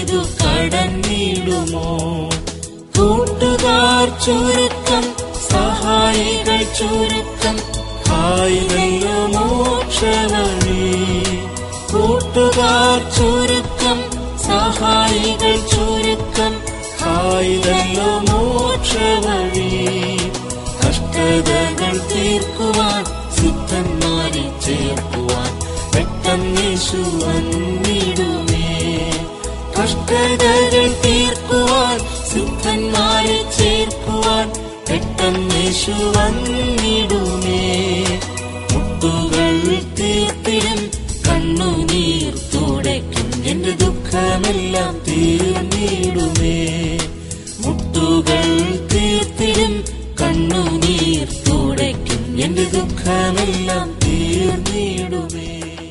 ഇതു കടന്നിടുമോ? കൂട്ടുകാർ ചുരുക്കം, സഹായികൾ ചുരുക്കം, ഹായിരല്ലോ മോക്ഷവഴി. കൂട്ടുകാർ ചുരുക്കം, സഹായികൾ ചുരുക്കം, ഹായിരല്ലോ മോക്ഷവഴി. കഷ്ടതകൾ തീർക്കുവാൻ, സിദ്ധന്മാരെ ചേർക്കുവാൻ പെട്ടെന്നേശു വന്നിടുമേ. കഷ്ടതകൾ തീർക്കുവാൻ, സിദ്ധന്മാരെ ചേർക്കുവാൻ പെട്ടെന്നേശു വന്നിടുമേ. മുട്ടുകൾ തീർത്തിടും, കണ്ണുനീർ തുടയ്ക്കും, എന്റെ ദുഃഖമെല്ലാം തീർന്നിടുമേ. മുട്ടുകൾ തീർത്തിടും, കണ്ണുനീർ തുടയ്ക്കും, എന്റെ ദുഃഖമെല്ലാം തീർന്നിടുമേ.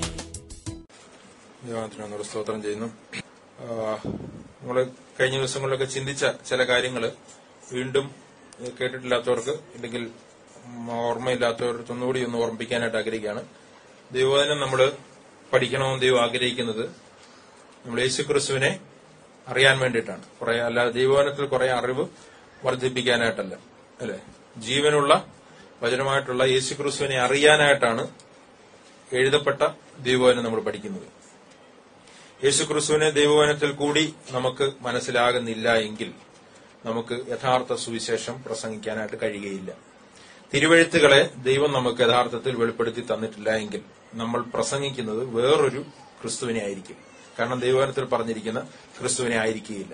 ദൈവത്തിനോട് സ്തോത്രം ചെയ്യുന്നു. നമ്മള് കഴിഞ്ഞ ദിവസങ്ങളിലൊക്കെ ചിന്തിച്ച ചില കാര്യങ്ങള് വീണ്ടും കേട്ടിട്ടില്ലാത്തവർക്ക് അല്ലെങ്കിൽ ഓർമ്മയില്ലാത്തവർക്ക് ഒന്നുകൂടി ഒന്ന് ഓർമ്മിപ്പിക്കാനായിട്ട് ആഗ്രഹിക്കുകയാണ്. ദൈവവചനം നമ്മൾ പഠിക്കണമെന്ന് ദൈവം ആഗ്രഹിക്കുന്നത് നമ്മൾ യേശുക്രിസ്തുവിനെ അറിയാൻ വേണ്ടിയിട്ടാണ്. അല്ലാതെ ദൈവവചനത്തിൽ കുറെ അറിവ് വർദ്ധിപ്പിക്കാനായിട്ടല്ല, അല്ലെ? ജീവനുള്ള വചനമായിട്ടുള്ള യേശുക്രിസ്തുവിനെ അറിയാനായിട്ടാണ് എഴുതപ്പെട്ട ദൈവവചനം നമ്മൾ പഠിക്കുന്നത്. യേശുക്രിസ്തുവിനെ ദൈവവചനത്തിൽ കൂടി നമുക്ക് മനസ്സിലാകുന്നില്ല എങ്കിൽ നമുക്ക് യഥാർത്ഥ സുവിശേഷം പ്രസംഗിക്കാനായിട്ട് കഴിയുകയില്ല. തിരുവെഴുത്തുകളെ ദൈവം നമുക്ക് യഥാർത്ഥത്തിൽ വെളിപ്പെടുത്തി തന്നിട്ടില്ല എങ്കിൽ നമ്മൾ പ്രസംഗിക്കുന്നത് വേറൊരു ക്രിസ്തുവിനെ ആയിരിക്കും. കാരണം ദൈവവചനത്തിൽ പറഞ്ഞിരിക്കുന്ന ക്രിസ്തുവിനെ ആയിരിക്കുകയില്ല.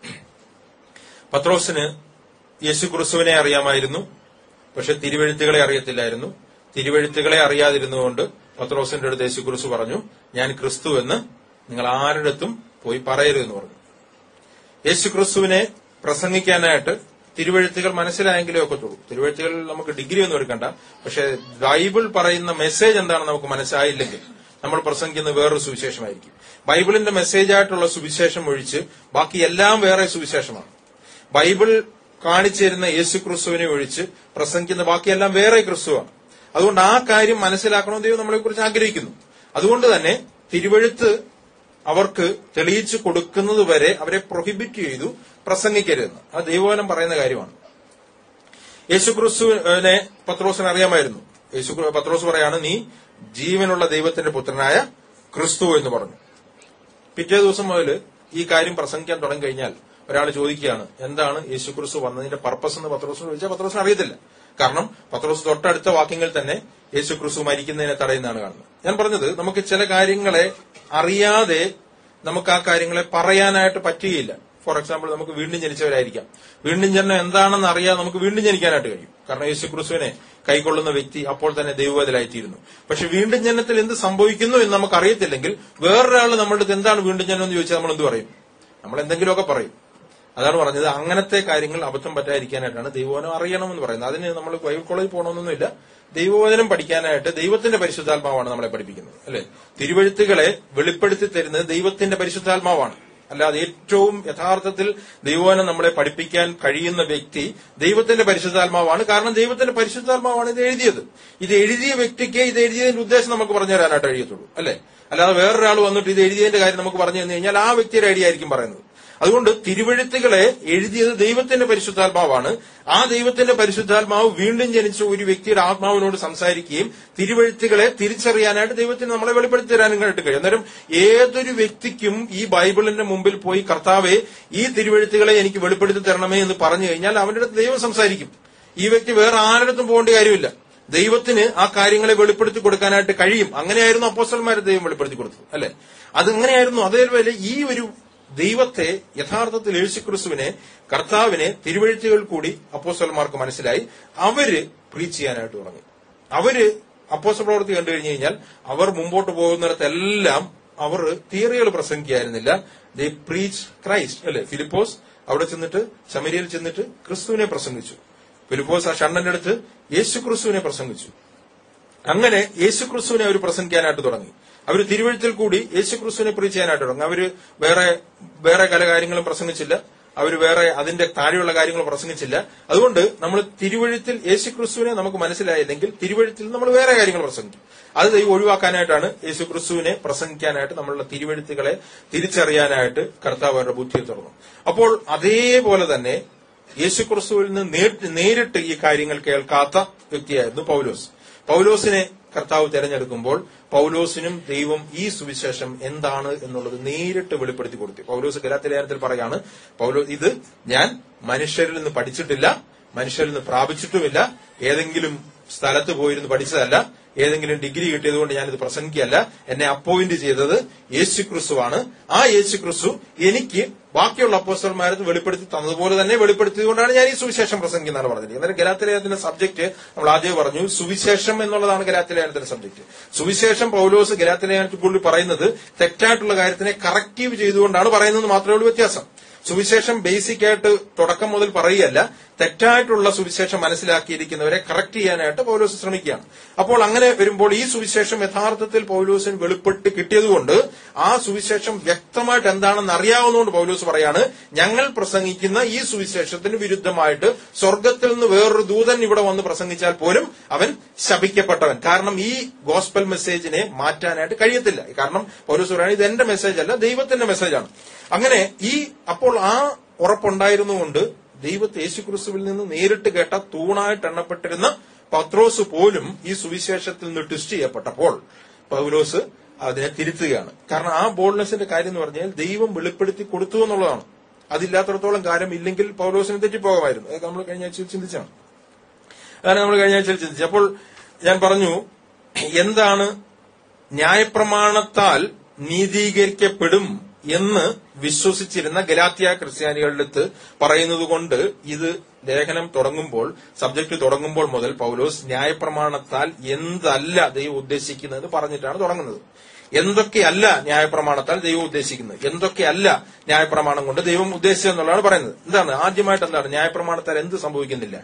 പത്രോസിന് യേശുക്രിസ്തുവിനെ അറിയാമായിരുന്നു, പക്ഷെ തിരുവെഴുത്തുകളെ അറിയത്തില്ലായിരുന്നു. തിരുവെഴുത്തുകളെ അറിയാതിരുന്നുകൊണ്ട് പത്രോസിന്റെ അടുത്ത് യേശുക്രിസ്തു പറഞ്ഞു, ഞാൻ ക്രിസ്തു എന്ന് നിങ്ങൾ ആരുടെടുത്തും പോയി പറയരുതെന്ന് പറഞ്ഞു. യേശുക്രിസ്തുവിനെ പ്രസംഗിക്കാനായിട്ട് തിരുവെഴുത്തുകൾ മനസ്സിലായെങ്കിലേ ഒക്കത്തുള്ളൂ. തിരുവെഴുത്തുകൾ നമുക്ക് ഡിഗ്രി ഒന്നും എടുക്കണ്ട, പക്ഷെ ബൈബിൾ പറയുന്ന മെസ്സേജ് എന്താണെന്ന് നമുക്ക് മനസ്സിലായില്ലെങ്കിൽ നമ്മൾ പ്രസംഗിക്കുന്നത് വേറൊരു സുവിശേഷമായിരിക്കും. ബൈബിളിന്റെ മെസ്സേജായിട്ടുള്ള സുവിശേഷം ഒഴിച്ച് ബാക്കി എല്ലാം വേറെ സുവിശേഷമാണ്. ബൈബിൾ കാണിച്ചു തരുന്ന യേശുക്രിസ്തുവിനെ ഒഴിച്ച് പ്രസംഗിക്കുന്ന ബാക്കിയെല്ലാം വേറെ ക്രിസ്തുവാണ്. അതുകൊണ്ട് ആ കാര്യം മനസ്സിലാക്കണമെന്ന് ദൈവം നമ്മളെ കുറിച്ച് ആഗ്രഹിക്കുന്നു. അതുകൊണ്ട് തന്നെ തിരുവെഴുത്ത് അവർക്ക് തെളിയിച്ചു കൊടുക്കുന്നത് വരെ അവരെ പ്രൊഹിബിറ്റ് ചെയ്തു പ്രസംഗിക്കരുതെന്ന്. അത് ദൈവവചനം പറയുന്ന കാര്യമാണ്. യേശുക്രിസ്തുവിനെ പത്രോസിന് അറിയാമായിരുന്നു. പത്രോസ് പറയാണ്, നീ ജീവനുള്ള ദൈവത്തിന്റെ പുത്രനായ ക്രിസ്തു എന്ന് പറഞ്ഞു. പിറ്റേ ദിവസം മുതൽ ഈ കാര്യം പ്രസംഗിക്കാൻ തുടങ്ങി കഴിഞ്ഞാൽ ഒരാൾ ചോദിക്കുകയാണ്, എന്താണ് യേശുക്രിസ്തു വന്നതിന്റെ പർപ്പസ് എന്ന് പത്രോസിന് ചോദിച്ചാൽ പത്രോസിന് അറിയത്തില്ല. കാരണം പത്രോസ് തൊട്ടടുത്ത വാക്യങ്ങളിൽ തന്നെ യേശുക്രിസ്തു മരിക്കുന്നതിനെ തടയുന്നതാണ് കാണുന്നത്. ഞാൻ പറഞ്ഞത്, നമുക്ക് ചില കാര്യങ്ങളെ അറിയാതെ നമുക്ക് ആ കാര്യങ്ങളെ പറയാനായിട്ട് പറ്റുകയില്ല. ഫോർ എക്സാമ്പിൾ, നമുക്ക് വീണ്ടും ജനിച്ചവരായിരിക്കാം. വീണ്ടും ജനനം എന്താണെന്ന് അറിയാതെ നമുക്ക് വീണ്ടും ജനിക്കാനായിട്ട് കഴിയും. കാരണം യേശുക്രിസ്തുവിനെ കൈക്കൊള്ളുന്ന വ്യക്തി അപ്പോൾ തന്നെ ദൈവവചനമായിത്തീരുന്നു. പക്ഷെ വീണ്ടും ജനനത്തിൽ എന്ത് സംഭവിക്കുന്നു എന്ന് നമുക്ക് അറിയത്തില്ലെങ്കിൽ വേറൊരാൾ നമ്മളുടെ അടുത്ത് എന്താണ് വീണ്ടും ജനനം എന്ന് ചോദിച്ചാൽ നമ്മൾ എന്ത് പറയും? നമ്മൾ എന്തെങ്കിലുമൊക്കെ പറയും. അതാണ് പറഞ്ഞത്, അങ്ങനത്തെ കാര്യങ്ങൾ അബദ്ധം പറ്റാതിരിക്കാനായിട്ടാണ് ദൈവവചനം അറിയണമെന്ന് പറയുന്നത്. അതിന് നമ്മൾ ബൈബിൾ കോളേജിൽ പോകണമെന്നൊന്നുമില്ല. ദൈവവചനം പഠിക്കാനായിട്ട് ദൈവത്തിന്റെ പരിശുദ്ധാത്മാവാണ് നമ്മളെ പഠിപ്പിക്കുന്നത്, അല്ലെ? തിരുവെഴുത്തുകളെ വെളിപ്പെടുത്തി തരുന്നത് ദൈവത്തിന്റെ പരിശുദ്ധാത്മാവാണ്. അല്ലാതെ ഏറ്റവും യഥാർത്ഥത്തിൽ ദൈവവചനം നമ്മളെ പഠിപ്പിക്കാൻ കഴിയുന്ന വ്യക്തി ദൈവത്തിന്റെ പരിശുദ്ധാത്മാവാണ്. കാരണം ദൈവത്തിന്റെ പരിശുദ്ധാത്മാവാണ് ഇത് എഴുതിയത്. ഇത് എഴുതിയ വ്യക്തിക്ക് ഇത് എഴുതിയതിന്റെ ഉദ്ദേശം നമുക്ക് പറഞ്ഞു തരാനായിട്ട് കഴിയത്തുള്ളൂ, അല്ലെ? അല്ലാതെ വേറൊരാൾ വന്നിട്ട് ഇത് എഴുതിയതിന്റെ കാര്യം നമുക്ക് പറഞ്ഞു തന്നു കഴിഞ്ഞാൽ ആ വ്യക്തിയുടെ ഐഡിയ ആയിരിക്കും പറയുന്നത്. അതുകൊണ്ട് തിരുവെഴുത്തുകളെ എഴുതിയത് ദൈവത്തിന്റെ പരിശുദ്ധാത്മാവാണ്. ആ ദൈവത്തിന്റെ പരിശുദ്ധാത്മാവ് വീണ്ടും ജനിച്ച ഒരു വ്യക്തിയുടെ ആത്മാവിനോട് സംസാരിക്കുകയും തിരുവെഴുത്തുകളെ തിരിച്ചറിയാനായിട്ട് ദൈവത്തിന് നമ്മളെ വെളിപ്പെടുത്തി തരാനും കഴിയും. അന്നേരം ഏതൊരു വ്യക്തിക്കും ഈ ബൈബിളിന്റെ മുമ്പിൽ പോയി, കർത്താവെ ഈ തിരുവെഴുത്തുകളെ എനിക്ക് വെളിപ്പെടുത്തി തരണമേ എന്ന് പറഞ്ഞു കഴിഞ്ഞാൽ അവന്റെ അടുത്ത് ദൈവം സംസാരിക്കും. ഈ വ്യക്തി വേറെ ആരുടെ പോകേണ്ട കാര്യമില്ല. ദൈവത്തിന് ആ കാര്യങ്ങളെ വെളിപ്പെടുത്തി കൊടുക്കാനായിട്ട് കഴിയും. അങ്ങനെയായിരുന്നു അപ്പോസ്തലന്മാരെ ദൈവം വെളിപ്പെടുത്തി കൊടുത്തത്, അല്ലെ? അതങ്ങനെയായിരുന്നു. അതേപോലെ ഈ ഒരു ദൈവത്തെ, യഥാർത്ഥത്തിൽ യേശുക്രിസ്തുവിനെ, കർത്താവിനെ തിരുവെഴുത്തുകൾ കൂടി അപ്പോസ്തലന്മാർക്ക് മനസ്സിലായി. അവര് പ്രീച്ച് ചെയ്യാനായിട്ട് തുടങ്ങി. അവര് അപ്പോസ്തല പ്രവൃത്തി കണ്ടു കഴിഞ്ഞു കഴിഞ്ഞാൽ അവർ മുമ്പോട്ട് പോകുന്നിടത്തെല്ലാം അവർ തിയറികൾ പ്രസംഗിക്കായിരുന്നില്ല. ദേ പ്രീച്ച് ക്രൈസ്റ്റ്, അല്ലെ? ഫിലിപ്പോസ് അവിടെ ചെന്നിട്ട്, ശമരിയയിൽ ചെന്നിട്ട് ക്രിസ്തുവിനെ പ്രസംഗിച്ചു. ഫിലിപ്പോസ് ആ ഷണ്ണന്റെ അടുത്ത് യേശുക്രിസ്തുവിനെ പ്രസംഗിച്ചു. അങ്ങനെ യേശുക്രിസ്തുവിനെ അവർ പ്രസംഗിക്കാനായിട്ട് തുടങ്ങി. അവർ തിരുവെഴുത്തിൽ കൂടി യേശുക്രിസ്തുവിനെ പ്രീച്ച് ചെയ്യാനായിട്ട് തുടങ്ങി. അവര് വേറെ പല കാര്യങ്ങളും പ്രസംഗിച്ചില്ല. അവർ വേറെ അതിന്റെ താഴെയുള്ള കാര്യങ്ങൾ പ്രസംഗിച്ചില്ല. അതുകൊണ്ട് നമ്മൾ തിരുവഴുത്തിൽ യേശുക്രിസ്തുവിനെ നമുക്ക് മനസ്സിലായില്ലെങ്കിൽ തിരുവഴുത്തിൽ നമ്മൾ വേറെ കാര്യങ്ങൾ പ്രസംഗിക്കും. അത് ദൈവം ഒഴിവാക്കാനായിട്ടാണ് യേശുക്രിസ്തുവിനെ പ്രസംഗിക്കാനായിട്ട് നമ്മളുടെ തിരുവഴുത്തുകളെ തിരിച്ചറിയാനായിട്ട് കർത്താവ് അവരുടെ ബുദ്ധിയെ തുറന്നു. അപ്പോൾ അതേപോലെ തന്നെ യേശുക്രിസ്തുവിൽ നിന്ന് നേരിട്ട് ഈ കാര്യങ്ങൾ കേൾക്കാത്ത വ്യക്തിയായിരുന്നു പൗലോസ്. പൗലോസിനെ കർത്താവ് തെരഞ്ഞെടുക്കുമ്പോൾ പൗലോസിനും ദൈവം ഈ സുവിശേഷം എന്താണ് എന്നുള്ളത് നേരിട്ട് വെളിപ്പെടുത്തി കൊടുത്തു. പൗലോസ് ഗലാത്യ ലേഖനത്തിൽ പറയാണ്, ഇത് ഞാൻ മനുഷ്യരിൽ നിന്ന് പഠിച്ചിട്ടില്ല, മനുഷ്യരിൽ നിന്ന് പ്രാപിച്ചിട്ടുമില്ല, ഏതെങ്കിലും സ്ഥലത്ത് പോയിരുന്ന് പഠിച്ചതല്ല, ഏതെങ്കിലും ഡിഗ്രി കിട്ടിയതുകൊണ്ട് ഞാനിത് പ്രസംഗിക്കുകയല്ല. എന്നെ അപ്പോയിന്റ് ചെയ്തത് യേശുക്രിസ്തുവാണ്. ആ യേശുക്രിസ്തു എനിക്ക് ബാക്കിയുള്ള അപ്പോസ്തലന്മാരെ വെളിപ്പെടുത്തി തന്നതുപോലെ തന്നെ വെളിപ്പെടുത്തിയതുകൊണ്ടാണ് ഞാൻ ഈ സുവിശേഷം പ്രസംഗിക്കുന്നതാണ് പറഞ്ഞിരിക്കുന്നത്. അന്നേരം ഗലാത്യ ലേഖനത്തിന്റെ സബ്ജക്ട് നമ്മൾ ആദ്യം പറഞ്ഞു, സുവിശേഷം എന്നുള്ളതാണ് ഗലാത്യ ലേഖനത്തിന്റെ സബ്ജക്ട്. സുവിശേഷം പൗലോസ് ഗലാത്യ ലേഖനത്തിൽ പറയുന്നത് തെറ്റായിട്ടുള്ള കാര്യത്തിനെ കറക്റ്റീവ് ചെയ്തുകൊണ്ടാണ് പറയുന്നത് മാത്രമേ ഉള്ളൂ വ്യത്യാസം. സുവിശേഷം ബേസിക് ആയിട്ട് തുടക്കം മുതൽ പറയുകയല്ല, തെറ്റായിട്ടുള്ള സുവിശേഷം മനസ്സിലാക്കിയിരിക്കുന്നവരെ കറക്റ്റ് ചെയ്യാനായിട്ട് പൗലോസ് ശ്രമിക്കുകയാണ്. അപ്പോൾ അങ്ങനെ വരുമ്പോൾ ഈ സുവിശേഷം യഥാർത്ഥത്തിൽ പൗലോസിന് വെളിപ്പെട്ട് കിട്ടിയതുകൊണ്ട് ആ സുവിശേഷം വ്യക്തമായിട്ട് എന്താണെന്ന് അറിയാവുന്നതുകൊണ്ട് പൗലോസ് പറയാണ്, ഞങ്ങൾ പ്രസംഗിക്കുന്ന ഈ സുവിശേഷത്തിന് വിരുദ്ധമായിട്ട് സ്വർഗത്തിൽ നിന്ന് വേറൊരു ദൂതൻ ഇവിടെ വന്ന് പ്രസംഗിച്ചാൽ പോലും അവൻ ശപിക്കപ്പെട്ടവൻ. കാരണം ഈ ഗോസ്പൽ മെസ്സേജിനെ മാറ്റാനായിട്ട് കഴിയത്തില്ല. കാരണം പൗലോസ് പറയാണ്, ഇത് എന്റെ മെസ്സേജ് അല്ല, ദൈവത്തിന്റെ മെസ്സേജാണ്. അങ്ങനെ അപ്പോൾ ആ ഉറപ്പുണ്ടായിരുന്നുകൊണ്ട് ദൈവത്തെ യേശുക്രിസ്തുവിൽ നിന്ന് നേരിട്ട് കേട്ട തൂണായിട്ട് എണ്ണപ്പെട്ടിരുന്ന പത്രോസ് പോലും ഈ സുവിശേഷത്തിൽ നിന്ന് ട്വിസ്റ്റ് ചെയ്യപ്പെട്ടപ്പോൾ പൗലോസ് അതിനെ തിരുത്തുകയാണ്. കാരണം ആ ബോൾഡ്നെസിന്റെ കാര്യം എന്ന് പറഞ്ഞാൽ ദൈവം വെളിപ്പെടുത്തി കൊടുത്തു എന്നുള്ളതാണ്. അതില്ലാത്തടത്തോളം കാലം ഇല്ലെങ്കിൽ പൗലോസിനെ തെറ്റിപ്പോകാമായിരുന്നു. അതൊക്കെ നമ്മൾ കഴിഞ്ഞ ആഴ്ചയിൽ ചിന്തിച്ചാണ്. അതാണ് നമ്മൾ കഴിഞ്ഞ ആഴ്ചയിൽ ചിന്തിച്ചത്. അപ്പോൾ ഞാൻ പറഞ്ഞു, എന്താണ് ന്യായപ്രമാണത്താൽ നീതീകരിക്കപ്പെടും എന്ന് വിശ്വസിച്ചിരുന്ന ഗലാത്യ ക്രിസ്ത്യാനികളുടെ അടുത്ത് പറയുന്നത് കൊണ്ട് ഇത് ലേഖനം തുടങ്ങുമ്പോൾ, സബ്ജക്ട് തുടങ്ങുമ്പോൾ മുതൽ പൗലോസ് ന്യായപ്രമാണത്താൽ എന്തല്ല ദൈവം ഉദ്ദേശിക്കുന്നത് പറഞ്ഞിട്ടാണ് തുടങ്ങുന്നത്. എന്തൊക്കെയല്ല ന്യായപ്രമാണത്താൽ ദൈവം ഉദ്ദേശിക്കുന്നത്, എന്തൊക്കെയല്ല ന്യായപ്രമാണം കൊണ്ട് ദൈവം ഉദ്ദേശിച്ചതെന്നുള്ളതാണ് പറയുന്നത്. എന്താണ് ആദ്യമായിട്ട് എന്താണ് ന്യായപ്രമാണത്താൽ എന്ത് സംഭവിക്കുന്നില്ല?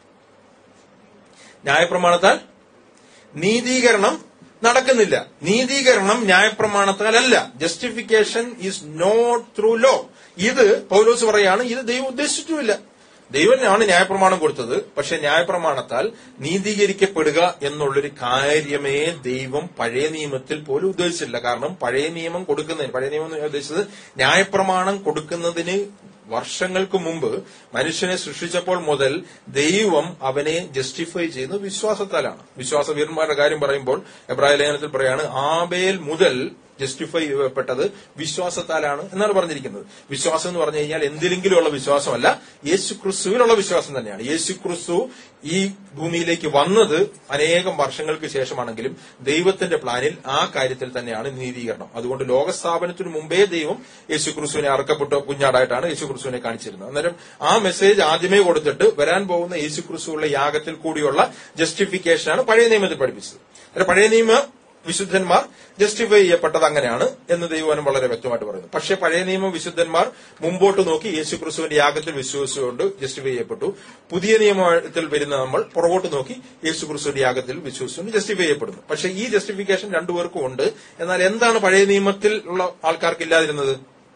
ന്യായപ്രമാണത്താൽ നീതീകരണം നടക്കുന്നില്ല. നീതീകരണം ന്യായപ്രമാണത്താലല്ല. Justification is not through law. ഇത് പൗലോസ് പറയാണ്, ഇത് ദൈവം ഉദ്ദേശിച്ചിട്ടുമില്ല. ദൈവനാണ് ന്യായപ്രമാണം കൊടുത്തത്. പക്ഷെ ന്യായപ്രമാണത്താൽ നീതീകരിക്കപ്പെടുക എന്നുള്ളൊരു കാര്യമേ ദൈവം പഴയ നിയമത്തിൽ പോലും ഉദ്ദേശിച്ചില്ല. കാരണം പഴയ നിയമം ഉദ്ദേശിച്ചത് ന്യായപ്രമാണം കൊടുക്കുന്നതിന് വർഷങ്ങൾക്ക് മുമ്പ് മനുഷ്യനെ സൃഷ്ടിച്ചപ്പോൾ മുതൽ ദൈവം അവനെ ജസ്റ്റിഫൈ ചെയ്യുന്നത് വിശ്വാസത്താലാണ്. വിശ്വാസവീരന്മാരുടെ കാര്യം പറയുമ്പോൾ എബ്രായ ലേഖനത്തിൽ പറയാണ്, ആബേൽ മുതൽ ജസ്റ്റിഫൈ ചെയ്യപ്പെട്ടത് വിശ്വാസത്താലാണ് എന്നാണ് പറഞ്ഞിരിക്കുന്നത്. വിശ്വാസം എന്ന് പറഞ്ഞു കഴിഞ്ഞാൽ എന്തിലെങ്കിലുമുള്ള വിശ്വാസമല്ല, യേശുക്രിസ്തുവിലുള്ള വിശ്വാസം തന്നെയാണ്. യേശുക്രിസ്തു ഈ ഭൂമിയിലേക്ക് വന്നത് അനേകം വർഷങ്ങൾക്ക് ശേഷമാണെങ്കിലും ദൈവത്തിന്റെ പ്ലാനിൽ ആ കാര്യത്തിൽ തന്നെയാണ് നീതീകരണം. അതുകൊണ്ട് ലോകസ്ഥാപനത്തിനു മുമ്പേ ദൈവം യേശുക്രിസ്തുവിനെ അറക്കപ്പെട്ട കുഞ്ഞാടായിട്ടാണ് യേശുക്രിസ്തുവിനെ കാണിച്ചിരുന്നത്. അന്നേരം ആ മെസ്സേജ് ആദ്യമേ കൊടുത്തിട്ട് വരാൻ പോകുന്ന യേശുക്രിസ്തുവിന്റെ യാഗത്തിൽ കൂടിയുള്ള ജസ്റ്റിഫിക്കേഷനാണ് പഴയ നിയമത്തിൽ പഠിപ്പിച്ചത്. അന്നേരം പഴയ നിയമ വിശുദ്ധന്മാർ ജസ്റ്റിഫൈ ചെയ്യപ്പെട്ടത് അങ്ങനെയാണ് എന്ന് ദൈവവചനം വളരെ വ്യക്തമായിട്ട് പറയുന്നു. പക്ഷേ പഴയ നിയമ വിശുദ്ധന്മാർ മുമ്പോട്ട് നോക്കി യേശുക്രിസ്തുവിന്റെ യാഗത്തിൽ വിശ്വസിച്ചുകൊണ്ട് ജസ്റ്റിഫൈ ചെയ്യപ്പെട്ടു. പുതിയ നിയമത്തിൽ വരുന്ന നമ്മൾ പുറകോട്ട് നോക്കി യേശുക്രിസ്തുവിന്റെ യാഗത്തിൽ വിശ്വസിച്ചുകൊണ്ട് ജസ്റ്റിഫൈ ചെയ്യപ്പെടുന്നു. പക്ഷെ ഈ ജസ്റ്റിഫിക്കേഷൻ രണ്ടുപേർക്കും ഉണ്ട്. എന്നാൽ എന്താണ് പഴയ നിയമത്തിൽ ഉള്ള ആൾക്കാർക്ക് ഇല്ലാതിരുന്നത്?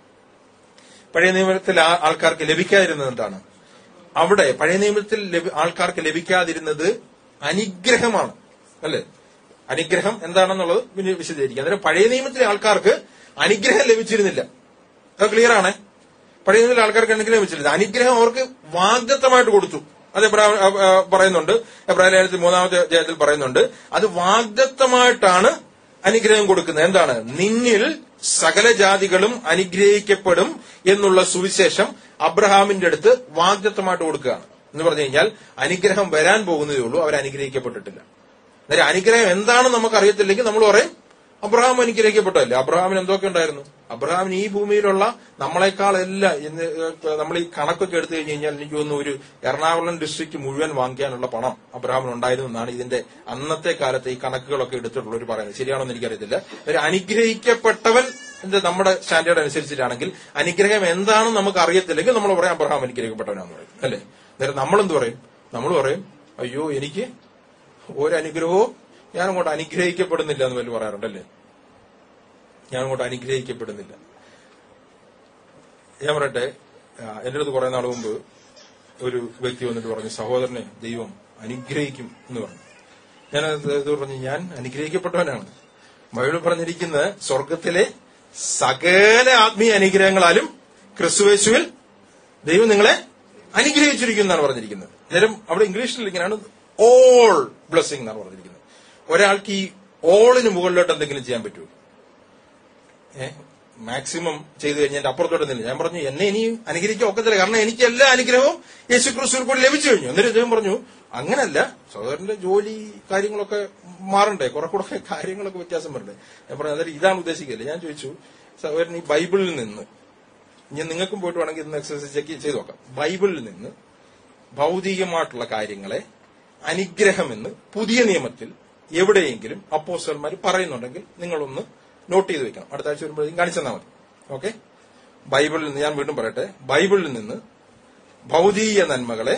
പഴയ നിയമത്തിൽ ആൾക്കാർക്ക് ലഭിക്കാതിരുന്നത് എന്താണ്? അവിടെ പഴയ നിയമത്തിൽ ആൾക്കാർക്ക് ലഭിക്കാതിരുന്നത് അനുഗ്രഹമാണ്, അല്ലെ? അനുഗ്രഹം എന്താണെന്നുള്ളത് പിന്നെ വിശദീകരിക്കുക. അന്നേരം പഴയ നിയമത്തിലെ ആൾക്കാർക്ക് അനുഗ്രഹം ലഭിച്ചിരുന്നില്ല. അത് ക്ലിയർ ആണ്. പഴയ നിയമത്തിലെ ആൾക്കാർക്ക് അനുഗ്രഹം ലഭിച്ചിരുന്നില്ല. അനുഗ്രഹം അവർക്ക് വാഗ്ദത്തമായിട്ട് കൊടുത്തു. അത് പറയുന്നുണ്ട്, എബ്രായ ലേഖനത്തിൽ 3-ാമത്തെ അധ്യായത്തിൽ പറയുന്നുണ്ട്. അത് വാഗ്ദത്തമായിട്ടാണ് അനുഗ്രഹം കൊടുക്കുന്നത്. എന്താണ്? നിന്നിൽ സകല ജാതികളും അനുഗ്രഹിക്കപ്പെടും എന്നുള്ള സുവിശേഷം അബ്രഹാമിന്റെ അടുത്ത് വാഗ്ദത്തമായിട്ട് കൊടുക്കുകയാണ്. എന്ന് പറഞ്ഞു കഴിഞ്ഞാൽ അനുഗ്രഹം വരാൻ പോകുന്നതേ ഉള്ളൂ, അവർ അനുഗ്രഹിക്കപ്പെട്ടിട്ടില്ല. അന്നേരം അനുഗ്രഹം എന്താണെന്ന് നമുക്ക് അറിയത്തില്ലെങ്കിൽ നമ്മൾ പറയും അബ്രഹാം അനുഗ്രഹിക്കപ്പെട്ടല്ലേ. അബ്രഹാമിന് എന്തൊക്കെ ഉണ്ടായിരുന്നു? അബ്രഹാമിന് ഈ ഭൂമിയിലുള്ള നമ്മളെക്കാളെല്ലാം നമ്മൾ ഈ കണക്കൊക്കെ എടുത്തു കഴിഞ്ഞ് കഴിഞ്ഞാൽ എനിക്ക് തോന്നുന്നു ഒരു എറണാകുളം ഡിസ്ട്രിക്ട് മുഴുവൻ വാങ്ങിക്കാനുള്ള പണം അബ്രഹാമിന് ഉണ്ടായിരുന്നു എന്നാണ് ഇതിന്റെ അന്നത്തെ കാലത്തെ ഈ കണക്കുകളൊക്കെ എടുത്തിട്ടുള്ളവർ പറയുന്നത്. ശരിയാണോന്ന് എനിക്കറിയത്തില്ല. ഒരു അനുഗ്രഹിക്കപ്പെട്ടവൻ നമ്മുടെ സ്റ്റാൻഡേർഡ് അനുസരിച്ചിട്ടാണെങ്കിൽ അനുഗ്രഹം എന്താണെന്ന് നമുക്ക് അറിയത്തില്ലെങ്കിൽ നമ്മൾ പറയാം അബ്രഹാം അനുഗ്രഹിക്കപ്പെട്ടവനാന്ന് പറയും, അല്ലെ? അന്നേരം നമ്മളെന്ത് പറയും? നമ്മൾ പറയും അയ്യോ എനിക്ക് ഒരനുഗ്രഹവും ഞാൻ അങ്ങോട്ട് അനുഗ്രഹിക്കപ്പെടുന്നില്ല എന്ന് വല്ല പറയാറുണ്ടല്ലേ. ഞാൻ അങ്ങോട്ട് അനുഗ്രഹിക്കപ്പെടുന്നില്ല. ഞാൻ പറയട്ടെ, എന്റെ അടുത്ത് കുറെ നാൾ മുമ്പ് ഒരു വ്യക്തി വന്നിട്ട് പറഞ്ഞു, സഹോദരനെ ദൈവം അനുഗ്രഹിക്കും എന്ന് പറഞ്ഞു. ഞാൻ പറഞ്ഞു, ഞാൻ അനുഗ്രഹിക്കപ്പെട്ടവനാണ്. ബൈബിൾ പറഞ്ഞിരിക്കുന്ന സ്വർഗത്തിലെ സകല ആത്മീയ അനുഗ്രഹങ്ങളാലും ക്രിസ്തുയേശുവിൽ ദൈവം നിങ്ങളെ അനുഗ്രഹിച്ചിരിക്കും എന്നാണ് പറഞ്ഞിരിക്കുന്നത്. നേരം അവിടെ ഇംഗ്ലീഷിൽ ഇങ്ങനെയാണ് ഓൾ ബ്ലെസ്സിംഗ് എന്നാണ് പറഞ്ഞിരിക്കുന്നത്. ഒരാൾക്ക് ഈ ഓളിന് മുകളിലോട്ട് എന്തെങ്കിലും ചെയ്യാൻ പറ്റുമോ? മാക്സിമം ചെയ്തു കഴിഞ്ഞാൽ എന്റെ അപ്പുറത്തോട്ട് നിന്നില്ല. ഞാൻ പറഞ്ഞു, എന്നെ ഇനി അനുഗ്രഹിക്കാൻ ഒക്കത്തില്ല, കാരണം എനിക്ക് എല്ലാ അനുഗ്രഹവും യേശു ക്രിസ്തുവിൽ കൂടി ലഭിച്ചു കഴിഞ്ഞു. എന്നിട്ട് അദ്ദേഹം പറഞ്ഞു, അങ്ങനല്ല, സഹോദരന്റെ ജോലി കാര്യങ്ങളൊക്കെ മാറണ്ടേ, കുറെ കൂടെ കാര്യങ്ങളൊക്കെ വ്യത്യാസം വരണ്ടേ. ഞാൻ പറഞ്ഞു, അതായത് ഇതാണ് ഉദ്ദേശിക്കില്ല. ഞാൻ ചോദിച്ചു, സഹോദരൻ ഈ ബൈബിളിൽ നിന്ന്, ഞാൻ നിങ്ങൾക്കും പോയിട്ട് വേണമെങ്കിൽ ഇന്ന് എക്സസൈസ് ചെക്ക് ചെയ്ത് നോക്കാം, ബൈബിളിൽ നിന്ന് ഭൗതികമായിട്ടുള്ള കാര്യങ്ങളെ അനുഗ്രഹമെന്ന് പുതിയ നിയമത്തിൽ എവിടെയെങ്കിലും അപ്പോസ്തലന്മാർ പറയുന്നുണ്ടെങ്കിൽ നിങ്ങളൊന്ന് നോട്ട് ചെയ്ത് വെക്കണം. അടുത്ത ആഴ്ച വരുമ്പോഴേക്കും കാണിച്ചു തന്നാൽ മതി. ഓക്കെ, ബൈബിളിൽ നിന്ന്, ഞാൻ വീണ്ടും പറയട്ടെ, ബൈബിളിൽ നിന്ന് ഭൗതിക നന്മകളെ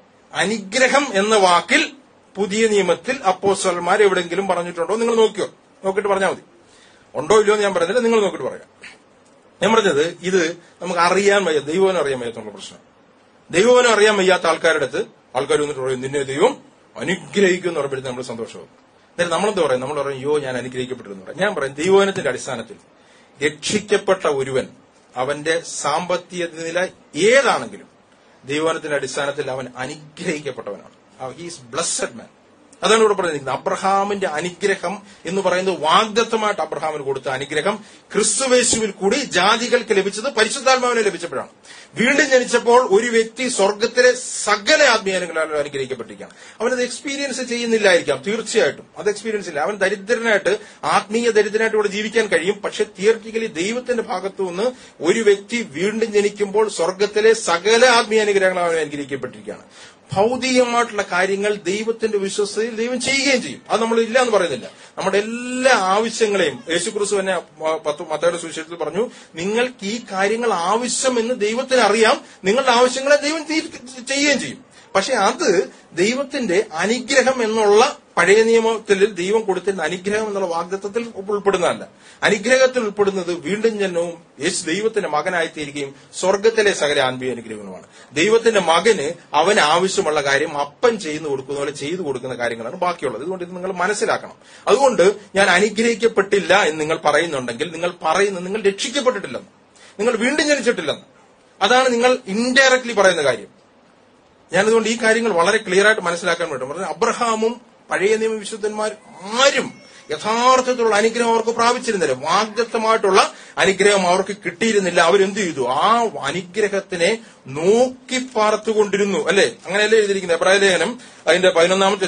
അനുഗ്രഹം എന്ന വാക്കിൽ പുതിയ നിയമത്തിൽ അപ്പോസ്തലന്മാർ എവിടെയെങ്കിലും പറഞ്ഞിട്ടുണ്ടോ നിങ്ങൾ നോക്കിയോ, നോക്കിയിട്ട് പറഞ്ഞാൽ മതി. ഉണ്ടോ ഇല്ലയോ എന്ന് ഞാൻ പറയുന്നില്ല, നിങ്ങൾ നോക്കിയിട്ട് പറയാം. ഞാൻ പറഞ്ഞത്, ഇത് നമുക്ക് അറിയാൻ വയ്യ, ദൈവവനം അറിയാൻ വയ്യാത്തുള്ള പ്രശ്നം. ദൈവവനം അറിയാൻ വയ്യാത്ത ആൾക്കാരുടെ അടുത്ത് ആൾക്കാർ വന്നിട്ട് പറയും, നിന്നെ ദൈവം അനുഗ്രഹിക്കും എന്ന് പറയുമ്പോഴത്തേക്ക് നമ്മൾ സന്തോഷമാകും. എന്നിട്ട് നമ്മളെന്ത് പറയും? നമ്മൾ പറയും, യോ ഞാൻ അനുഗ്രഹിക്കപ്പെട്ടിരുന്നു പറയും. ഞാൻ പറയും, ദൈവവനത്തിന്റെ അടിസ്ഥാനത്തിൽ രക്ഷിക്കപ്പെട്ട ഒരുവൻ അവന്റെ സാമ്പത്തിക നില ഏതാണെങ്കിലും ദൈവവനത്തിന്റെ അടിസ്ഥാനത്തിൽ അവൻ അനുഗ്രഹിക്കപ്പെട്ടവനാണ്. ഹീസ് ബ്ലെസ്സഡ് മാൻ. അതാണ് ഇവിടെ പറഞ്ഞിരിക്കുന്നത്. അബ്രഹാമിന്റെ അനുഗ്രഹം എന്ന് പറയുന്നത് വാഗ്ദത്തമായിട്ട് അബ്രഹാമിന് കൊടുത്ത അനുഗ്രഹം ക്രിസ്തുയേശുവിൽ കൂടി ജാതികൾക്ക് ലഭിച്ചത് പരിശുദ്ധാത്മാവിനെ ലഭിച്ചപ്പോഴാണ്. വീണ്ടും ജനിച്ചപ്പോൾ ഒരു വ്യക്തി സ്വർഗത്തിലെ സകല ആത്മീയങ്ങളാലും അനുഗ്രഹിക്കപ്പെട്ടിരിക്കുകയാണ്. അവനത് എക്സ്പീരിയൻസ് ചെയ്യുന്നില്ലായിരിക്കാം, തീർച്ചയായിട്ടും അത് എക്സ്പീരിയൻസ് ഇല്ല. അവൻ ദരിദ്രനായിട്ട്, ആത്മീയ ദരിദ്രനായിട്ട് ഇവിടെ ജീവിക്കാൻ കഴിയും. പക്ഷെ തിയറിറ്റിക്കലി ദൈവത്തിന്റെ ഭാഗത്തുനിന്ന് ഒരു വ്യക്തി വീണ്ടും ജനിക്കുമ്പോൾ സ്വർഗത്തിലെ സകല ആത്മീയ അനുഗ്രഹങ്ങളാലും അവൻ അനുഗ്രഹിക്കപ്പെട്ടിരിക്കുകയാണ്. ഭൗതികമായിട്ടുള്ള കാര്യങ്ങൾ ദൈവത്തിന്റെ വിശ്വസ്തയിൽ ദൈവം ചെയ്യുകയും ചെയ്യും. അത് നമ്മൾ ഇല്ല എന്ന് പറയുന്നില്ല. നമ്മുടെ എല്ലാ ആവശ്യങ്ങളെയും യേശുക്രിസ്തു തന്നെ മത്തായിയുടെ സുവിശേഷത്തിൽ പറഞ്ഞു, നിങ്ങൾക്ക് ഈ കാര്യങ്ങൾ ആവശ്യമെന്ന് ദൈവത്തിന് അറിയാം, നിങ്ങളുടെ ആവശ്യങ്ങളെ ദൈവം ചെയ്യുകയും ചെയ്യും. പക്ഷെ അത് ദൈവത്തിന്റെ അനുഗ്രഹം എന്നുള്ള പഴയ നിയമത്തിൽ ദൈവം കൊടുത്തിരുന്ന അനുഗ്രഹം എന്നുള്ള വാഗ്ദത്തത്തിൽ ഉൾപ്പെടുന്നതല്ല. അനുഗ്രഹത്തിൽ ഉൾപ്പെടുന്നത് വീണ്ടും ജന്മവും യേശു ദൈവത്തിന്റെ മകനായിത്തീരുകയും സ്വർഗത്തിലെ സകല ആത്മീയ അനുഗ്രഹങ്ങളുമാണ്. ദൈവത്തിന്റെ മകന് അവന് ആവശ്യമുള്ള കാര്യം അപ്പൻ ചെയ്യുന്നു കൊടുക്കുന്ന പോലെ ചെയ്തു കൊടുക്കുന്ന കാര്യങ്ങളാണ് ബാക്കിയുള്ളത്. അതുകൊണ്ട് ഇത് നിങ്ങൾ മനസ്സിലാക്കണം. അതുകൊണ്ട് ഞാൻ അനുഗ്രഹിക്കപ്പെട്ടില്ല എന്ന് നിങ്ങൾ പറയുന്നുണ്ടെങ്കിൽ നിങ്ങൾ പറയുന്നത് നിങ്ങൾ രക്ഷിക്കപ്പെട്ടിട്ടില്ലെന്ന്, നിങ്ങൾ വീണ്ടും ജനിച്ചിട്ടില്ലെന്ന്. അതാണ് നിങ്ങൾ ഇൻഡയറക്ട്ലി പറയുന്ന കാര്യം. ഞാനതുകൊണ്ട് ഈ കാര്യങ്ങൾ വളരെ ക്ലിയർ ആയിട്ട് മനസ്സിലാക്കാൻ വേണ്ടി പറഞ്ഞു. അബ്രഹാമും പഴയ നിയമ വിശുദ്ധന്മാർ ആരും യഥാർത്ഥത്തിലുള്ള അനുഗ്രഹം അവർക്ക് പ്രാപിച്ചിരുന്നില്ല. വാഗ്ദത്തമായിട്ടുള്ള അനുഗ്രഹം അവർക്ക് കിട്ടിയിരുന്നില്ല. അവരെന്ത് ചെയ്തു? ആ അനുഗ്രഹത്തിനെ നോക്കി പാർത്തുകൊണ്ടിരുന്നു. അല്ലെ, അങ്ങനെയല്ലേ എഴുതിയിരിക്കുന്നത്? എബ്രായ ലേഖനം അതിന്റെ 11-ാമത്തെ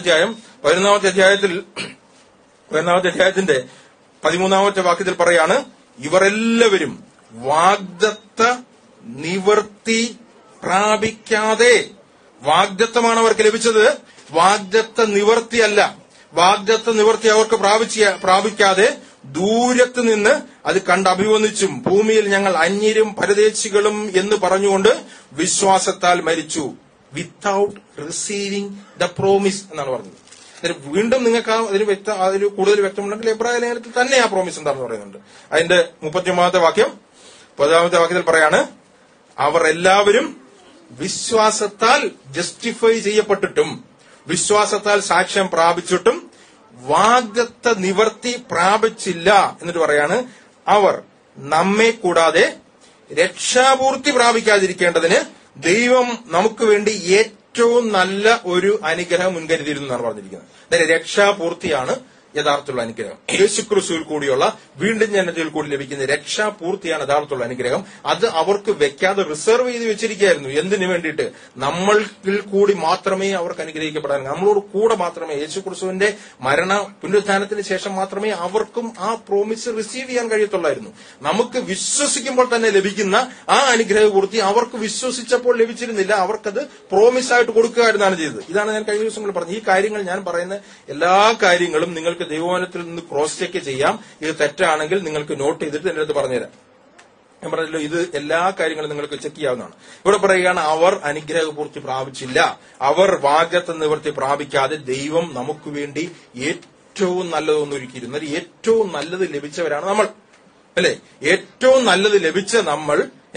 അധ്യായത്തിന്റെ 13-ാമത്തെ വാക്യത്തിൽ പറയാണ്, ഇവരെല്ലാവരും വാഗ്ദത്ത നിവർത്തി പ്രാപിക്കാതെ, വാഗ്ദത്തമാണ് അവർക്ക് ലഭിച്ചത്, വാഗ്ദത്ത നിവർത്തിയല്ല. വാഗ്ദത്ത നിവർത്തി അവർക്ക് പ്രാപിക്കാതെ ദൂരത്ത് നിന്ന് അത് കണ്ട് അഭിവന്ദിച്ചും ഭൂമിയിൽ ഞങ്ങൾ അന്യരും പരദേശികളും എന്ന് പറഞ്ഞുകൊണ്ട് വിശ്വാസത്താൽ മരിച്ചു. വിത്തൌട്ട് റിസീവിംഗ് ദ പ്രോമിസ് എന്നാണ് പറഞ്ഞത്. വീണ്ടും നിങ്ങൾക്ക് അതിന് കൂടുതൽ വ്യക്തമുണ്ടെങ്കിൽ എബ്രായ ലേഖനത്തിൽ തന്നെ ആ പ്രോമിസ് എന്താണെന്ന് പറയുന്നുണ്ട്. അതിന്റെ 39-ാമത്തെ വാക്യം 10-ാമത്തെ വാക്യത്തിൽ പറയാണ്, അവർ എല്ലാവരും വിശ്വാസത്താൽ ജസ്റ്റിഫൈ ചെയ്യപ്പെട്ടിട്ടും വിശ്വാസത്താൽ സാക്ഷ്യം പ്രാപിച്ചിട്ടും വാഗ്ദത്ത നിവർത്തി പ്രാപിച്ചില്ല. എന്നിട്ട് പറയാണ്, അവർ നമ്മെ കൂടാതെ രക്ഷാപൂർത്തി പ്രാപിക്കാതിരിക്കേണ്ടതിന് ദൈവം നമുക്ക് വേണ്ടി ഏറ്റവും നല്ല ഒരു അനുഗ്രഹം മുൻകരുതിയിരുന്നു എന്നാണ് പറഞ്ഞിരിക്കുന്നത്. അതായത് രക്ഷാപൂർത്തിയാണ് യഥാർത്ഥമുള്ള അനുഗ്രഹം. യേശുക്രിസ്തുവിൽ കൂടിയുള്ള വീണ്ടും ജനനത്തിൽ കൂടി ലഭിക്കുന്ന രക്ഷാപൂർത്തിയാണ് യഥാർത്ഥമുള്ള അനുഗ്രഹം. അത് അവർക്ക് വെക്കാതെ റിസർവ് ചെയ്ത് വെച്ചിരിക്കുകയായിരുന്നു. എന്തിനു വേണ്ടിയിട്ട്? നമ്മളിൽ കൂടി മാത്രമേ അവർക്ക് അനുഗ്രഹിക്കപ്പെടാൻ, നമ്മളോട് കൂടെ മാത്രമേ, യേശുക്രിസ്തുവിന്റെ മരണ പുനരുത്ഥാനത്തിന് ശേഷം മാത്രമേ അവർക്കും ആ പ്രോമിസ് റിസീവ് ചെയ്യാൻ കഴിയത്തുള്ളായിരുന്നു. നമുക്ക് വിശ്വസിക്കുമ്പോൾ തന്നെ ലഭിക്കുന്ന ആ അനുഗ്രഹപൂർത്തി അവർക്ക് വിശ്വസിച്ചപ്പോൾ ലഭിച്ചിരുന്നില്ല. അവർക്കത് പ്രോമിസായിട്ട് കൊടുക്കുകയായിരുന്നാണ് ചെയ്തത്. ഇതാണ് ഞാൻ കഴിഞ്ഞ ദിവസങ്ങൾ പറഞ്ഞത്. ഈ കാര്യങ്ങൾ ഞാൻ പറയുന്ന എല്ലാ കാര്യങ്ങളും നിങ്ങൾക്ക് ദൈവവചനത്തിൽ നിന്ന് ക്രോസ് ചെക്ക് ചെയ്യാം. ഇത് തെറ്റാണെങ്കിൽ നിങ്ങൾക്ക് നോട്ട് ചെയ്തിട്ട് എന്റെ അടുത്ത് പറഞ്ഞുതരാം. ഞാൻ പറഞ്ഞല്ലോ, ഇത് എല്ലാ കാര്യങ്ങളും നിങ്ങൾക്ക് ചെക്ക് ചെയ്യാവുന്നതാണ്. ഇവിടെ പറയുകയാണ്, അവർ അനുഗ്രഹപൂർത്തി പ്രാപിച്ചില്ല, അവർ വാഗ്ദത്ത നിവൃത്തി പ്രാപിക്കാതെ ദൈവം നമുക്ക് വേണ്ടി ഏറ്റവും നല്ലതൊന്നും ഒരുക്കിയിരുന്നു. ഏറ്റവും നല്ലത് ലഭിച്ചവരാണ് നമ്മൾ, അല്ലെ? ഏറ്റവും നല്ലത് ലഭിച്ച നമ്മൾ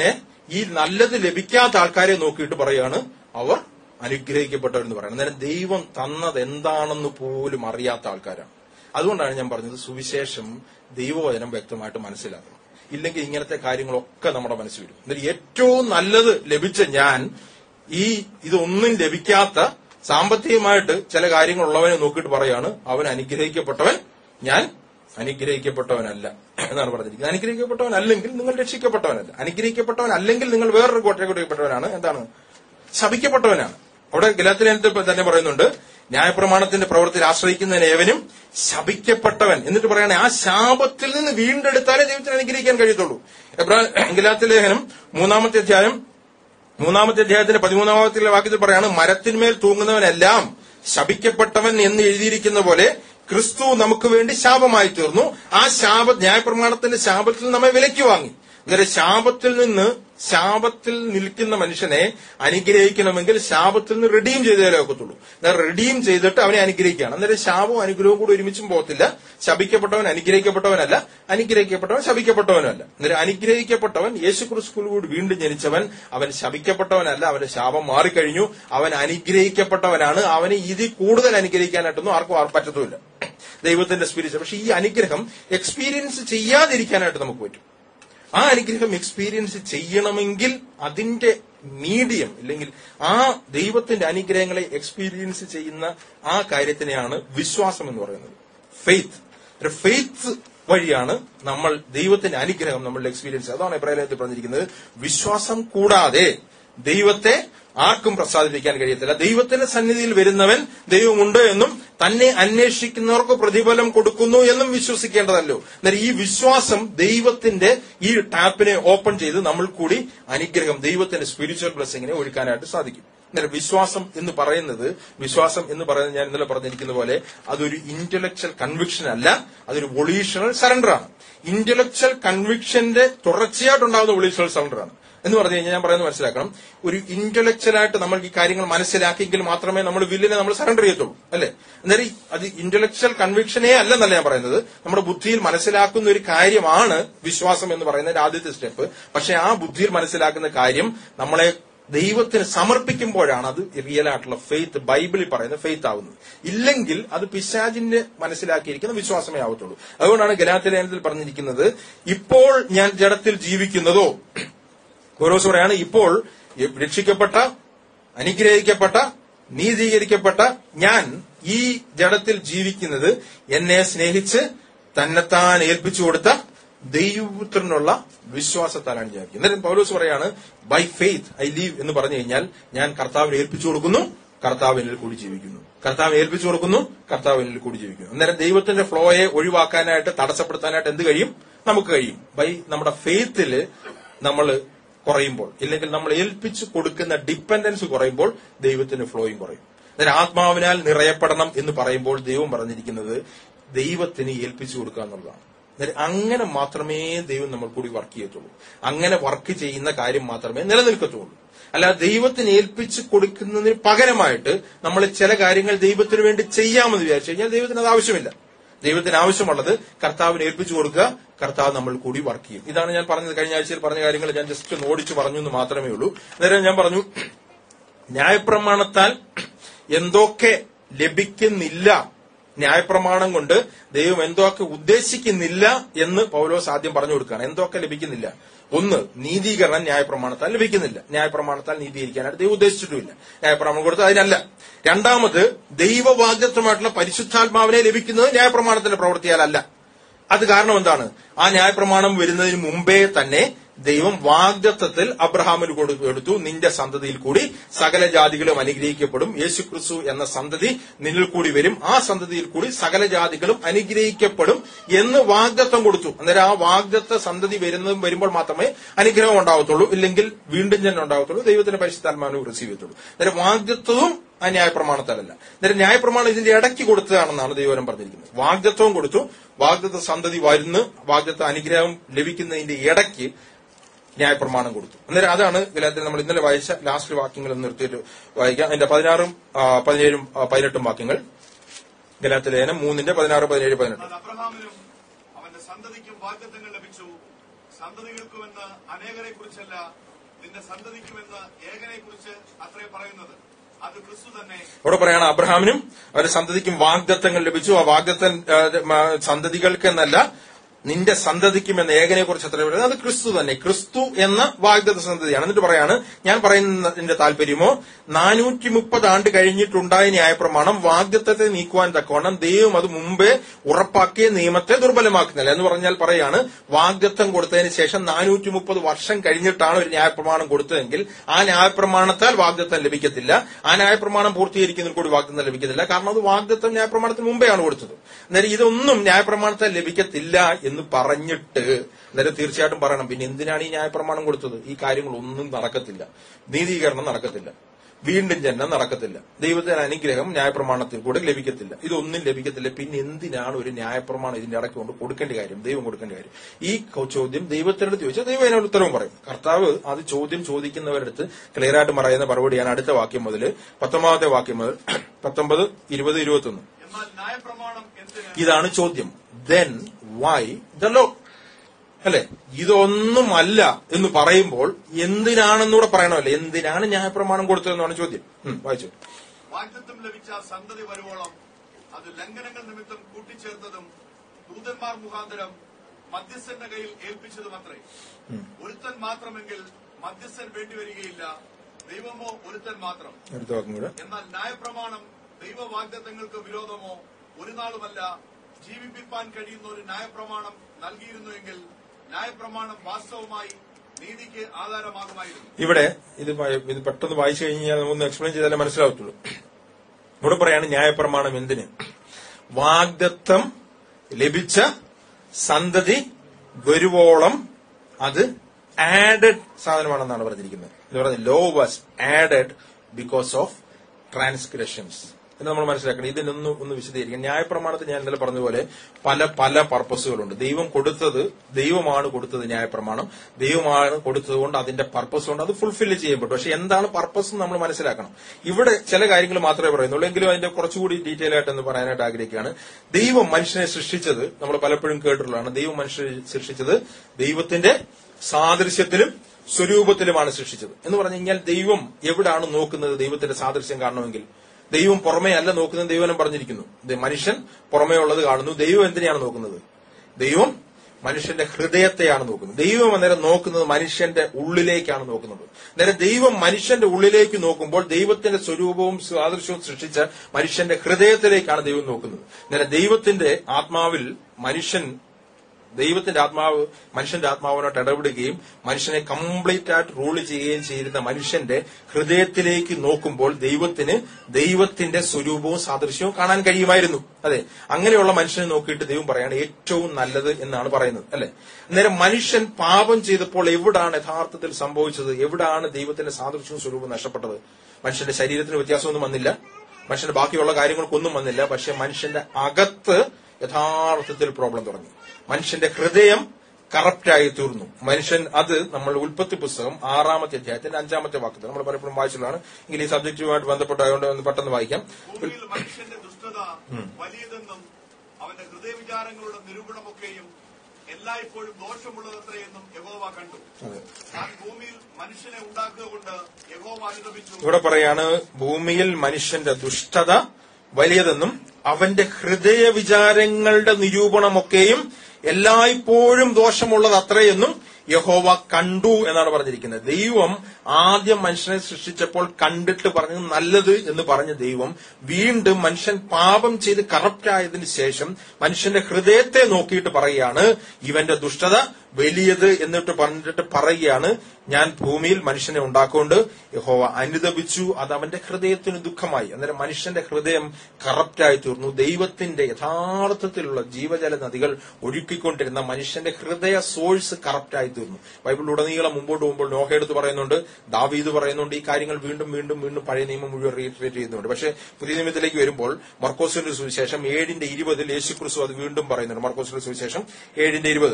ഈ നല്ലത് ലഭിക്കാത്ത ആൾക്കാരെ നോക്കിയിട്ട് പറയാണ് അവർ അനുഗ്രഹിക്കപ്പെട്ടവരെന്ന് പറയുന്നത്. അന്നേരം ദൈവം തന്നത് എന്താണെന്ന് പോലും അറിയാത്ത ആൾക്കാരാണ്. അതുകൊണ്ടാണ് ഞാൻ പറഞ്ഞത് സുവിശേഷം ദൈവവചനം വ്യക്തമായിട്ട് മനസ്സിലാക്കണം. ഇല്ലെങ്കിൽ ഇങ്ങനത്തെ കാര്യങ്ങളൊക്കെ നമ്മുടെ മനസ്സിൽ വരും. എന്നിട്ട് ഏറ്റവും നല്ലത് ലഭിച്ച ഞാൻ ഇതൊന്നും ലഭിക്കാത്ത സാമ്പത്തികമായിട്ട് ചില കാര്യങ്ങളുള്ളവനെ നോക്കിയിട്ട് പറയാണ് അവൻ അനുഗ്രഹിക്കപ്പെട്ടവൻ, ഞാൻ അനുഗ്രഹിക്കപ്പെട്ടവനല്ല എന്നാണ് പറഞ്ഞിരിക്കുന്നത്. അനുഗ്രഹിക്കപ്പെട്ടവനല്ലെങ്കിൽ നിങ്ങൾ രക്ഷിക്കപ്പെട്ടവനല്ല. അനുഗ്രഹിക്കപ്പെട്ടവനല്ലെങ്കിൽ നിങ്ങൾ വേറൊരു കോട്ടയപ്പെട്ടവനാണ്. എന്താണ്? ശപിക്കപ്പെട്ടവനാണ്. അവിടെ ഗലാത്യലേഖനത്തിൽ തന്നെ പറയുന്നുണ്ട്, ന്യായപ്രമാണത്തിന്റെ പ്രവൃത്തിയിൽ ആശ്രയിക്കുന്നതിന് ഏവനും ശപിക്കപ്പെട്ടവൻ. എന്നിട്ട് പറയണേ ആ ശാപത്തിൽ നിന്ന് വീണ്ടെടുത്താലേ ദൈവത്തിന് അനുഗ്രഹിക്കാൻ കഴിയത്തുള്ളൂ. ഗലാത്യലേഖനം 3-ാമത്തെ അധ്യായത്തിന്റെ 13-ാമത്തെ വാക്യത്തിൽ പറയാണ്, മരത്തിന്മേൽ തൂങ്ങുന്നവനെല്ലാം ശപിക്കപ്പെട്ടവൻ എന്ന് എഴുതിയിരിക്കുന്ന പോലെ ക്രിസ്തു നമുക്ക് വേണ്ടി ശാപമായി തീർന്നു. ആ ന്യായപ്രമാണത്തിന്റെ ശാപത്തിൽ നമ്മെ വിലയ്ക്ക് വാങ്ങി. അന്നേരം ശാപത്തിൽ നിൽക്കുന്ന മനുഷ്യനെ അനുഗ്രഹിക്കണമെങ്കിൽ ശാപത്തിൽ നിന്ന് റിഡീം ചെയ്തേ ഒക്കത്തുള്ളൂ. റിഡീം ചെയ്തിട്ട് അവനെ അനുഗ്രഹിക്കുകയാണ്. അന്നേരം ശാപവും അനുഗ്രഹവും കൂടെ ഒരുമിച്ചും പോകത്തില്ല. ശപിക്കപ്പെട്ടവൻ അനുഗ്രഹിക്കപ്പെട്ടവനല്ല, അനുഗ്രഹിക്കപ്പെട്ടവൻ ശപിക്കപ്പെട്ടവനല്ല. അന്നേരം അനുഗ്രഹിക്കപ്പെട്ടവൻ യേശുക്രിസ്തുവിലൂടെ വീണ്ടും ജനിച്ചവൻ, അവൻ ശപിക്കപ്പെട്ടവനല്ല, അവന്റെ ശാപം മാറിക്കഴിഞ്ഞു, അവൻ അനുഗ്രഹിക്കപ്പെട്ടവനാണ്. അവന് ഇതിൽ കൂടുതൽ അനുഗ്രഹിക്കാനായിട്ടൊന്നും ആർക്കും പറ്റത്തുമില്ല, ദൈവത്തിന്റെ സ്പിരിറ്റ്. പക്ഷെ ഈ അനുഗ്രഹം എക്സ്പീരിയൻസ് ചെയ്യാതിരിക്കാനായിട്ട് നമുക്ക് പറ്റും. ആ അനുഗ്രഹം എക്സ്പീരിയൻസ് ചെയ്യണമെങ്കിൽ അതിന്റെ മീഡിയം, അല്ലെങ്കിൽ ആ ദൈവത്തിന്റെ അനുഗ്രഹങ്ങളെ എക്സ്പീരിയൻസ് ചെയ്യുന്ന ആ കാര്യത്തിനെയാണ് വിശ്വാസം എന്ന് പറയുന്നത്. ഫെയ്ത്ത് വഴിയാണ് നമ്മൾ ദൈവത്തിന്റെ അനുഗ്രഹം നമ്മളുടെ എക്സ്പീരിയൻസ്. അതാണ് എബ്രായത്തിൽ പറഞ്ഞിരിക്കുന്നത്, വിശ്വാസം കൂടാതെ ദൈവത്തെ ആർക്കും പ്രസാദിപ്പിക്കാൻ കഴിയത്തില്ല. ദൈവത്തിന്റെ സന്നിധിയിൽ വരുന്നവൻ ദൈവമുണ്ട് എന്നും തന്നെ അന്വേഷിക്കുന്നവർക്ക് പ്രതിഫലം കൊടുക്കുന്നു എന്നും വിശ്വസിക്കേണ്ടതല്ലോ. എന്നാൽ ഈ വിശ്വാസം ദൈവത്തിന്റെ ഈ ടാപ്പിനെ ഓപ്പൺ ചെയ്ത് നമ്മൾ കൂടി അനുഗ്രഹം, ദൈവത്തിന്റെ സ്പിരിച്വൽ ബ്ലെസ്സിങ്ങിനെ ഒഴുക്കാനായിട്ട് സാധിക്കും. എന്നാൽ വിശ്വാസം എന്ന് പറയുന്നത് ഞാൻ ഇന്നലെ പറഞ്ഞിരിക്കുന്ന പോലെ അതൊരു ഇന്റലക്ച്വൽ കൺവിക്ഷൻ അല്ല, അതൊരു വൊളീഷണൽ സറണ്ടർ ആണ്. ഇന്റലക്ച്വൽ കൺവിക്ഷന്റെ തുടർച്ചയായിട്ടുണ്ടാകുന്ന വൊളീഷണൽ സറണ്ടർ ആണ് എന്ന് പറഞ്ഞു കഴിഞ്ഞാൽ ഞാൻ പറയുന്നത് മനസ്സിലാക്കണം. ഒരു ഇന്റലക്ച്വലായിട്ട് നമ്മൾ ഈ കാര്യങ്ങൾ മനസ്സിലാക്കിയെങ്കിൽ മാത്രമേ നമ്മൾ വില്ലിനെ നമ്മൾ സറണ്ടർ ചെയ്യത്തുള്ളൂ, അല്ലെ? അന്നേരം അത് ഇന്റലക്ച്വൽ കൺവിക്ഷനേ അല്ലെന്നല്ല ഞാൻ പറയുന്നത്. നമ്മുടെ ബുദ്ധിയിൽ മനസ്സിലാക്കുന്ന ഒരു കാര്യമാണ് വിശ്വാസം എന്ന് പറയുന്നതിന്റെ ആദ്യത്തെ സ്റ്റെപ്പ്. പക്ഷെ ആ ബുദ്ധിയിൽ മനസ്സിലാക്കുന്ന കാര്യം നമ്മളെ ദൈവത്തിന് സമർപ്പിക്കുമ്പോഴാണ് അത് റിയൽ ആയിട്ടുള്ള ഫെയ്ത്ത്, ബൈബിളിൽ പറയുന്ന ഫെയ്ത്ത് ആവുന്നത്. ഇല്ലെങ്കിൽ അത് പിശാചിന്റെ മനസ്സിലാക്കിയിരിക്കുന്ന വിശ്വാസമേ ആവത്തുള്ളൂ. അതുകൊണ്ടാണ് ഗലാത്യലേഖനത്തിൽ പറഞ്ഞിരിക്കുന്നത്, ഇപ്പോൾ ഞാൻ ജഡത്തിൽ ജീവിക്കുന്നതോ, പൗലോസ് പറയാണ്, ഇപ്പോൾ രക്ഷിക്കപ്പെട്ട, അനുഗ്രഹിക്കപ്പെട്ട, നീതീകരിക്കപ്പെട്ട ഞാൻ ഈ ജഡത്തിൽ ജീവിക്കുന്നത് എന്നെ സ്നേഹിച്ച് തന്നെത്താൻ ഏൽപ്പിച്ചു കൊടുത്ത ദൈവപുത്രനുള്ള വിശ്വാസത്താലാണ് ഞാൻ. എന്നാലും പൗലോസ് പറയാണ്, ബൈ ഫെയ്ത്ത് ഐ ലീവ് എന്ന് പറഞ്ഞു കഴിഞ്ഞാൽ ഞാൻ കർത്താവിനെ ഏൽപ്പിച്ചു കൊടുക്കുന്നു, കർത്താവിനിൽ കൂടി ജീവിക്കുന്നു. കർത്താവിനെ ഏൽപ്പിച്ചു കൊടുക്കുന്നു, കർത്താവിനിൽ കൂടി ജീവിക്കുന്നു. അന്നേരം ദൈവത്തിന്റെ ഫ്ലോയെ ഒഴിവാക്കാനായിട്ട്, തടസ്സപ്പെടുത്താനായിട്ട് എന്ത് കഴിയും? നമുക്ക് കഴിയും. നമ്മുടെ ഫെയ്ത്തില് നമ്മൾ കുറയുമ്പോൾ, ഇല്ലെങ്കിൽ നമ്മൾ ഏൽപ്പിച്ചു കൊടുക്കുന്ന ഡിപ്പെൻഡൻസ് കുറയുമ്പോൾ ദൈവത്തിന്റെ ഫ്ലോയും കുറയും. അന്നേരം ആത്മാവിനാൽ നിറയപ്പെടണം എന്ന് പറയുമ്പോൾ ദൈവം പറഞ്ഞിരിക്കുന്നത് ദൈവത്തിന് ഏൽപ്പിച്ചു കൊടുക്കുക എന്നുള്ളതാണ്. അങ്ങനെ മാത്രമേ ദൈവം നമ്മൾ കൂടി വർക്ക് ചെയ്യത്തുള്ളൂ. അങ്ങനെ വർക്ക് ചെയ്യുന്ന കാര്യം മാത്രമേ നിലനിൽക്കത്തുള്ളൂ. അല്ലാതെ ദൈവത്തിന് ഏൽപ്പിച്ചു കൊടുക്കുന്നതിന് പകരമായിട്ട് നമ്മൾ ചില കാര്യങ്ങൾ ദൈവത്തിന് വേണ്ടി ചെയ്യാമെന്ന് വിചാരിച്ചു കഴിഞ്ഞാൽ ദൈവത്തിന് അത് ആവശ്യമില്ല. ദൈവത്തിന് ആവശ്യമുള്ളത് കർത്താവിന് ഏൽപ്പിച്ചു കൊടുക്കുക, കർത്താവ് നമ്മൾ കൂടി വർക്ക് ചെയ്യും. ഇതാണ് ഞാൻ പറഞ്ഞത്. കഴിഞ്ഞ ആഴ്ചയിൽ പറഞ്ഞ കാര്യങ്ങൾ ഞാൻ ജസ്റ്റ് ഒന്ന് ഓടിച്ചു പറഞ്ഞു എന്ന് മാത്രമേ ഉള്ളൂ. അന്നേരം ഞാൻ പറഞ്ഞു, ന്യായപ്രമാണത്താൽ എന്തൊക്കെ ലഭിക്കുന്നില്ല, ന്യായപ്രമാണം കൊണ്ട് ദൈവം എന്തൊക്കെ ഉദ്ദേശിക്കുന്നില്ല എന്ന് പൗലോസ് ആദ്യം പറഞ്ഞു കൊടുക്കുകയാണ്. എന്തൊക്കെ ലഭിക്കുന്നില്ല? ഒന്ന്, നീതീകരണം ന്യായപ്രമാണത്താൽ ലഭിക്കുന്നില്ല. ന്യായപ്രമാണത്താൽ നീതീകരിക്കാനായിട്ട് ദൈവം ഉദ്ദേശിച്ചിട്ടുമില്ല. ന്യായപ്രമാണം കൊടുത്ത് അതിനല്ല. രണ്ടാമത്, ദൈവവാഗ്ദത്വമായിട്ടുള്ള പരിശുദ്ധാത്മാവിനെ ലഭിക്കുന്നത് ന്യായപ്രമാണത്തിന്റെ പ്രവൃത്തിയാലല്ല. അത് കാരണം എന്താണ്? ആ ന്യായപ്രമാണം വരുന്നതിന് മുമ്പേ തന്നെ ദൈവം വാഗ്ദത്തത്തിൽ അബ്രഹാമിന് കൊടുത്തു, നിന്റെ സന്തതിയിൽ കൂടി സകല ജാതികളും അനുഗ്രഹിക്കപ്പെടും, യേശുക്രിസ്തു എന്ന സന്തതി നിന്നിൽ കൂടി വരും, ആ സന്തതിയിൽ കൂടി സകല ജാതികളും അനുഗ്രഹിക്കപ്പെടും എന്ന് വാഗ്ദത്തം കൊടുത്തു. അന്നേരം ആ വാഗ്ദത്ത സന്തതി വരുമ്പോൾ മാത്രമേ അനുഗ്രഹം ഉണ്ടാവത്തുള്ളൂ, ഇല്ലെങ്കിൽ വീണ്ടും ജന്മം ഉണ്ടാവത്തുള്ളൂ, ദൈവത്തിന്റെ പരിശുദ്ധാത്മാവിനെ റിസീവ് ചെയ്യത്തുള്ളൂ. അന്നേരം വാഗ്ദത്വവും ആ ന്യായപ്രമാണത്താലല്ല. അന്നേരം ന്യായപ്രമാണം ഇതിന്റെ ഇടയ്ക്ക് കൊടുത്തതാണെന്നാണ് ദൈവം പറഞ്ഞിരിക്കുന്നത്. വാഗ്ദത്വവും കൊടുത്തു, വാഗ്ദത്ത സന്തതി വരുന്നു, വാഗ്ദത്ത അനുഗ്രഹം ലഭിക്കുന്നതിന്റെ ഇടയ്ക്ക് ന്യായപ്രമാണം കൊടുത്തു. അന്നേരം അതാണ് ഗലാത്യർ നമ്മൾ ഇന്നലെ വായിച്ച ലാസ്റ്റ് വാക്യങ്ങൾ നിർത്തിയിട്ട് വായിക്കാം. അതിന്റെ 16, 17, 18 വാക്യങ്ങൾ. ഗലാത്യർ ലേഖനം 3:16, 17, 18. അബ്രഹാമിനും അവന്റെ സന്തതിക്കും വാഗ്ദത്തങ്ങൾ ലഭിച്ചു. സന്തതികൾക്കുമെന്ന് അനേകരെ കുറിച്ചല്ല, നിന്റെ സന്തതിക്കുമെന്ന് ഏകനെ കുറിച്ച് അത്രേ പറയുന്നത്. അത് ക്രിസ്തു തന്നെ. ഇവിടെ പറയാണ് അബ്രഹാമിനും അവരുടെ സന്തതിക്കും വാഗ്ദത്തങ്ങൾ ലഭിച്ചു. ആ വാഗ്ദത്തൻ സന്തതികൾക്ക് എന്നല്ല, നിന്റെ സന്തതിക്കും എന്ന ഏകനെ കുറിച്ച് അത്ര പറയുന്നത് അത് ക്രിസ്തു തന്നെ. ക്രിസ്തു എന്ന വാഗ്ദത്ത സന്തതിയാണ്. എന്നിട്ട് പറയാണ്, ഞാൻ പറയുന്നതിന്റെ താല്പര്യമോ 430 ആണ്ട് കഴിഞ്ഞിട്ടുണ്ടായ ന്യായപ്രമാണം വാഗ്ദത്തത്തെ നീക്കുവാൻ തക്കവണ്ണം ദൈവം അത് മുമ്പേ ഉറപ്പാക്കിയ നിയമത്തെ ദുർബലമാക്കുന്നില്ല എന്ന് പറഞ്ഞാൽ പറയാണ്, വാഗ്ദത്തം കൊടുത്തതിന് ശേഷം 430 വർഷം കഴിഞ്ഞിട്ടാണ് ഒരു ന്യായപ്രമാണം കൊടുത്തതെങ്കിൽ ആ ന്യായപ്രമാണത്താൽ വാഗ്ദത്തം ലഭിക്കത്തില്ല. ആ ന്യായപ്രമാണം പൂർത്തീകരിക്കുന്നതിൽ കൂടി വാഗ്ദത്തം ലഭിക്കത്തില്ല. കാരണം അത് വാഗ്ദത്തം ന്യായപ്രമാണത്തിന് മുമ്പെയാണ് കൊടുത്തത്. അന്നേരം ഇതൊന്നും ന്യായപ്രമാണത്താൽ ലഭിക്കത്തില്ല എന്ന് പറഞ്ഞിട്ട് അന്നേരം തീർച്ചയായിട്ടും പറയണം, പിന്നെ എന്തിനാണ് ഈ ന്യായപ്രമാണം കൊടുത്തത്? ഈ കാര്യങ്ങളൊന്നും നടക്കത്തില്ല. നീതീകരണം നടക്കത്തില്ല, വീണ്ടും ജനനം നടക്കത്തില്ല, ദൈവത്തിന്റെ അനുഗ്രഹം ന്യായപ്രമാണത്തിൽ കൂടെ ലഭിക്കത്തില്ല. ഇതൊന്നും ലഭിക്കത്തില്ല. പിന്നെ എന്തിനാണ് ഒരു ന്യായപ്രമാണം ഇതിന്റെ ഇടയ്ക്ക് കൊണ്ട് കൊടുക്കേണ്ട കാര്യം, ദൈവം കൊടുക്കേണ്ട കാര്യം? ഈ ചോദ്യം ദൈവത്തിനടുത്ത് ചോദിച്ചാൽ ദൈവം അതിനോട് ഉത്തരവും പറയും. കർത്താവ് അത് ചോദ്യം ചോദിക്കുന്നവരടുത്ത് ക്ലിയർ ആയിട്ട് പറയുന്ന മറുപടിയാണ് അടുത്ത വാക്യം മുതൽ 19 വാക്യം മുതൽ 19, 20, 21. ഇതാണ് ചോദ്യം. Then why the law? അല്ലെ, ഇതൊന്നുമല്ല എന്ന് പറയുമ്പോൾ എന്തിനാണെന്നൂടെ പറയണമല്ലേ? എന്തിനാണ് ന്യായപ്രമാണം കൊടുത്തതെന്നാണ് ചോദ്യം. വായിച്ചു. വാഗ്ദത്തം ലഭിച്ച സന്തതി വരുവോളം അത് ലംഘനങ്ങൾ നിമിത്തം കൂട്ടിച്ചേർത്തതും ദൂതന്മാർ മുഖാന്തരം മധ്യസ്ഥന്റെ കയ്യിൽ ഏൽപ്പിച്ചതും അത്രേ. ഒരുത്തൻ മാത്രമെങ്കിൽ മധ്യസ്ഥൻ വേണ്ടിവരികയില്ല, ദൈവമോ ഒരുത്തൻ മാത്രം. എന്നാൽ ന്യായപ്രമാണം ദൈവ വാഗ്ദത്തങ്ങൾക്ക് വിരോധമോ ഒരു നാളുമല്ല. ജീവിപ്പിക്കാൻ കഴിയുന്ന ഒരു ന്യായപ്രമാണം നൽകിയിരുന്നുവെങ്കിൽ ന്യായപ്രമാണം വാസ്തവമായി നീതിക്ക് ആധാരമാകുമായിരുന്നു. ഇവിടെ ഇത് പെട്ടെന്ന് വായിച്ചു കഴിഞ്ഞാൽ ഒന്ന് എക്സ്പ്ലെയിൻ ചെയ്താലേ മനസ്സിലാവത്തുള്ളൂ. ഇവിടെ പറയാണ് ന്യായപ്രമാണം എന്തിന്? വാഗ്ദത്തം ലഭിച്ച സന്തതി വരുവോളം അത് ആഡഡ് സാധനമാണെന്നാണ് പറഞ്ഞിരിക്കുന്നത്. എന്ന് പറഞ്ഞാൽ law was added because of transgressions എന്ന് നമ്മൾ മനസ്സിലാക്കണം. ഇതിനൊന്ന് വിശദീകരിക്കാം. ന്യായപ്രമാണത്തിൽ ഞാൻ ഇന്നലെ പറഞ്ഞതുപോലെ പല പല പർപ്പസുകളുണ്ട്. ദൈവമാണ് കൊടുത്തത് ന്യായപ്രമാണം. ദൈവമാണ് കൊടുത്തതുകൊണ്ട് അതിന്റെ പർപ്പസ് കൊണ്ട് അത് ഫുൾഫിൽ ചെയ്യപ്പെട്ടു. പക്ഷെ എന്താണ് പർപ്പസ് എന്ന് നമ്മൾ മനസ്സിലാക്കണം. ഇവിടെ ചില കാര്യങ്ങൾ മാത്രമേ പറയുന്നുള്ളൂ, എങ്കിലും അതിന്റെ കുറച്ചുകൂടി ഡീറ്റെയിൽ ആയിട്ടൊന്ന് പറയാനായിട്ട് ആഗ്രഹിക്കുകയാണ്. ദൈവം മനുഷ്യനെ സൃഷ്ടിച്ചത് നമ്മൾ പലപ്പോഴും കേട്ടിട്ടുള്ളതാണ്. ദൈവം മനുഷ്യനെ സൃഷ്ടിച്ചത് ദൈവത്തിന്റെ സാദൃശ്യത്തിലും സ്വരൂപത്തിലുമാണ് സൃഷ്ടിച്ചത്. എന്ന് പറഞ്ഞു കഴിഞ്ഞാൽ ദൈവം എവിടാണ് നോക്കുന്നത്? ദൈവത്തിന്റെ സാദൃശ്യം കാണണമെങ്കിൽ ദൈവം പുറമേ അല്ല നോക്കുന്നത്. ദൈവം പറഞ്ഞിരിക്കുന്നു, മനുഷ്യൻ പുറമേ ഉള്ളത് കാണുന്നു. ദൈവം എന്തിനെയാണ് നോക്കുന്നത്? ദൈവം മനുഷ്യന്റെ ഹൃദയത്തെയാണ് നോക്കുന്നത്. ദൈവം അന്നേരം നോക്കുന്നത് മനുഷ്യന്റെ ഉള്ളിലേക്കാണ് നോക്കുന്നത്. അന്നേരം ദൈവം മനുഷ്യന്റെ ഉള്ളിലേക്ക് നോക്കുമ്പോൾ ദൈവത്തിന്റെ സ്വരൂപവും സാദൃശ്യവും സൃഷ്ടിച്ച മനുഷ്യന്റെ ഹൃദയത്തിലേക്കാണ് ദൈവം നോക്കുന്നത്. അന്നേരം ദൈവത്തിന്റെ ആത്മാവ് മനുഷ്യന്റെ ആത്മാവിനോട്ട് ഇടപെടുകയും മനുഷ്യനെ കംപ്ലീറ്റ് ആയിട്ട് റൂൾ ചെയ്യുകയും ചെയ്യുന്ന മനുഷ്യന്റെ ഹൃദയത്തിലേക്ക് നോക്കുമ്പോൾ ദൈവത്തിന്റെ സ്വരൂപവും സാദൃശ്യവും കാണാൻ കഴിയുമായിരുന്നു. അതെ, അങ്ങനെയുള്ള മനുഷ്യനെ നോക്കിയിട്ട് ദൈവം പറയാണ് ഏറ്റവും നല്ലത് എന്നാണ് പറയുന്നത്. അല്ലെ, അന്നേരം മനുഷ്യൻ പാപം ചെയ്തപ്പോൾ എവിടാണ് യഥാർത്ഥത്തിൽ സംഭവിച്ചത്? എവിടാണ് ദൈവത്തിന്റെ സാദൃശ്യവും സ്വരൂപവും നഷ്ടപ്പെട്ടത്? മനുഷ്യന്റെ ശരീരത്തിന് വ്യത്യാസമൊന്നും വന്നില്ല, മനുഷ്യന്റെ ബാക്കിയുള്ള കാര്യങ്ങൾക്കൊന്നും വന്നില്ല. പക്ഷെ മനുഷ്യന്റെ അകത്ത് യഥാർത്ഥത്തിൽ പ്രോബ്ലം തുടങ്ങി. മനുഷ്യന്റെ ഹൃദയം കറപ്റ്റായി തീർന്നു. മനുഷ്യൻ അത് നമ്മൾ ഉൽപ്പത്തി പുസ്തകം 6-ാമത്തെ അധ്യായത്തിന്റെ 5-ാമത്തെ വാക്യത്തിൽ നമ്മൾ പലപ്പോഴും വായിച്ചതാണ്. എങ്കിൽ ഈ സബ്ജക്റ്റുമായിട്ട് ബന്ധപ്പെട്ടായതുകൊണ്ട് ഒന്ന് പെട്ടെന്ന് വായിക്കാം. മനുഷ്യന്റെ ദുഷ്ടത വലിയതെന്നും അവന്റെ ഹൃദയവിചാരങ്ങളുടെ നിരൂപണമൊക്കെയും എല്ലായ്പ്പോഴും ദോഷമുള്ളതത്രയെന്നും യഹോവ കണ്ടു. താൻ ഭൂമിയിൽ മനുഷ്യനെ ഉണ്ടാക്കുക കൊണ്ട് യഹോവ അനുതപിച്ചു. ഇവിടെ പറയാണ്, ഭൂമിയിൽ മനുഷ്യന്റെ ദുഷ്ടത വലിയതെന്നും അവന്റെ ഹൃദയ വിചാരങ്ങളുടെ നിരൂപണമൊക്കെയും എല്ലായ്പ്പോഴും ദോഷമുള്ളത് അത്രയെന്നും യഹോവ കണ്ടു എന്നാണ് പറഞ്ഞിരിക്കുന്നത്. ദൈവം ആദ്യം മനുഷ്യനെ സൃഷ്ടിച്ചപ്പോൾ കണ്ടിട്ട് പറഞ്ഞു നല്ലത് എന്ന് പറഞ്ഞ ദൈവം വീണ്ടും മനുഷ്യൻ പാപം ചെയ്ത് കറപ്റ്റായതിനു ശേഷം മനുഷ്യന്റെ ഹൃദയത്തെ നോക്കിയിട്ട് പറയുകയാണ് ഇവന്റെ ദുഷ്ടത വലിയത് എന്നിട്ട് പറഞ്ഞിട്ട് പറയുകയാണ് ഞാൻ ഭൂമിയിൽ മനുഷ്യനെ ഉണ്ടാക്കൊണ്ട് യഹോവ അനുതപിച്ചു. അത് അവന്റെ ഹൃദയത്തിന് ദുഃഖമായി. അന്നേരം മനുഷ്യന്റെ ഹൃദയം കറപ്റ്റായി തീർന്നു. ദൈവത്തിന്റെ യഥാർത്ഥത്തിലുള്ള ജീവജല നദികൾ ഒഴുക്കിക്കൊണ്ടിരുന്ന മനുഷ്യന്റെ ഹൃദയ സോഴ്സ് കറപ്റ്റായി തീർന്നു. ബൈബിളിലുടനീളം മുമ്പോട്ട് പോകുമ്പോൾ നോഹയെടുത്ത് പറയുന്നുണ്ട്, ദാവീദ് പറയുന്നുണ്ട്. ഈ കാര്യങ്ങൾ വീണ്ടും വീണ്ടും വീണ്ടും പഴയ നിയമം മുഴുവൻ റീട്രേറ്റ് ചെയ്യുന്നുണ്ട്. പക്ഷേ പുതിയ നിയമത്തിലേക്ക് വരുമ്പോൾ മർക്കോസിന്റെ സുവിശേഷം 7:20 യേശുക്രിസ്തു അത് വീണ്ടും പറയുന്നുണ്ട്. മർക്കോസിന്റെ സുവിശേഷം 7:20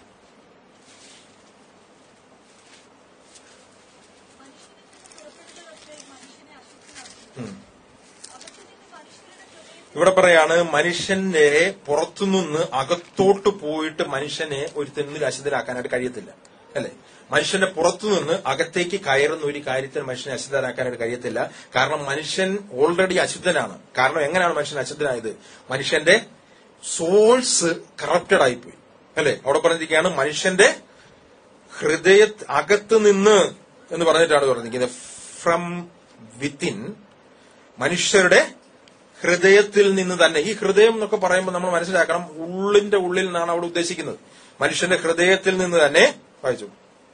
ഇവിടെ പറയാണ് മനുഷ്യന്റെ പുറത്തുനിന്ന് അകത്തോട്ട് പോയിട്ട് മനുഷ്യനെ ഒരു തെന്നിൽ അശുദ്ധരാക്കാനായിട്ട് കഴിയത്തില്ല. അല്ലെ, മനുഷ്യന്റെ പുറത്തുനിന്ന് അകത്തേക്ക് കയറുന്ന ഒരു കാര്യത്തിൽ മനുഷ്യനെ അശുദ്ധനാക്കാനായിട്ട് കഴിയത്തില്ല. കാരണം മനുഷ്യൻ ഓൾറെഡി അശുദ്ധനാണ്. കാരണം എങ്ങനെയാണ് മനുഷ്യൻ അശുദ്ധനായത്? മനുഷ്യന്റെ സോൾസ് കറപ്റ്റഡ് ആയിപ്പോയി, അല്ലെ? അവിടെ പറഞ്ഞിരിക്കുകയാണ് മനുഷ്യന്റെ ഹൃദയ അകത്ത് നിന്ന് എന്ന് പറഞ്ഞിട്ടാണ് പറഞ്ഞിരിക്കുന്നത്. ഫ്രം വിത്തിൻ, മനുഷ്യരുടെ ഹൃദയത്തിൽ നിന്ന് തന്നെ. ഈ ഹൃദയം എന്നൊക്കെ പറയുമ്പോൾ നമ്മൾ മനസ്സിലാക്കണം, ഉള്ളിന്റെ ഉള്ളിൽ നിന്നാണ് അവിടെ ഉദ്ദേശിക്കുന്നത്. മനുഷ്യന്റെ ഹൃദയത്തിൽ നിന്ന് തന്നെ. വായിച്ചു.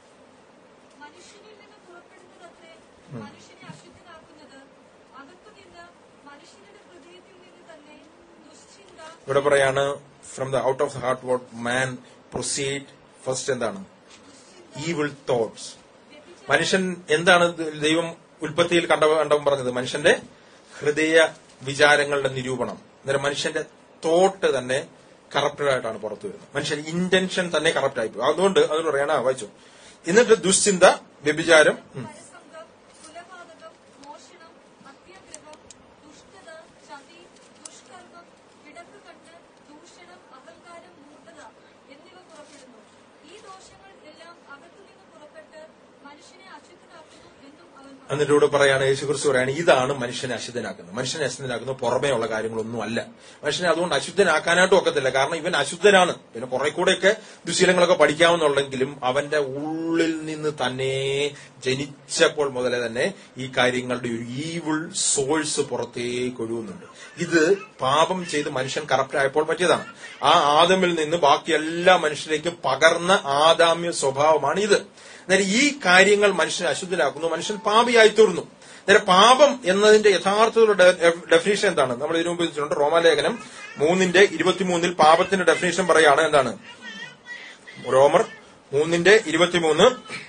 ഇവിടെ പറയാണ് from the out of the heart what man proceed. First എന്താണ്? Evil thoughts. മനുഷ്യൻ എന്താണ് ദൈവം ഉൽപ്പത്തിയിൽ കണ്ടവൻ പറഞ്ഞത്? മനുഷ്യന്റെ ഹൃദയ വിചാരങ്ങളുടെ നിരൂപണം. അന്നേരം മനുഷ്യന്റെ തോട്ട് തന്നെ കറപ്റ്റഡ് ആയിട്ടാണ് പുറത്തു വരുന്നത്. മനുഷ്യന്റെ ഇന്റൻഷൻ തന്നെ കറപ്റ്റ് ആയിപ്പോയി. അതുകൊണ്ട് പറയാണ്, വായിച്ചു. എന്നിട്ട് ദുശ്ചിന്ത, വ്യഭിചാരം, എന്നിട്ട് ഇവിടെ പറയാണ്, യേശുക്രിസ്തു പറയാണ്, ഇതാണ് മനുഷ്യനെ അശുദ്ധനാക്കുന്നത്. മനുഷ്യനെ അശുദ്ധനാക്കുന്നത് പുറമേ ഉള്ള കാര്യങ്ങളൊന്നും അല്ല. മനുഷ്യനെ അതുകൊണ്ട് അശുദ്ധനാക്കാനായിട്ടും ഒക്കത്തില്ല. കാരണം ഇവൻ അശുദ്ധനാണ്. പിന്നെ കുറെ കൂടെയൊക്കെ ദുശീലങ്ങളൊക്കെ പഠിക്കാവുന്നുള്ളെങ്കിലും അവന്റെ ഉള്ളിൽ നിന്ന് തന്നെ ജനിച്ചപ്പോൾ മുതലേ തന്നെ ഈ കാര്യങ്ങളുടെ ഒരു ഈവിൾ സോഴ്സ് പുറത്തേക്ക് ഒഴുകുന്നുണ്ട്. ഇത് പാപം ചെയ്ത് മനുഷ്യൻ കറപ്റ്റ് ആയപ്പോൾ പറ്റിയതാണ്. ആ ആദമിൽ നിന്ന് ബാക്കി എല്ലാ മനുഷ്യരിലേക്കും പകർന്ന ആദാമ്യ സ്വഭാവമാണ് ഇത്. അന്നേരം ഈ കാര്യങ്ങൾ മനുഷ്യനെ അശുദ്ധനാക്കുന്നു, മനുഷ്യൻ പാപിയായി തീർന്നു. അന്നേരം പാപം എന്നതിന്റെ യഥാർത്ഥത്തിലുള്ള ഡെഫിനേഷൻ എന്താണ്? നമ്മൾ ഇതിനു മുമ്പ് വെച്ചിട്ടുണ്ട്. റോമാലേഖനം 3:23 പാപത്തിന്റെ ഡെഫിനേഷൻ പറയാണ്. എന്താണ്? റോമർ 3:23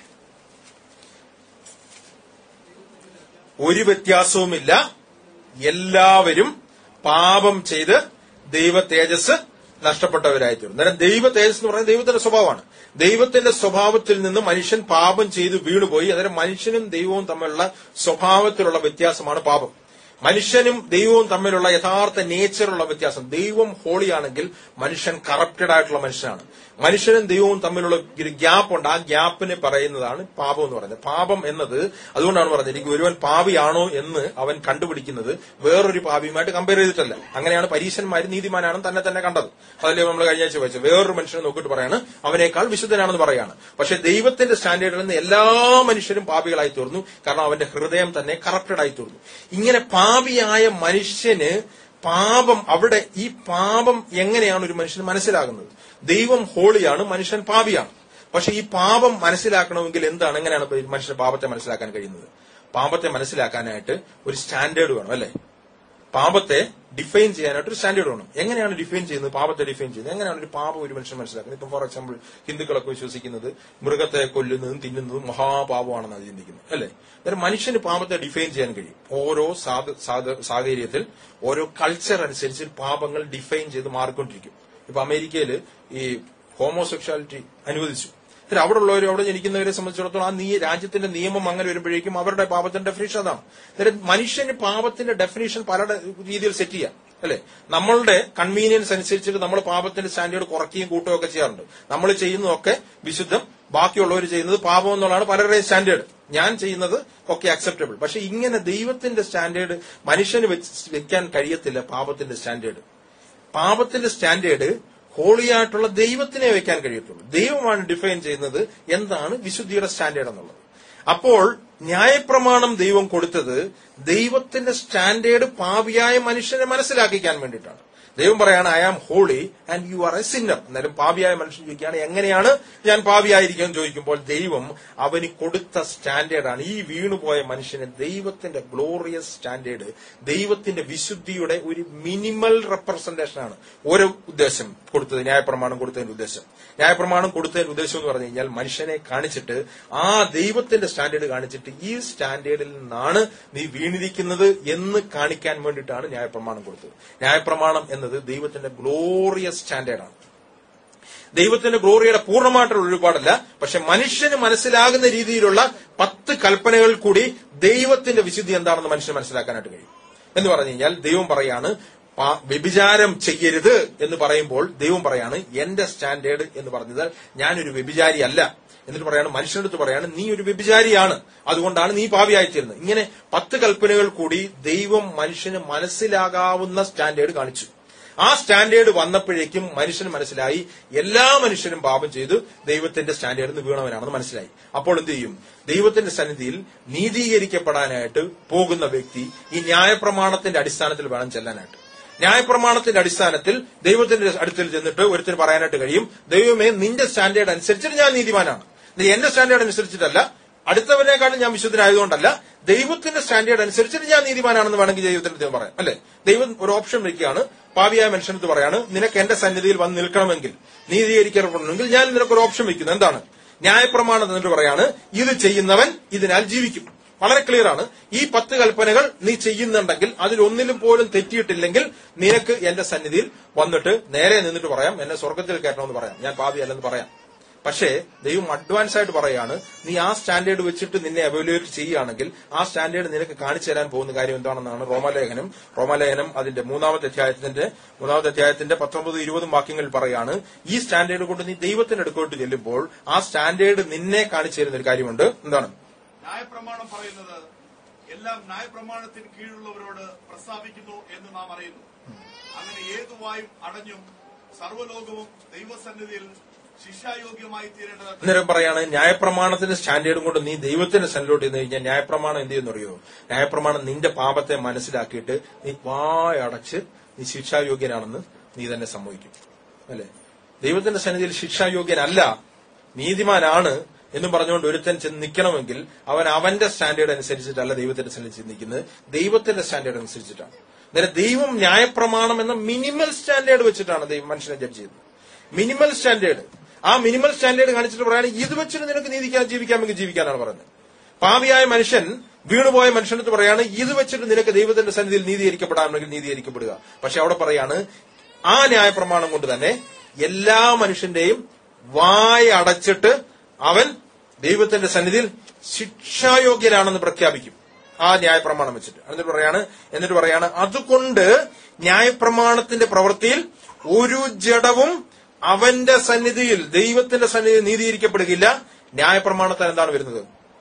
ഒരു വ്യത്യാസവുമില്ല, എല്ലാവരും പാപം ചെയ്ത് ദൈവ തേജസ് നഷ്ടപ്പെട്ടവരായി തീർന്നു. അന്നേരം ദൈവ തേജസ് എന്ന് പറയുന്നത് ദൈവത്തിന്റെ സ്വഭാവമാണ്. ദൈവത്തിന്റെ സ്വഭാവത്തിൽ നിന്ന് മനുഷ്യൻ പാപം ചെയ്ത് വീണുപോയി. അന്നേരം മനുഷ്യനും ദൈവവും തമ്മിലുള്ള സ്വഭാവത്തിലുള്ള വ്യത്യാസമാണ് പാപം. മനുഷ്യനും ദൈവവും തമ്മിലുള്ള യഥാർത്ഥ നേച്ചറുള്ള വ്യത്യാസം. ദൈവം ഹോളിയാണെങ്കിൽ മനുഷ്യൻ കറപ്റ്റഡ് ആയിട്ടുള്ള മനുഷ്യനാണ്. മനുഷ്യനും ദൈവവും തമ്മിലുള്ള ഒരു ഗ്യാപ്പ് ഉണ്ട്. ആ ഗ്യാപ്പിനെ പറയുന്നതാണ് പാപം എന്ന് പറയുന്നത്. പാപം എന്നത് അതുകൊണ്ടാണ് പറഞ്ഞത്, ഒരുവൻ പാപിയാണോ എന്ന് അവൻ കണ്ടുപിടിക്കുന്നത് വേറൊരു പാപിയുമായിട്ട് കമ്പയർ ചെയ്തിട്ടല്ല. അങ്ങനെയാണ് പരീശന്മാർ നീതിമാനാണെന്ന് തന്നെ കണ്ടത്. അതല്ലേ നമ്മൾ കഴിഞ്ഞ ആഴ്ച വായിച്ചത്. വേറൊരു മനുഷ്യനെ നോക്കിയിട്ട് പറയാണ് അവനേക്കാൾ വിശുദ്ധനാണെന്ന് പറയാണ്. പക്ഷെ ദൈവത്തിന്റെ സ്റ്റാൻഡേർഡിൽ നിന്ന് എല്ലാ മനുഷ്യരും പാപികളായി തീർന്നു. കാരണം അവന്റെ ഹൃദയം തന്നെ കറപ്റ്റഡ് ആയി തീർന്നു. ഇങ്ങനെ പാപിയായ മനുഷ്യന് പാപം, അവിടെ ഈ പാപം എങ്ങനെയാണ് ഒരു മനുഷ്യന് മനസ്സിലാകുന്നത്? ദൈവം ഹോളിയാണ്, മനുഷ്യൻ പാപിയാണ്. പക്ഷെ ഈ പാപം മനസ്സിലാക്കണമെങ്കിൽ എന്താണ്, എങ്ങനെയാണ് മനുഷ്യന് പാപത്തെ മനസ്സിലാക്കാൻ കഴിയുന്നത്? പാപത്തെ മനസ്സിലാക്കാനായിട്ട് ഒരു സ്റ്റാൻഡേർഡ് വേണം, അല്ലെ? പാപത്തെ ഡിഫൈൻ ചെയ്യാനായിട്ട് ഒരു സ്റ്റാൻഡേർഡ് വേണം. എങ്ങനെയാണ് ഡിഫൈൻ ചെയ്യുന്നത്? പാപത്തെ ഡിഫൈൻ ചെയ്യുന്നത് എങ്ങനെയാണ്? ഒരു പാപം ഒരു മനുഷ്യൻ മനസ്സിലാക്കുന്നത്. ഇപ്പം ഫോർ എക്സാമ്പിൾ ഹിന്ദുക്കളൊക്കെ വിശ്വസിക്കുന്നത് മൃഗത്തെ കൊല്ലുന്നതും തിന്നുന്നതും മഹാപാപമാണെന്നാണ് ചിന്തിക്കുന്നത്, അല്ലെ? അന്നേരം മനുഷ്യന് പാപത്തെ ഡിഫൈൻ ചെയ്യാൻ കഴിയും. ഓരോ സാഹചര്യത്തിൽ ഓരോ കൾച്ചർ അനുസരിച്ച് പാപങ്ങൾ ഡിഫൈൻ ചെയ്ത് മാറിക്കൊണ്ടിരിക്കും. ഇപ്പൊ അമേരിക്കയിൽ ഈ ഹോമോസെക്ഷാലിറ്റി അനുവദിച്ചു. അവിടെ ഉള്ളവർ, അവിടെ ജനിക്കുന്നവരെ സംബന്ധിച്ചിടത്തോളം ആ രാജ്യത്തിന്റെ നിയമം അങ്ങനെ വരുമ്പോഴേക്കും അവരുടെ പാപത്തിന്റെ ഡെഫിനേഷൻ അതാണ്. അന്നേരം മനുഷ്യന് പാപത്തിന്റെ ഡെഫിനേഷൻ പല രീതിയിൽ സെറ്റ് ചെയ്യാം, അല്ലെ? നമ്മളുടെ കൺവീനിയൻസ് അനുസരിച്ചിട്ട് നമ്മൾ പാപത്തിന്റെ സ്റ്റാൻഡേർഡ് കുറയ്ക്കുകയും കൂട്ടുകയും ഒക്കെ ചെയ്യാറുണ്ട്. നമ്മൾ ചെയ്യുന്നതൊക്കെ വിശുദ്ധം, ബാക്കിയുള്ളവർ ചെയ്യുന്നത് പാപം എന്നുള്ളതാണ് പലരുടെയും സ്റ്റാൻഡേർഡ്. ഞാൻ ചെയ്യുന്നത് ഒക്കെ അക്സെപ്റ്റബിൾ. പക്ഷെ ഇങ്ങനെ ദൈവത്തിന്റെ സ്റ്റാൻഡേർഡ് മനുഷ്യന് വെക്കാൻ കഴിയത്തില്ല. പാപത്തിന്റെ സ്റ്റാൻഡേർഡ് ഹോളിയായിട്ടുള്ള ദൈവത്തിനെ വെക്കാൻ കഴിയത്തുള്ളൂ. ദൈവമാണ് ഡിഫൈൻ ചെയ്യുന്നത് എന്താണ് വിശുദ്ധിയുടെ സ്റ്റാൻഡേർഡ് എന്നുള്ളത്. അപ്പോൾ ന്യായപ്രമാണം ദൈവം കൊടുത്തത് ദൈവത്തിന്റെ സ്റ്റാൻഡേർഡ് പാപിയായ മനുഷ്യനെ മനസ്സിലാക്കിക്കാൻ വേണ്ടിയിട്ടാണ്. ദൈവം പറയാണ്, I am holy and you are a sinner. എന്നാലും പാപിയായ മനുഷ്യൻ ചോദിക്കുകയാണ്, എങ്ങനെയാണ് ഞാൻ പാപിയായിരിക്കും എന്ന് ചോദിക്കുമ്പോൾ ദൈവം അവന് കൊടുത്ത സ്റ്റാൻഡേർഡാണ് ഈ വീണുപോയ മനുഷ്യന് ദൈവത്തിന്റെ ഗ്ലോറിയസ് സ്റ്റാൻഡേർഡ്, ദൈവത്തിന്റെ വിശുദ്ധിയുടെ ഒരു മിനിമൽ റെപ്രസെന്റേഷനാണ് ഓരോ ഉദ്ദേശം കൊടുത്തത്. ന്യായപ്രമാണം കൊടുത്തതിന്റെ ഉദ്ദേശം എന്ന് പറഞ്ഞു കഴിഞ്ഞാൽ മനുഷ്യനെ കാണിച്ചിട്ട്, ആ ദൈവത്തിന്റെ സ്റ്റാൻഡേർഡ് കാണിച്ചിട്ട് ഈ സ്റ്റാൻഡേർഡിൽ നിന്നാണ് നീ വീണിരിക്കുന്നത് എന്ന് കാണിക്കാൻ വേണ്ടിയിട്ടാണ് ന്യായപ്രമാണം കൊടുത്തത്. ന്യായപ്രമാണം എന്നത് ദൈവത്തിന്റെ ഗ്ലോറിയസ് സ്റ്റാൻഡേർഡാണ്. ദൈവത്തിന്റെ ഗ്ലോറിയുടെ പൂർണ്ണമായിട്ടുള്ള ഒരുപാടല്ല, പക്ഷെ മനുഷ്യന് മനസ്സിലാകുന്ന രീതിയിലുള്ള 10 കൽപ്പനകൾ കൂടി ദൈവത്തിന്റെ വിശുദ്ധി എന്താണെന്ന് മനുഷ്യന് മനസ്സിലാക്കാനായിട്ട് കഴിയും. എന്ന് പറഞ്ഞു കഴിഞ്ഞാൽ ദൈവം പറയാണ്, വ്യഭിചാരം ചെയ്യരുത് എന്ന് പറയുമ്പോൾ ദൈവം പറയാണ് എന്റെ സ്റ്റാൻഡേർഡ് എന്ന് പറഞ്ഞത് ഞാനൊരു വ്യഭിചാരി അല്ല. എന്നിട്ട് പറയാണ്, മനുഷ്യനടുത്ത് പറയാണ് നീ ഒരു വ്യഭിചാരിയാണ്, അതുകൊണ്ടാണ് നീ പാപിയായിത്തീരുന്നത്. ഇങ്ങനെ 10 കൽപ്പനകൾ കൂടി ദൈവം മനുഷ്യന് മനസ്സിലാകാവുന്ന സ്റ്റാൻഡേർഡ് കാണിച്ചു. ആ സ്റ്റാൻഡേർഡ് വന്നപ്പോഴേക്കും മനുഷ്യന് മനസ്സിലായി എല്ലാ മനുഷ്യരും പാപം ചെയ്ത് ദൈവത്തിന്റെ സ്റ്റാൻഡേർഡിൽ നിന്ന് വീണവനാണെന്ന് മനസ്സിലായി. അപ്പോൾ എന്ത് ചെയ്യും? ദൈവത്തിന്റെ സന്നിധിയിൽ നീതീകരിക്കപ്പെടാനായിട്ട് പോകുന്ന വ്യക്തി ഈ ന്യായപ്രമാണത്തിന്റെ അടിസ്ഥാനത്തിൽ വേണം ചെല്ലാനായിട്ട്. ന്യായപ്രമാണത്തിന്റെ അടിസ്ഥാനത്തിൽ ദൈവത്തിന്റെ അടുത്തിൽ ചെന്നിട്ട് ഒരുത്തിന് പറയാനായിട്ട് കഴിയും, ദൈവമേ നിന്റെ സ്റ്റാൻഡേർഡ് അനുസരിച്ചിട്ട് ഞാൻ നീതിമാനാണ്. നീ എന്റെ സ്റ്റാൻഡേർഡ് അനുസരിച്ചിട്ടല്ല, അടുത്തവനേക്കാളും ഞാൻ വിശുദ്ധനായതുകൊണ്ടല്ല, ദൈവത്തിന്റെ സ്റ്റാൻഡേർഡ് അനുസരിച്ചിട്ട് ഞാൻ നീതിമാനാണെന്ന് വേണമെങ്കിൽ ദൈവത്തിന്റെ ദൈവം പറയാം. അല്ലെ? ദൈവം ഒരു ഓപ്ഷൻ വെക്കുകയാണ്, പാപിയായ മനുഷ്യനത്ത് പറയാണ് നിനക്ക് എന്റെ സന്നിധിയിൽ വന്ന് നിൽക്കണമെങ്കിൽ, നീതീകരിക്കപ്പെടണമെങ്കിൽ ഞാൻ നിനക്കൊരു ഓപ്ഷൻ വെക്കുന്നു. എന്താണ്? ന്യായപ്രമാണം എന്നിട്ട് പറയാണ് ഇത് ചെയ്യുന്നവൻ ഇതിനാൽ ജീവിക്കും. വളരെ ക്ലിയർ ആണ്. ഈ 10 കൽപ്പനകൾ നീ ചെയ്യുന്നുണ്ടെങ്കിൽ അതിലൊന്നിലും പോലും തെറ്റിയിട്ടില്ലെങ്കിൽ നിനക്ക് എന്റെ സന്നിധിയിൽ വന്നിട്ട് നേരെ നിന്നിട്ട് പറയാം എന്നെ സ്വർഗത്തിൽ കയറ്റണമെന്ന് പറയാം, ഞാൻ പാപിയല്ലെന്ന് പറയാം. പക്ഷേ ദൈവം അഡ്വാൻസ് ആയിട്ട് പറയാണ്, നീ ആ സ്റ്റാൻഡേർഡ് വെച്ചിട്ട് നിന്നെ എവാലുവേറ്റ് ചെയ്യുകയാണെങ്കിൽ ആ സ്റ്റാൻഡേർഡ് നിനക്ക് കാണിച്ചു തരാൻ പോകുന്ന കാര്യം എന്താണെന്നാണ് റോമാലേഖനം അതിന്റെ 3-ാമത്തെ അധ്യായത്തിന്റെ 19-20 വാക്യങ്ങളിൽ പറയാണ്, ഈ സ്റ്റാൻഡേർഡ് കൊണ്ട് നീ ദൈവത്തിന്റെ അടുക്കോട്ട് ചെല്ലുമ്പോൾ ആ സ്റ്റാൻഡേർഡ് നിന്നെ കാണിച്ചു തരുന്ന ഒരു കാര്യമുണ്ട്. എന്താണ്? ന്യായപ്രമാണം പറയുന്നത് എല്ലാം ന്യായപ്രമാണത്തിന് കീഴുള്ളവരോട് പ്രസ്താവിക്കുന്നു എന്ന് നാം അറിയുന്നു. അങ്ങനെ ഏതു വായും അടഞ്ഞും സർവ്വലോകവും ദൈവസന്നിധിയിൽ ശിക്ഷായോഗ്യമായി തീരേണ്ടത്. അന്നേരം പറയാണ് ന്യായപ്രമാണത്തിന്റെ സ്റ്റാൻഡേർഡും കൊണ്ട് നീ ദൈവത്തിന്റെ സന്നിധിയിലോട്ട് ചെന്ന് കഴിഞ്ഞാൽ ന്യായപ്രമാണം എന്ത് ചെയ്യുന്നറിയോ? ന്യായപ്രമാണം നിന്റെ പാപത്തെ മനസ്സിലാക്കിയിട്ട് നീ വായടച്ച് നീ ശിക്ഷായോഗ്യനാണെന്ന് നീ തന്നെ സമ്മതിക്കും. അല്ലെ? ദൈവത്തിന്റെ സന്നിധിയിൽ ശിക്ഷായോഗ്യനല്ല, നീതിമാനാണ് എന്നും പറഞ്ഞുകൊണ്ട് ഒരുത്തൻ ചെന്ന് നിൽക്കണമെങ്കിൽ അവൻ അവന്റെ സ്റ്റാൻഡേർഡ് അനുസരിച്ചിട്ടല്ല ദൈവത്തിന്റെ സന്നിധി നിൽക്കുന്നത്, ദൈവത്തിന്റെ സ്റ്റാൻഡേർഡ് അനുസരിച്ചിട്ടാണ്. അന്നേരം ദൈവം ന്യായപ്രമാണം എന്ന മിനിമൽ സ്റ്റാൻഡേർഡ് വെച്ചിട്ടാണ് ദൈവം മനുഷ്യനെ ജഡ്ജ് ചെയ്യുന്നത്. Minimal standard. ആ മിനിമൽ സ്റ്റാൻഡേർഡ് കാണിച്ചിട്ട് പറയുകയാണെങ്കിൽ ഇത് വെച്ചിട്ട് നിനക്ക് ജീവിക്കാമെങ്കിൽ ജീവിക്കാനാണ് പറയുന്നത്. പാപിയായ മനുഷ്യൻ, വീണുപോയ മനുഷ്യനടുത്ത് പറയാണ് ഇത് വെച്ചിട്ട് നിനക്ക് ദൈവത്തിന്റെ സന്നിധിയിൽ നീതീകരിക്കപ്പെടാമെങ്കിൽ നീതീകരിക്കപ്പെടുക. പക്ഷെ അവിടെ പറയാണ് ആ ന്യായപ്രമാണം കൊണ്ട് തന്നെ എല്ലാ മനുഷ്യന്റെയും വായ അടച്ചിട്ട് അവൻ ദൈവത്തിന്റെ സന്നിധിയിൽ ശിക്ഷായോഗ്യനാണെന്ന് പ്രഖ്യാപിക്കും ആ ന്യായപ്രമാണം വെച്ചിട്ട്. എന്നിട്ട് പറയാണ് അതുകൊണ്ട് ന്യായപ്രമാണത്തിന്റെ പ്രവൃത്തിയിൽ ഒരു ജഡവും അവന്റെ സന്നിധിയിൽ ദൈവത്തിന്റെ സന്നിധിയിൽ നീതീകരിക്കപ്പെടുകയില്ല. ന്യായപ്രമാണത്താൽ എന്താണ് വരുന്നത്?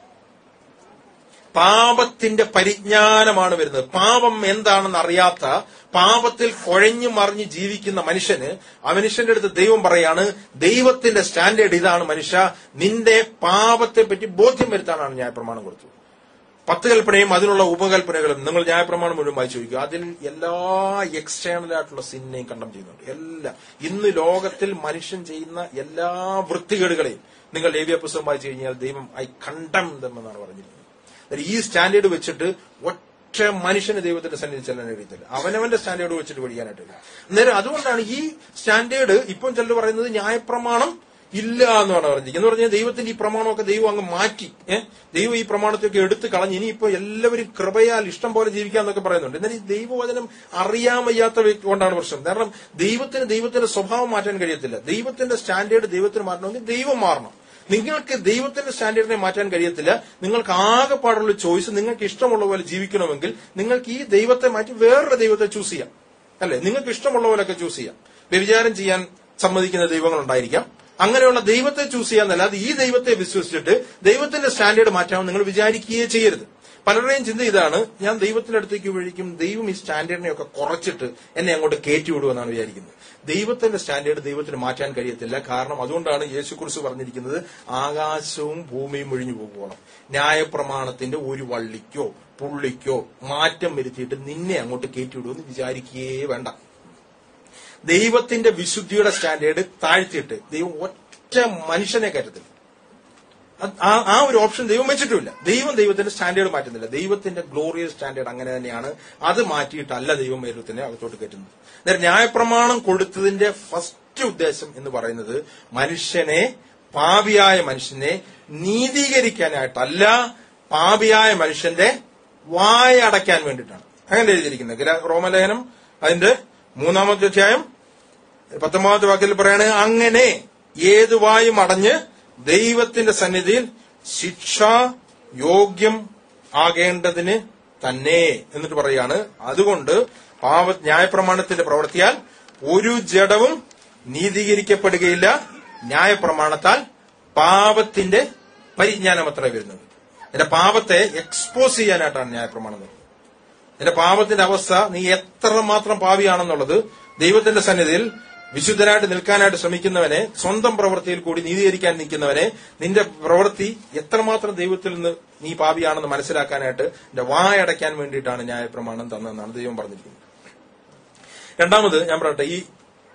പാപത്തിന്റെ പരിജ്ഞാനമാണ് വരുന്നത്. പാപം എന്താണെന്ന് അറിയാത്ത, പാപത്തിൽ കുഴഞ്ഞു മറിഞ്ഞ് ജീവിക്കുന്ന മനുഷ്യന് ആ മനുഷ്യന്റെ അടുത്ത് ദൈവം പറയാണ് ദൈവത്തിന്റെ സ്റ്റാൻഡേർഡ് ഇതാണ് മനുഷ്യ, നിന്റെ പാപത്തെ പറ്റി ബോധ്യം വരുത്താനാണ് ന്യായപ്രമാണം കൊടുത്തത്. 10 കൽപ്പനയും അതിനുള്ള ഉപകൽപ്പനകളും നിങ്ങൾ ന്യായപ്രമാണം മുഴുവൻ വായിച്ചു ചോദിക്കുക. അതിൽ എല്ലാ എക്സ്റ്റേണൽ ആയിട്ടുള്ള സിന്നെയും കണ്ടം ചെയ്യുന്നുണ്ട്. എല്ലാം ഇന്ന് ലോകത്തിൽ മനുഷ്യൻ ചെയ്യുന്ന എല്ലാ വൃത്തികേടുകളെയും നിങ്ങൾ ലേവ്യ പുസ്തകം വായിച്ചു കഴിഞ്ഞാൽ ദൈവം ഐ കണ്ടം ദം എന്നാണ് പറഞ്ഞിരിക്കുന്നത്. ഈ സ്റ്റാൻഡേർഡ് വെച്ചിട്ട് ഒറ്റ മനുഷ്യന് ദൈവത്തിന്റെ സന്നിധി ചെല്ലാൻ കഴിയത്തില്ല. അവനവന്റെ സ്റ്റാൻഡേർഡ് വെച്ചിട്ട് പഠിക്കാനായിട്ടില്ല. അന്നേരം അതുകൊണ്ടാണ് ഈ സ്റ്റാൻഡേർഡ് ഇപ്പം ചിലർ പറയുന്നത് ന്യായപ്രമാണം ഇല്ല എന്നാണ് പറഞ്ഞിരിക്കുന്നത്. എന്ന് പറഞ്ഞാൽ ദൈവത്തിന്റെ ഈ പ്രമാണമൊക്കെ ദൈവം അങ്ങ് മാറ്റി, ദൈവം ഈ പ്രമാണത്തെയൊക്കെ എടുത്തു കളഞ്ഞ് ഇനിയിപ്പോ എല്ലാവരും കൃപയാൽ ഇഷ്ടം പോലെ ജീവിക്കാന്നൊക്കെ പറയുന്നുണ്ട്. എന്നാൽ ഈ ദൈവവചനം അറിയാൻ വയ്യാത്ത വ്യക്തി കൊണ്ടാണ് പ്രശ്നം. കാരണം ദൈവത്തിന്റെ സ്വഭാവം മാറ്റാൻ കഴിയത്തില്ല. ദൈവത്തിന്റെ സ്റ്റാൻഡേർഡ് ദൈവത്തിന് മാറ്റണമെങ്കിൽ ദൈവം മാറണം. നിങ്ങൾക്ക് ദൈവത്തിന്റെ സ്റ്റാൻഡേർഡിനെ മാറ്റാൻ കഴിയത്തില്ല. നിങ്ങൾക്ക് ആകെപ്പാടുള്ള ചോയ്സ് നിങ്ങൾക്ക് ഇഷ്ടമുള്ള പോലെ ജീവിക്കണമെങ്കിൽ നിങ്ങൾക്ക് ഈ ദൈവത്തെ മാറ്റി വേറൊരു ദൈവത്തെ ചൂസ് ചെയ്യാം. അല്ലെ? നിങ്ങൾക്ക് ഇഷ്ടമുള്ള പോലെയൊക്കെ ചൂസ് ചെയ്യാം. വ്യഭിചാരം ചെയ്യാൻ സമ്മതിക്കുന്ന ദൈവങ്ങളുണ്ടായിരിക്കാം. അങ്ങനെയുള്ള ദൈവത്തെ ചൂസ് ചെയ്യാന്നല്ലാതെ ഈ ദൈവത്തെ വിശ്വസിച്ചിട്ട് ദൈവത്തിന്റെ സ്റ്റാൻഡേർഡ് മാറ്റാമെന്ന് നിങ്ങൾ വിചാരിക്കുകയേ ചെയ്യരുത്. പലരുടെയും ചിന്ത ഇതാണ്, ഞാൻ ദൈവത്തിന്റെ അടുത്തേക്ക് വഴിക്കും ദൈവം ഈ സ്റ്റാൻഡേർഡിനെയൊക്കെ കുറച്ചിട്ട് എന്നെ അങ്ങോട്ട് കയറ്റിവിടുമെന്നാണ് വിചാരിക്കുന്നത്. ദൈവത്തിന്റെ സ്റ്റാൻഡേർഡ് ദൈവത്തിന് മാറ്റാൻ കഴിയത്തില്ല. കാരണം അതുകൊണ്ടാണ് യേശുക്രിസ്തു പറഞ്ഞിരിക്കുന്നത് ആകാശവും ഭൂമിയും ഒഴിഞ്ഞു പോകുവോളം ന്യായപ്രമാണത്തിന്റെ ഒരു വള്ളിക്കോ പുള്ളിക്കോ മാറ്റം വരുത്തിയിട്ട് നിന്നെ അങ്ങോട്ട് കയറ്റിവിടുമെന്ന് വിചാരിക്കുകയേ വേണ്ട. ദൈവത്തിന്റെ വിശുദ്ധിയുടെ സ്റ്റാൻഡേർഡ് താഴ്ത്തിയിട്ട് ദൈവം ഒറ്റ മനുഷ്യനെ കയറ്റത്തില്ല. ആ ഒരു ഓപ്ഷൻ ദൈവം വെച്ചിട്ടുമില്ല. ദൈവത്തിന്റെ സ്റ്റാൻഡേർഡ് മാറ്റുന്നില്ല. ദൈവത്തിന്റെ ഗ്ലോറിയസ് സ്റ്റാൻഡേർഡ് അങ്ങനെ തന്നെയാണ്. അത് മാറ്റിയിട്ടല്ല ദൈവം ദൈവത്തിനെ അകത്തോട്ട് കയറ്റുന്നത്. അന്നേരം ന്യായപ്രമാണം കൊടുത്തതിന്റെ ഫസ്റ്റ് ഉദ്ദേശം എന്ന് പറയുന്നത് പാപിയായ മനുഷ്യനെ നീതീകരിക്കാനായിട്ടല്ല, പാപിയായ മനുഷ്യന്റെ വായ അടയ്ക്കാൻ വേണ്ടിയിട്ടാണ്. അങ്ങനെ എഴുതിയിരിക്കുന്നത് റോമലേഖനം അതിന്റെ 3-ാമത്തെ അധ്യായം 19-ാമത്തെ വാക്യത്തിൽ പറയാണ് അങ്ങനെ ഏതു വായും അടഞ്ഞ് ദൈവത്തിന്റെ സന്നിധിയിൽ ശിക്ഷ യോഗ്യം ആകേണ്ടതിന് തന്നെ എന്നിട്ട് പറയാണ്, അതുകൊണ്ട് ന്യായപ്രമാണത്തിന്റെ പ്രവൃത്തിയാൽ ഒരു ജഡവും നീതീകരിക്കപ്പെടുകയില്ല, ന്യായപ്രമാണത്താൽ പാപത്തിന്റെ പരിജ്ഞാനം അത്ര വരുന്നത്. എന്റെ പാപത്തെ എക്സ്പോസ് ചെയ്യാനായിട്ടാണ് ന്യായപ്രമാണം. എന്റെ പാപത്തിന്റെ അവസ്ഥ, നീ എത്രമാത്രം പാപിയാണെന്നുള്ളത് ദൈവത്തിന്റെ സന്നിധിയിൽ വിശുദ്ധനായിട്ട് നിൽക്കാനായിട്ട് ശ്രമിക്കുന്നവനെ, സ്വന്തം പ്രവൃത്തിയിൽ കൂടി നീതീകരിക്കാൻ നിൽക്കുന്നവനെ, നിന്റെ പ്രവൃത്തി എത്രമാത്രം ദൈവത്തിൽ നിന്ന് നീ പാപിയാണെന്ന് മനസ്സിലാക്കാനായിട്ട് എന്റെ വായടയ്ക്കാൻ വേണ്ടിയിട്ടാണ് ന്യായപ്രമാണം തന്നതെന്നാണ് ദൈവം പറഞ്ഞിരിക്കുന്നത്. രണ്ടാമത് ഞാൻ പറയട്ടെ, ഈ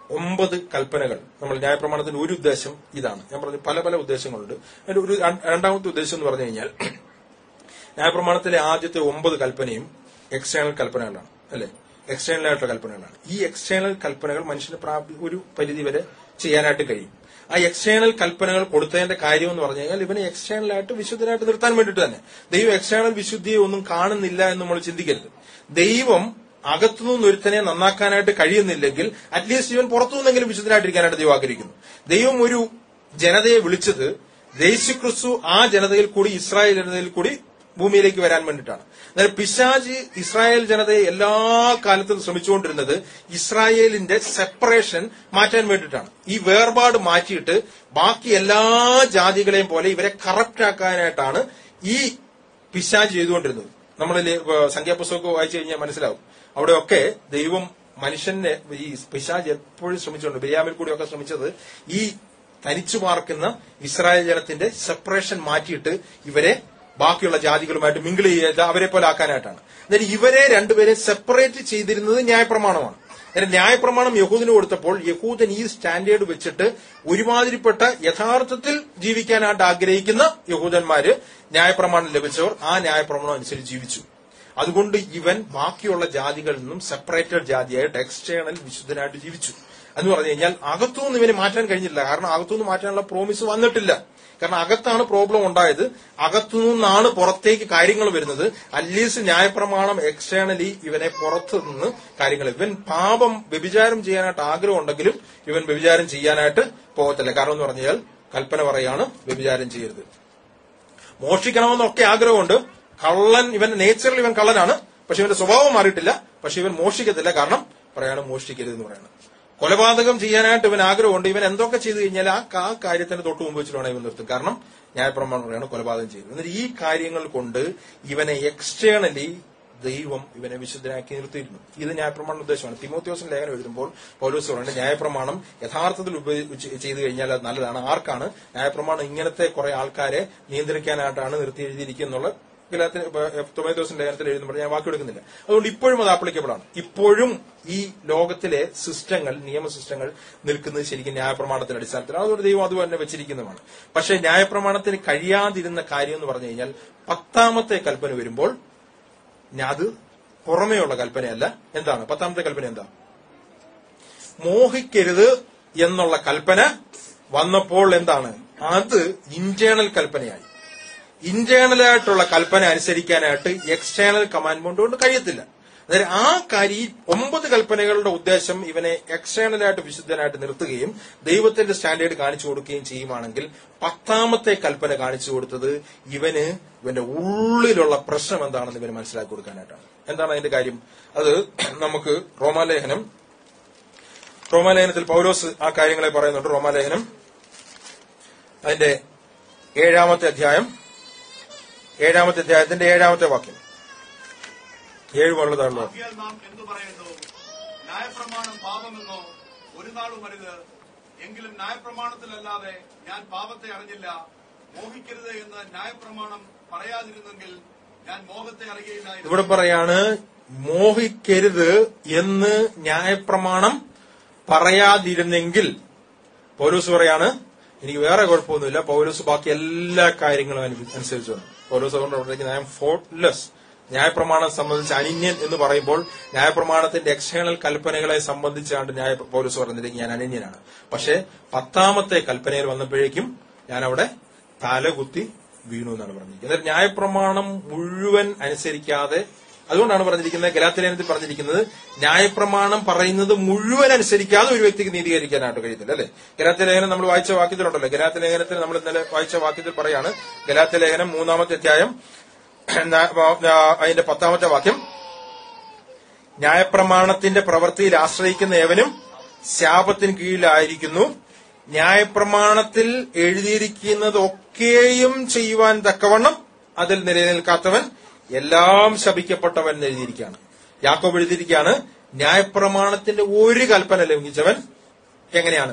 9 കൽപ്പനകൾ, നമ്മൾ ന്യായപ്രമാണത്തിന്റെ ഒരു ഉദ്ദേശം ഇതാണ്. ഞാൻ പറഞ്ഞു പല പല ഉദ്ദേശങ്ങളുണ്ട്. അതിന്റെ ഒരു രണ്ടാമത്തെ ഉദ്ദേശം എന്ന് പറഞ്ഞു കഴിഞ്ഞാൽ, ന്യായപ്രമാണത്തിലെ ആദ്യത്തെ 9 കൽപ്പനയും എക്സ്റ്റേണൽ കൽപ്പനകളാണ്, അല്ലെ? എക്സ്റ്റേണൽ ആയിട്ടുള്ള കൽപ്പനകളാണ്. ഈ എക്സ്റ്റേണൽ കൽപ്പനകൾ മനുഷ്യന് ഒരു പരിധി വരെ ചെയ്യാനായിട്ട് കഴിയും. ആ എക്സ്റ്റേണൽ കൽപ്പനകൾ കൊടുത്തതിന്റെ കാര്യം എന്ന് പറഞ്ഞു കഴിഞ്ഞാൽ, ഇവനെ എക്സ്റ്റേണൽ ആയിട്ട് വിശുദ്ധനായിട്ട് നിർത്താൻ വേണ്ടിയിട്ട് തന്നെ. ദൈവം എക്സ്റ്റേണൽ വിശുദ്ധിയെ ഒന്നും കാണുന്നില്ല എന്ന് നമ്മൾ ചിന്തിക്കരുത്. ദൈവം അകത്തുനിന്ന് ഒരുത്തനെ നന്നാക്കാനായിട്ട് കഴിയുന്നില്ലെങ്കിൽ അറ്റ്ലീസ്റ്റ് ഇവൻ പുറത്തുനിന്നെങ്കിലും വിശുദ്ധനായിട്ടിരിക്കാനായിട്ട് ദൈവം ആഗ്രഹിക്കുന്നു. ദൈവം ഒരു ജനതയെ വിളിച്ചത് യേശുക്രിസ്തു ആ ജനതയിൽ കൂടി, ഇസ്രായേൽ ജനതയിൽ കൂടി ഭൂമിയിലേക്ക് വരാൻ വേണ്ടിയിട്ടാണ്. എന്നാൽ പിശാച് ഇസ്രായേൽ ജനതയെ എല്ലാ കാലത്തും ശ്രമിച്ചുകൊണ്ടിരുന്നത് ഇസ്രായേലിന്റെ സെപ്പറേഷൻ മാറ്റാൻ വേണ്ടിയിട്ടാണ്. ഈ വേർപാട് മാറ്റിയിട്ട് ബാക്കി എല്ലാ ജാതികളെയും പോലെ ഇവരെ കറപ്റ്റ് ആക്കാനായിട്ടാണ് ഈ പിശാച് ചെയ്തുകൊണ്ടിരുന്നത്. നമ്മൾ സംഖ്യാപുസ്തകമൊക്കെ വായിച്ചു കഴിഞ്ഞാൽ മനസ്സിലാവും. അവിടെയൊക്കെ ദൈവം മനുഷ്യനെ, ഈ പിശാച് എപ്പോഴും ശ്രമിച്ചുകൊണ്ട്, ബിരിയാമിൽ കൂടിയൊക്കെ ശ്രമിച്ചത് ഈ തനിച്ചു പാർക്കുന്ന ഇസ്രായേൽ ജനത്തിന്റെ സെപ്പറേഷൻ മാറ്റിയിട്ട് ഇവരെ ബാക്കിയുള്ള ജാതികളുമായിട്ട് മിങ്കിൾ ചെയ്ത് അവരെ പോലെ ആക്കാനായിട്ടാണ്. എന്നിട്ട് ഇവരെ രണ്ടുപേരെ സെപ്പറേറ്റ് ചെയ്തിരുന്നത് ന്യായപ്രമാണമാണ്. എന്നിട്ട് ന്യായപ്രമാണം യഹൂദിന് കൊടുത്തപ്പോൾ യഹൂദൻ ഈ സ്റ്റാൻഡേർഡ് വെച്ചിട്ട് ഒരുമാതിരിപ്പെട്ട യഥാർത്ഥത്തിൽ ജീവിക്കാനായിട്ട് ആഗ്രഹിക്കുന്ന യഹൂദന്മാര്, ന്യായപ്രമാണം ലഭിച്ചവർ ആ ന്യായപ്രമാണം അനുസരിച്ച് ജീവിച്ചു. അതുകൊണ്ട് ഇവൻ ബാക്കിയുള്ള ജാതികളിൽ നിന്നും സെപ്പറേറ്റഡ് ജാതിയായിട്ട് എക്സ്റ്റേണൽ വിശുദ്ധനായിട്ട് ജീവിച്ചു. എന്ന് പറഞ്ഞു കഴിഞ്ഞാൽ അകത്തുനിന്ന് ഇവനെ മാറ്റാൻ കഴിഞ്ഞില്ല. കാരണം അകത്തുനിന്ന് മാറ്റാനുള്ള പ്രോമിസ് വന്നിട്ടില്ല. കാരണം അകത്താണ് പ്രോബ്ലം ഉണ്ടായത്. അകത്തുനിന്നാണ് പുറത്തേക്ക് കാര്യങ്ങൾ വരുന്നത്. അറ്റ്ലീസ്റ്റ് ന്യായപ്രമാണം എക്സ്റ്റേണലി ഇവനെ പുറത്തുനിന്ന് കാര്യങ്ങൾ, ഇവൻ പാപം വ്യഭിചാരം ചെയ്യാനായിട്ട് ആഗ്രഹം ഉണ്ടെങ്കിലും ഇവൻ വ്യഭിചാരം ചെയ്യാനായിട്ട് പോകത്തില്ല. കാരണം എന്ന് പറഞ്ഞാൽ കൽപ്പന പറയാണ് വ്യഭിചാരം ചെയ്യരുത്. മോഷ്ടിക്കണമെന്നൊക്കെ ആഗ്രഹമുണ്ട്. കള്ളൻ, ഇവന്റെ നേച്ചറിൽ ഇവൻ കള്ളനാണ്, പക്ഷെ ഇവന്റെ സ്വഭാവം മാറിയിട്ടില്ല. പക്ഷെ ഇവൻ മോഷ്ടിക്കത്തില്ല. കാരണം പറയാണ് മോഷ്ടിക്കരുതെന്ന് പറയണം. കൊലപാതകം ചെയ്യാനായിട്ട് ഇവൻ ആഗ്രഹമുണ്ട്. ഇവൻ എന്തൊക്കെ ചെയ്തു കഴിഞ്ഞാൽ ആ കാര്യത്തിന് തൊട്ട് മുമ്പ് വെച്ചിട്ടാണ് ഇവൻ നിർത്തും. കാരണം ന്യായപ്രമാണം പറയാണ് കൊലപാതകം ചെയ്തു. എന്നിട്ട് ഈ കാര്യങ്ങൾ കൊണ്ട് ഇവനെ എക്സ്റ്റേണലി ദൈവം ഇവനെ വിശുദ്ധനാക്കി നിർത്തിയിരുന്നു. ഇത് ന്യായപ്രമാണ ഉദ്ദേശമാണ്. തിമോത്തിയോസിന്റെ ലേഖനം എഴുതുമ്പോൾ പൗലോസ് പറയുന്നത് ന്യായപ്രമാണം യഥാർത്ഥത്തിൽ ചെയ്തു കഴിഞ്ഞാൽ അത് നല്ലതാണ്. ആർക്കാണ്? ന്യായപ്രമാണം ഇങ്ങനത്തെ കുറെ ആൾക്കാരെ നിയന്ത്രിക്കാനായിട്ടാണ് നിർത്തി എഴുതിയിരിക്കുന്നുള്ള തിമോത്തിയോസിന്റെ ലേഖനത്തിൽ എഴുതുമ്പോൾ ഞാൻ വാക്കെടുക്കുന്നില്ല. അതുകൊണ്ട് ഇപ്പോഴും അത് ആപ്ലിക്കബിൾ ആണ്. ഇപ്പോഴും ഈ ലോകത്തിലെ സിസ്റ്റങ്ങൾ, നിയമ സിസ്റ്റങ്ങൾ നിൽക്കുന്നത് ശരിക്കും ന്യായപ്രമാണത്തിന്റെ അടിസ്ഥാനത്തിലാണ്. അതുകൊണ്ട് ദൈവം അത് തന്നെ വെച്ചിരിക്കുന്നതാണ്. പക്ഷെ ന്യായപ്രമാണത്തിന് കഴിയാതിരുന്ന കാര്യം എന്ന് പറഞ്ഞു കഴിഞ്ഞാൽ 10ാമത്തെ കൽപ്പന വരുമ്പോൾ അത് പുറമേയുള്ള കൽപ്പനയല്ല. എന്താണ് 10ാമത്തെ കൽപ്പന? എന്താ? മോഹിക്കരുത് എന്നുള്ള കൽപ്പന വന്നപ്പോൾ എന്താണ്? അത് ഇന്റേണൽ കൽപ്പനയായി. ഇന്റേണലായിട്ടുള്ള കൽപ്പന അനുസരിക്കാനായിട്ട് എക്സ്റ്റേണൽ കമാൻഡ്മെന്റ് കൊണ്ട് കഴിയത്തില്ല. അതായത് ആ കാര്യം 9 കൽപ്പനകളുടെ ഉദ്ദേശം ഇവനെ എക്സ്റ്റേണലായിട്ട് വിശുദ്ധനായിട്ട് നിർത്തുകയും ദൈവത്തിന്റെ സ്റ്റാൻഡേർഡ് കാണിച്ചു കൊടുക്കുകയും ചെയ്യുവാണെങ്കിൽ 10ാമത്തെ കൽപ്പന കാണിച്ചു കൊടുത്തത് ഇവന്റെ ഉള്ളിലുള്ള പ്രശ്നം എന്താണെന്ന് ഇവന് മനസ്സിലാക്കി കൊടുക്കാനായിട്ടാണ്. എന്താണ് അതിന്റെ കാര്യം? അത് നമുക്ക് റോമാലേഖനത്തിൽ പൗലോസ് ആ കാര്യങ്ങളെ പറയുന്നുണ്ട്. റോമാലേഖനം അതിന്റെ 7ാമത്തെ അധ്യായത്തിന്റെ 7ാമത്തെ വാക്യം. 7 മുതലുള്ളതാണ്. നാം എന്തു പറയുന്നു? ന്യായപ്രമാണം പാപമെന്നോ ഒരു നാളും അരുത്. എങ്കിലും ന്യായപ്രമാണത്തിലല്ലാതെ ഞാൻ പാപത്തെ അറിഞ്ഞില്ല. മോഹിക്കരുത് എന്ന് ന്യായപ്രമാണം പറയാതിരുന്നെങ്കിൽ ഞാൻ മോഹത്തെ അറിയുകയില്ലായിരുന്നു. ഇവിടെ പറയാണ് മോഹിക്കരുത് എന്ന് ന്യായപ്രമാണം പറയാതിരുന്നെങ്കിൽ. പൗലോസ് പറയാണ് എനിക്ക് വേറെ കുഴപ്പമൊന്നുമില്ല. പൗലോസ് ബാക്കി എല്ലാ കാര്യങ്ങളും അനുസരിച്ചു. പൗലോസ് അതുകൊണ്ട് അവിടേക്ക് ഐ ആം ഫോൾട്ട്ലെസ്. ന്യായപ്രമാണം സംബന്ധിച്ച് അനന്യൻ എന്ന് പറയുമ്പോൾ ന്യായപ്രമാണത്തിന്റെ എക്സ്റ്റേണൽ കൽപ്പനകളെ സംബന്ധിച്ചാണ് പൗലോസ് പറഞ്ഞില്ലെങ്കിൽ ഞാൻ അനന്യനാണ്. പക്ഷെ 10ാമത്തെ കൽപ്പനയിൽ വന്നപ്പോഴേക്കും ഞാൻ അവിടെ തലകുത്തി വീണു എന്നാണ് പറഞ്ഞിരിക്കുന്നത്. ന്യായപ്രമാണം മുഴുവൻ അനുസരിക്കാതെ, അതുകൊണ്ടാണ് പറഞ്ഞിരിക്കുന്നത്, ഗലാത്യലേഖനത്തിൽ പറഞ്ഞിരിക്കുന്നത് ന്യായപ്രമാണം പറയുന്നത് മുഴുവൻ അനുസരിക്കാതെ ഒരു വ്യക്തിക്ക് നീതീകരിക്കാനായിട്ട് കഴിയത്തില്ല. അല്ലെ? ഗലാത്യലേഖനം നമ്മൾ വായിച്ച വാക്യത്തിലുണ്ടല്ലോ. ഗലാത്യലേഖനത്തിൽ നമ്മൾ ഇന്നലെ വായിച്ച വാക്യത്തിൽ പറയാണ്, ഗലാത്യലേഖനം 3-ാമത്തെ അധ്യായം അതിന്റെ 10-ാമത്തെ വാക്യം, ന്യായപ്രമാണത്തിന്റെ പ്രവൃത്തിയിൽ ആശ്രയിക്കുന്ന ഏവനും ശാപത്തിന് കീഴിലായിരിക്കുന്നു. ന്യായപ്രമാണത്തിൽ എഴുതിയിരിക്കുന്നതൊക്കെയും ചെയ്യുവാൻ തക്കവണ്ണം അതിൽ നിലനിൽക്കാത്തവൻ എല്ലാം ശപിക്കപ്പെട്ടവൻ എഴുതിയിരിക്കുകയാണ്. യാക്കോബ് എഴുതിയിരിക്കുകയാണ്, ന്യായപ്രമാണത്തിന്റെ ഒരു കൽപ്പന ലംഘിച്ചവൻ എങ്ങനെയാണ്?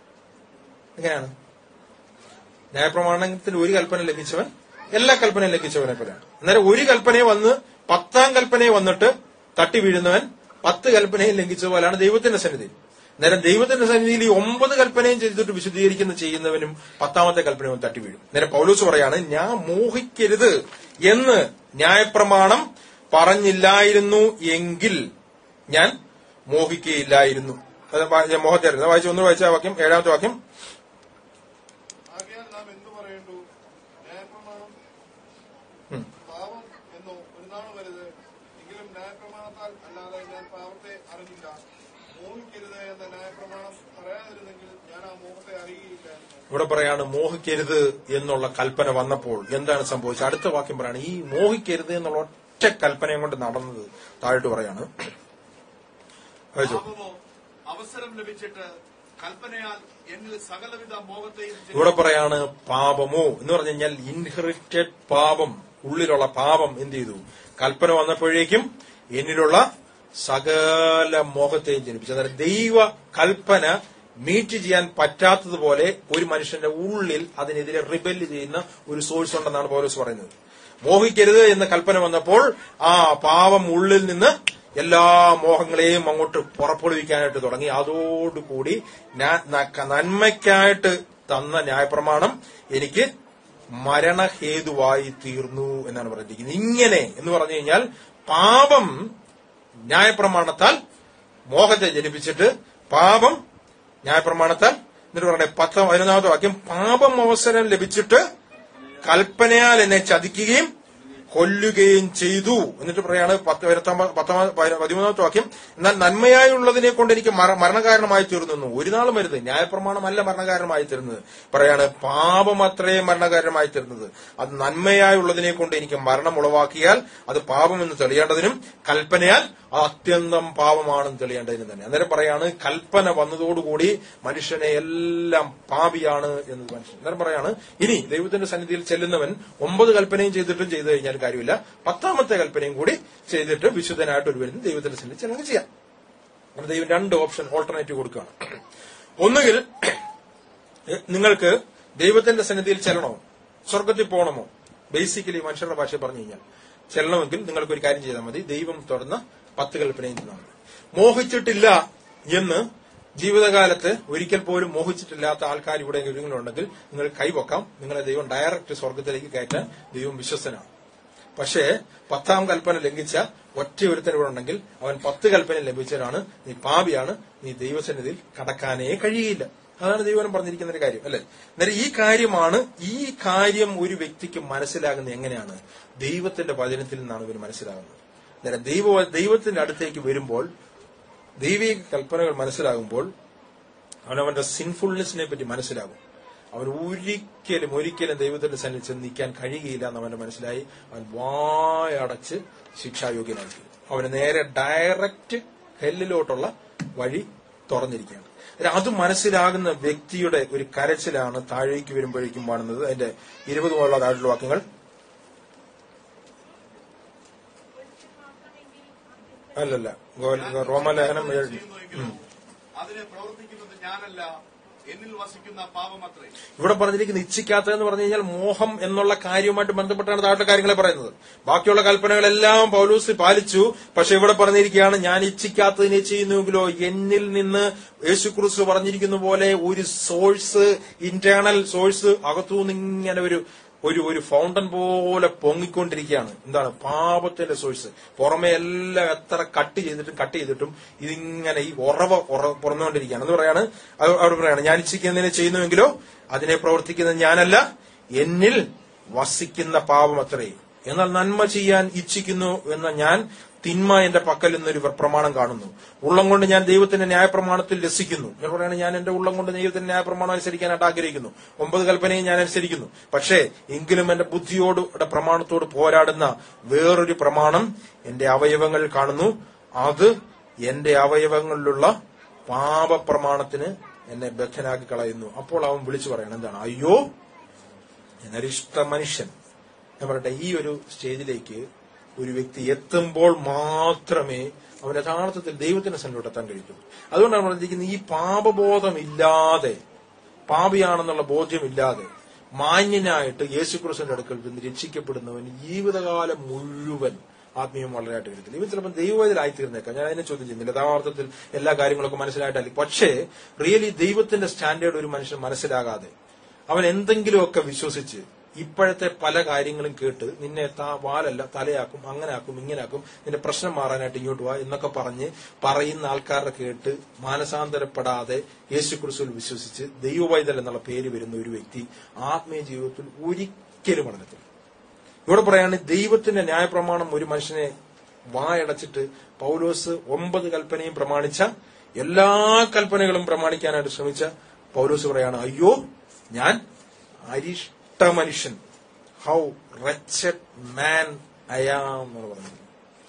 ന്യായപ്രമാണത്തിന്റെ ഒരു കൽപ്പന ലംഘിച്ചവൻ എല്ലാ കൽപ്പനയും ലംഘിച്ചവനെ പോലെയാണ്. അന്നേരം ഒരു കൽപ്പനയെ വന്ന് 10-ാം കൽപ്പനയെ വന്നിട്ട് തട്ടി വീഴുന്നവൻ 10 കൽപ്പനയും ലംഘിച്ച പോലെയാണ് ദൈവത്തിന്റെ സന്നിധിയിൽ. നേരം ദൈവത്തിന്റെ സന്നിധിയിൽ ഈ 9 കൽപ്പനയും ചെയ്തിട്ട് ചെയ്യുന്നവനും 10-ാമത്തെ കൽപ്പനയും തട്ടി വീഴും. നേരം പൗലോസ് പറയാണ്, ഞാൻ മോഹിക്കരുത് എന്ന് ന്യായപ്രമാണം പറഞ്ഞില്ലായിരുന്നു എങ്കിൽ ഞാൻ മോഹിക്കുകയില്ലായിരുന്നു. മോഹത്തെ വായിച്ച വാക്യം 7-ാമത്തെ വാക്യം, ആകയാൽ നാം എന്തു പറയേണ്ടു? ന്യായപ്രമാണം പാപം എന്നോ ഒരു നാളും വരുത്. എങ്കിലും ന്യായപ്രമാണത്താൽ അല്ലാതെ ഞാൻ പാപത്തെ അറിഞ്ഞില്ല. മോഹിക്കരുത് എന്ന ന്യായപ്രമാണം പറയാതിരുന്നെങ്കിൽ ഞാൻ ആ മോഹത്തെ അറിയുകയില്ല. ഇവിടെ പറയാണ് മോഹിക്കരുത് എന്നുള്ള കൽപ്പന വന്നപ്പോൾ എന്താണ് സംഭവിച്ചത്? അടുത്ത വാക്യം പറയാണ്, ഈ മോഹിക്കരുത് എന്നുള്ള ഒറ്റ കൽപ്പനയും കൊണ്ട് നടന്നത് താഴോട്ട് പറയാണ്. അവസരം ലഭിച്ചിട്ട് കൽപ്പനയാൽ എന്നിൽ സകലവിധ മോഹത്തെയും. ഇവിടെ പറയാണ് പാപമോ എന്ന് പറഞ്ഞു കഴിഞ്ഞാൽ ഇൻഹെറിറ്റഡ് പാപം, ഉള്ളിലുള്ള പാപം എന്ത് ചെയ്തു? കൽപ്പന വന്നപ്പോഴേക്കും എന്നിലുള്ള സകല മോഹത്തെയും ജനിപ്പിച്ചു. അതായത് ദൈവ കൽപ്പന മീറ്റ് ചെയ്യാൻ പറ്റാത്തതുപോലെ ഒരു മനുഷ്യന്റെ ഉള്ളിൽ അതിനെതിരെ റിബെല് ചെയ്യുന്ന ഒരു സോഴ്സ് ഉണ്ടെന്നാണ് പൗലോസ് പറയുന്നത്. മോഹിക്കരുത് എന്ന കൽപ്പന വന്നപ്പോൾ ആ പാപം ഉള്ളിൽ നിന്ന് എല്ലാ മോഹങ്ങളെയും അങ്ങോട്ട് പുറപ്പെടുവിക്കാനായിട്ട് തുടങ്ങി. അതോടുകൂടി നന്മയ്ക്കായിട്ട് തന്ന ന്യായപ്രമാണം എനിക്ക് മരണഹേതുവായി തീർന്നു എന്നാണ് പറഞ്ഞിരിക്കുന്നത്. ഇങ്ങനെ എന്ന് പറഞ്ഞു കഴിഞ്ഞാൽ പാപം ന്യായപ്രമാണത്താൽ മോഹത്തെ ജനിപ്പിച്ചിട്ട് പാപം ന്യായപ്രമാണത്താൽ എന്നിട്ട് പറയണേ 11-ാമത്തെ വാക്യം, പാപം അവസരം ലഭിച്ചിട്ട് കൽപ്പനയാൽ എന്നെ ചതിക്കുകയും കൊല്ലുകയും ചെയ്തു. എന്നിട്ട് പറയാണ് 13-ാമത്തെ വാക്യം, എന്നാൽ നന്മയായുള്ളതിനെ കൊണ്ട് എനിക്ക് മരണകാരണമായി തീർന്നു. ഒരു നാളും വരുത്. ന്യായപ്രമാണമല്ല മരണകാരണമായി തീർന്നത്. പറയാണ് പാപം അത്രയും മരണകാരണമായി തീർന്നത്. അത് നന്മയായുള്ളതിനെ കൊണ്ട് എനിക്ക് മരണം ഉളവാക്കിയാൽ അത് പാപമെന്ന് തെളിയേണ്ടതിനും കൽപ്പനയാൽ അത് അത്യന്തം പാപമാണെന്ന് തെളിയേണ്ടതിനും തന്നെ. അന്നേരം പറയാണ് കൽപ്പന വന്നതോടുകൂടി മനുഷ്യനെ എല്ലാം പാപിയാണ് എന്ന് മനുഷ്യൻ. അന്നേരം പറയാണ് ഇനി ദൈവത്തിന്റെ സന്നിധിയിൽ ചെല്ലുന്നവൻ 9 കൽപ്പനയും ചെയ്തിട്ടും ചെയ്തു കഴിഞ്ഞാൽ കാര്യമില്ല, 10-ാമത്തെ കൽപ്പനയും കൂടി ചെയ്തിട്ട് വിശുദ്ധനായിട്ട് ഒരു വരുന്ന ദൈവത്തിന്റെ സന്നിധി ചെല്ലുക ചെയ്യാം. നമ്മുടെ ദൈവം 2 ഓപ്ഷൻ ഓൾട്ടർനേറ്റീവ് കൊടുക്കുകയാണ്. ഒന്നുകിൽ നിങ്ങൾക്ക് ദൈവത്തിന്റെ സന്നിധിയിൽ ചെല്ലണമോ, സ്വർഗത്തിൽ പോകണമോ, ബേസിക്കലി മനുഷ്യരുടെ ഭാഷ പറഞ്ഞു കഴിഞ്ഞാൽ ചെല്ലണമെങ്കിൽ നിങ്ങൾക്ക് ഒരു കാര്യം ചെയ്താൽ മതി, ദൈവം തുറന്ന 10 കൽപ്പനയും ചെയ്താൽ മതി. മോഹിച്ചിട്ടില്ല എന്ന് ജീവിതകാലത്ത് ഒരിക്കൽ പോലും മോഹിച്ചിട്ടില്ലാത്ത ആൾക്കാർ ഇവിടെ ഉണ്ടെങ്കിൽ നിങ്ങൾ കൈവക്കാം. നിങ്ങളെ ദൈവം ഡയറക്റ്റ് സ്വർഗത്തിലേക്ക് കയറ്റാൻ ദൈവം വിശ്വസ്തനാണ്. പക്ഷേ 10-ാം കൽപ്പന ലംഘിച്ച ഒറ്റ ഒരുത്തൻ ഇവിടെ ഉണ്ടെങ്കിൽ അവൻ 10 കൽപ്പന ലംഘിച്ചവനാണ്, നീ പാപിയാണ്, നീ ദൈവസന്നിധിയിൽ കടക്കാനേ കഴിയില്ല. അതാണ് ദൈവം പറഞ്ഞിരിക്കുന്ന ഒരു കാര്യം, അല്ലെ? അന്നേരം ഈ കാര്യം ഒരു വ്യക്തിക്ക് മനസ്സിലാകുന്നത് എങ്ങനെയാണ്? ദൈവത്തിന്റെ വചനത്തിൽ നിന്നാണ് ഇവർ മനസ്സിലാകുന്നത്. അന്നേരം ദൈവത്തിന്റെ അടുത്തേക്ക് വരുമ്പോൾ, ദൈവിക കൽപ്പനകൾ മനസ്സിലാകുമ്പോൾ അവനവന്റെ സിൻഫുൾനെസിനെ പറ്റി മനസ്സിലാകും. അവൻ ഒരിക്കലും ദൈവത്തിന്റെ സന്നിധിയിൽ ചെന്ന് നിൽക്കാൻ കഴിയുകയില്ല എന്ന് അവന്റെ മനസ്സിലായി. അവൻ വായടച്ച് ശിക്ഷായോഗ്യനായിരിക്കും. അവന് നേരെ ഡയറക്റ്റ് ഹെല്ലിലോട്ടുള്ള വഴി തുറന്നിരിക്കുകയാണ്. അത് മനസ്സിലാകുന്ന വ്യക്തിയുടെ ഒരു കരച്ചിലാണ് താഴേക്ക് വരുമ്പോഴേക്കും കാണുന്നത്. അതിന്റെ 20 മുതലുള്ള താഴെയുള്ള വാക്യങ്ങൾ. അല്ലല്ല, റോമലേഖനം 7. അതിനെ പ്രവർത്തിക്കുന്നത് ഞാനല്ല, എന്നിൽ വസിക്കുന്ന പാപമത്രേ. ഇവിടെ പറഞ്ഞിരിക്കുന്ന ഇച്ഛിക്കാത്തതെന്ന് പറഞ്ഞു കഴിഞ്ഞാൽ മോഹം എന്നുള്ള കാര്യവുമായിട്ട് ബന്ധപ്പെട്ടാണ് താഴത്തെ കാര്യങ്ങളെ പറയുന്നത്. ബാക്കിയുള്ള കൽപ്പനകളെല്ലാം പൗലോസ് പാലിച്ചു. പക്ഷെ ഇവിടെ പറഞ്ഞിരിക്കുകയാണ്, ഞാൻ ഇച്ഛിക്കാത്തതിനെ ചെയ്യുന്നുവെങ്കിലോ എന്നിൽ നിന്ന് യേശുക്രിസ്തു പറഞ്ഞിരിക്കുന്ന പോലെ ഒരു സോഴ്സ്, ഇന്റേണൽ സോഴ്സ് അകത്തുനിന്ന് ഇങ്ങനെ ഒരു ഫൗണ്ടൻ പോലെ പൊങ്ങിക്കൊണ്ടിരിക്കുകയാണ്. എന്താണ്? പാപത്തിന്റെ സോഴ്സ്. പുറമെ എല്ലാം എത്ര കട്ട് ചെയ്തിട്ടും ഇതിങ്ങനെ ഈ ഉറവ പുറന്നുകൊണ്ടിരിക്കുകയാണ് എന്ന് പറയാണ്. അവിടെ പറയാണ്, ഞാൻ ഇച്ഛിക്കുന്നതിനെ ചെയ്യുന്നുവെങ്കിലോ അതിനെ പ്രവർത്തിക്കുന്നത് ഞാനല്ല, എന്നിൽ വസിക്കുന്ന പാപം അത്രേ. എന്നാൽ നന്മ ചെയ്യാൻ ഇച്ഛിക്കുന്നു എന്ന ഞാൻ തിന്മ എന്റെ പക്കൽ നിന്നൊരു പ്രമാണം കാണുന്നു. ഉള്ളം കൊണ്ട് ഞാൻ ദൈവത്തിന്റെ ന്യായപ്രമാണത്തിൽ രസിക്കുന്നു. എന്ന് പറയുകയാണ്, ഞാൻ എന്റെ ഉള്ളം കൊണ്ട് ദൈവത്തിന്റെ ന്യായപ്രമാണം അനുസരിക്കാനായിട്ട് ആഗ്രഹിക്കുന്നു. 9 കൽപ്പനയും ഞാൻ അനുസരിക്കുന്നു. പക്ഷേ എങ്കിലും എന്റെ ബുദ്ധിയോട് പ്രമാണത്തോട് പോരാടുന്ന വേറൊരു പ്രമാണം എന്റെ അവയവങ്ങൾ കാണുന്നു. അത് എന്റെ അവയവങ്ങളിലുള്ള പാപപ്രമാണത്തിന് എന്നെ ബദ്ധനാക്കി കളയുന്നു. അപ്പോൾ അവൻ വിളിച്ചു പറയണം, എന്താണ്? അയ്യോ, എന്നൊരിഷ്ട മനുഷ്യൻ. ഞാൻ പറയട്ടെ, ഈ ഒരു സ്റ്റേജിലേക്ക് ഒരു വ്യക്തി എത്തുമ്പോൾ മാത്രമേ അവൻ യഥാർത്ഥത്തിൽ ദൈവത്തിന്റെ സന്നിധിയിലോട്ട് എത്താൻ കഴിയത്തുള്ളൂ. അതുകൊണ്ടാണ് പറഞ്ഞിരിക്കുന്നത്, ഈ പാപബോധമില്ലാതെ, പാപിയാണെന്നുള്ള ബോധ്യമില്ലാതെ മാന്യനായിട്ട് യേശുക്രിസ്തുവിന്റെ അടുക്കൽ നിന്ന് രക്ഷിക്കപ്പെടുന്നവന് ജീവിതകാലം മുഴുവൻ ആത്മീയം വളരെയായിട്ട് വരത്തില്ല. ഇവൻ ചിലപ്പോൾ ദൈവത്തിലായിത്തീർന്നേക്കാം. ഞാൻ അതിനെ ചോദ്യം ചെയ്യുന്നില്ല. യഥാർത്ഥത്തിൽ എല്ലാ കാര്യങ്ങളൊക്കെ മനസ്സിലായിട്ടല്ല. പക്ഷേ റിയലി ദൈവത്തിന്റെ സ്റ്റാൻഡേർഡ് ഒരു മനുഷ്യൻ മനസ്സിലാകാതെ അവൻ എന്തെങ്കിലുമൊക്കെ വിശ്വസിച്ച് ഇപ്പോഴത്തെ പല കാര്യങ്ങളും കേട്ട് നിന്നെ വാലല്ല തലയാക്കും, അങ്ങനെ ആക്കും, ഇങ്ങനെ ആക്കും, നിന്റെ പ്രശ്നം മാറാനായിട്ട് ഇങ്ങോട്ട് വാ എന്നൊക്കെ പറയുന്ന ആൾക്കാരുടെ കേട്ട് മാനസാന്തരപ്പെടാതെ യേശുക്രിസ്തുവിൽ വിശ്വസിച്ച് ദൈവവൈതൽ എന്നുള്ള പേര് വരുന്ന ഒരു വ്യക്തി ആത്മീയ ജീവിതത്തിൽ ഒരിക്കലും വളരത്തില്ല. ഇവിടെ പറയാണ്, ദൈവത്തിന്റെ ന്യായപ്രമാണം ഒരു മനുഷ്യനെ വായടച്ചിട്ട് പൗലോസ് 9 കൽപ്പനയും പ്രമാണിച്ച, എല്ലാ കൽപ്പനകളും പ്രമാണിക്കാനായിട്ട് ശ്രമിച്ച പൗലോസ് പറയാണ്, അയ്യോ ഞാൻ അരിഷ്ട മനുഷ്യൻ, how wretched man I am എന്ന് പറഞ്ഞു.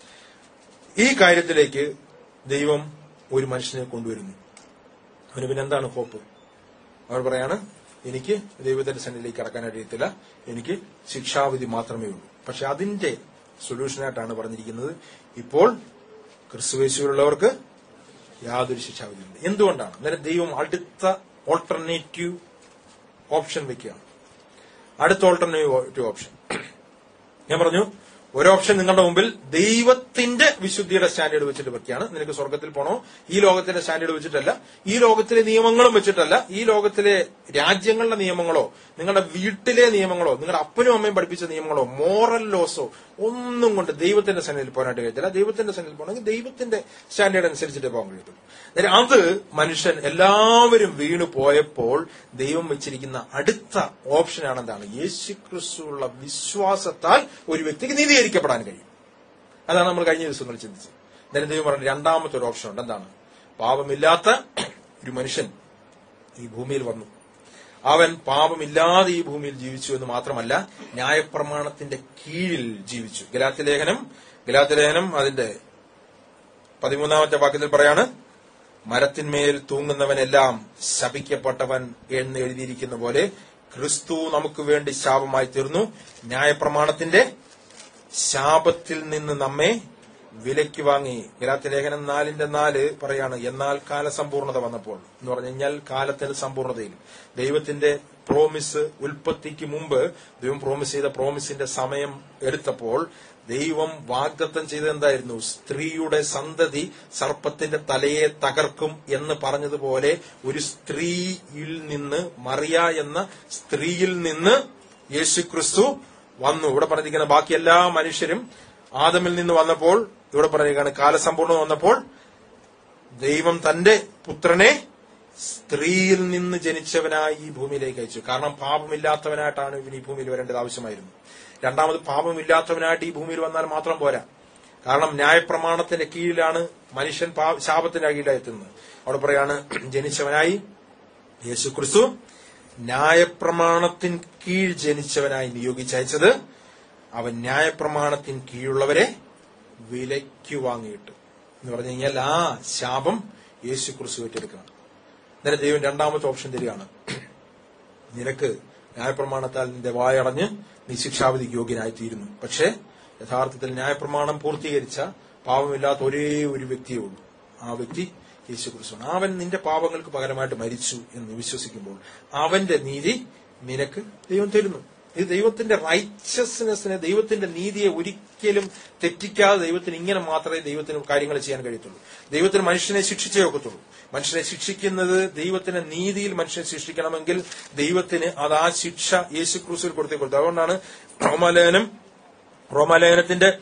ഈ കാര്യത്തിലേക്ക് ദൈവം ഒരു മനുഷ്യനെ കൊണ്ടുവരുന്നു. അവന് പിന്നെ എന്താണ് ഹോപ്പ്? അവർ പറയാണ്, എനിക്ക് ദൈവത്തിന്റെ സന്നിധിയിലേക്ക് കടക്കാൻ കഴിയത്തില്ല, എനിക്ക് ശിക്ഷാവിധി മാത്രമേ ഉള്ളൂ. പക്ഷെ അതിന്റെ സൊല്യൂഷനായിട്ടാണ് പറഞ്ഞിരിക്കുന്നത്, ഇപ്പോൾ ക്രിസ്തുയേശുവിലുള്ളവർക്ക് യാതൊരു ശിക്ഷാവിധിയില്ല. എന്തുകൊണ്ടാണ്? അന്നേരം ദൈവം അടുത്ത ഓൾട്ടർനേറ്റീവ് ഓപ്ഷൻ വെക്കുകയാണ്. അടുത്ത ഓൾട്ടർനേറ്റീവ് ഓപ്ഷൻ ഞാൻ പറഞ്ഞു, ഒരു ഓപ്ഷൻ നിങ്ങളുടെ മുമ്പിൽ ദൈവത്തിന്റെ വിശുദ്ധിയുടെ സ്റ്റാൻഡേർഡ് വെച്ചിട്ട് വെക്കുകയാണ്. നിനക്ക് സ്വർഗത്തിൽ പോണോ? ഈ ലോകത്തിന്റെ സ്റ്റാൻഡേർഡ് വെച്ചിട്ടല്ല, ഈ ലോകത്തിലെ നിയമങ്ങളും വെച്ചിട്ടല്ല, ഈ ലോകത്തിലെ രാജ്യങ്ങളുടെ നിയമങ്ങളോ നിങ്ങളുടെ വീട്ടിലെ നിയമങ്ങളോ നിങ്ങളുടെ അപ്പനും അമ്മയും പഠിപ്പിച്ച നിയമങ്ങളോ മോറൽ ലോസോ ഒന്നും കൊണ്ട് ദൈവത്തിന്റെ സന്നിധിയിൽ പോകാനായിട്ട് കഴിയത്തില്ല. ദൈവത്തിന്റെ സന്നിധിയിൽ പോകണമെങ്കിൽ ദൈവത്തിന്റെ സ്റ്റാൻഡേർഡ് അനുസരിച്ചിട്ട് പോകാൻ കഴിയത്തുള്ളൂ. അത് മനുഷ്യൻ എല്ലാവരും വീണു പോയപ്പോൾ ദൈവം വെച്ചിരിക്കുന്ന അടുത്ത ഓപ്ഷനാണ് എന്താണ്? യേശുക്രിസ്തുവുള്ള വിശ്വാസത്താൽ ഒരു വ്യക്തിക്ക് നീതീകരിക്കപ്പെടാൻ കഴിയും. അതാണ് നമ്മൾ കഴിഞ്ഞ ദിവസങ്ങളിൽ ചിന്തിച്ചത്. അന്നേരം ദൈവം പറഞ്ഞ രണ്ടാമത്തെ ഒരു ഓപ്ഷൻ ഉണ്ട്. എന്താണ്? പാപമില്ലാത്ത ഒരു മനുഷ്യൻ ഈ ഭൂമിയിൽ വന്നു. അവൻ പാപമില്ലാതെ ഈ ഭൂമിയിൽ ജീവിച്ചു എന്ന് മാത്രമല്ല, ന്യായപ്രമാണത്തിന്റെ കീഴിൽ ജീവിച്ചു. ഗലാത്യലേഖനം അതിന്റെ 13-ാമത്തെ വാക്യത്തിൽ പറയാണ്, മരത്തിന്മേൽ തൂങ്ങുന്നവനെല്ലാം ശപിക്കപ്പെട്ടവൻ എന്ന് എഴുതിയിരിക്കുന്ന പോലെ ക്രിസ്തു നമുക്ക് വേണ്ടി ശാപമായി തീർന്നു. ന്യായപ്രമാണത്തിന്റെ ശാപത്തിൽ നിന്ന് നമ്മെ വിലയ്ക്ക് വാങ്ങി. ഗലാത്യലേഖനം 4:4 പറയാണ്, എന്നാൽ കാലസമ്പൂർണത വന്നപ്പോൾ എന്ന് പറഞ്ഞു കഴിഞ്ഞാൽ കാലത്തിന്റെ സമ്പൂർണതയിൽ ദൈവത്തിന്റെ പ്രോമിസ് ഉൽപ്പത്തിക്ക് മുമ്പ് ദൈവം പ്രോമിസ് ചെയ്ത പ്രോമിസിന്റെ സമയം എടുത്തപ്പോൾ ദൈവം വാഗ്ദത്തം ചെയ്തത് എന്തായിരുന്നു? സ്ത്രീയുടെ സന്തതി സർപ്പത്തിന്റെ തലയെ തകർക്കും എന്ന് പറഞ്ഞതുപോലെ ഒരു സ്ത്രീയിൽ നിന്ന്, മറിയ എന്ന സ്ത്രീയിൽ നിന്ന് യേശുക്രിസ്തു വന്നു. ഇവിടെ പറഞ്ഞിരിക്കുന്ന ബാക്കി എല്ലാ മനുഷ്യരും ആദമിൽ നിന്ന് വന്നപ്പോൾ, ഇവിടെ പറഞ്ഞിരിക്കുകയാണ് കാലസമ്പൂർണ്ണത വന്നപ്പോൾ ദൈവം തന്റെ പുത്രനെ സ്ത്രീയിൽ നിന്ന് ജനിച്ചവനായി ഈ ഭൂമിയിലേക്ക് അയച്ചു. കാരണം പാപമില്ലാത്തവനായിട്ടാണ് ഇവൻ ഈ ഭൂമിയിൽ വരേണ്ടത് ആവശ്യമായിരുന്നു. രണ്ടാമത് പാപമില്ലാത്തവനായിട്ട് ഈ ഭൂമിയിൽ വന്നാൽ മാത്രം പോരാ. കാരണം ന്യായപ്രമാണത്തിന്റെ കീഴിലാണ് മനുഷ്യൻ ശാപത്തിന്റെ കീഴിലെത്തുന്നത്. അവിടെ പറയാണ്, ജനിച്ചവനായി യേശുക്രിസ്തു ന്യായപ്രമാണത്തിൻ കീഴ് ജനിച്ചവനായി നിയോഗിച്ചയച്ചത് അവൻ ന്യായപ്രമാണത്തിന് കീഴുള്ളവരെ വിലയ്ക്ക് വാങ്ങിയിട്ട് എന്ന് പറഞ്ഞു കഴിഞ്ഞാൽ ആ ശാപം യേശുക്രിസ്തു ഏറ്റെടുക്കണം. അന്നേരം ദൈവം രണ്ടാമത്തെ ഓപ്ഷൻ തരികയാണ്, നിനക്ക് ന്യായപ്രമാണത്താൽ നിന്റെ വായടഞ്ഞ് നീ ശിക്ഷാവിധിക്ക് യോഗ്യനായിത്തീരുന്നു. പക്ഷേ യഥാർത്ഥത്തിൽ ന്യായപ്രമാണം പൂർത്തീകരിച്ച പാപമില്ലാത്ത ഒരേ ഒരു വ്യക്തിയേ ഉള്ളൂ. ആ വ്യക്തി യേശുക്രിസ്തുവാണ്. അവൻ നിന്റെ പാപങ്ങൾക്ക് പകരമായിട്ട് മരിച്ചു എന്ന് വിശ്വസിക്കുമ്പോൾ അവന്റെ നീതി നിനക്ക് ദൈവം തരുന്നു. ഇത് ദൈവത്തിന്റെ റൈച്ചസ്നെസ്സിനെ, ദൈവത്തിന്റെ നീതിയെ ഒരിക്കലും തെറ്റിക്കാതെ ദൈവത്തിന് ഇങ്ങനെ മാത്രമേ ദൈവത്തിന് കാര്യങ്ങൾ ചെയ്യാൻ കഴിയത്തുള്ളൂ. ദൈവത്തിന് മനുഷ്യനെ ശിക്ഷിച്ചേ ഒക്കത്തുള്ളൂ. മനുഷ്യനെ ശിക്ഷിക്കുന്നത് ദൈവത്തിന്റെ നീതിയിൽ മനുഷ്യനെ ശിക്ഷിക്കണമെങ്കിൽ ദൈവത്തിന് അത് ആ ശിക്ഷ യേശുക്രിസ്തുവിൽ കൊടുത്തേ കൊടുത്തു. അതുകൊണ്ടാണ് റോമാലേഖനത്തിന്റെ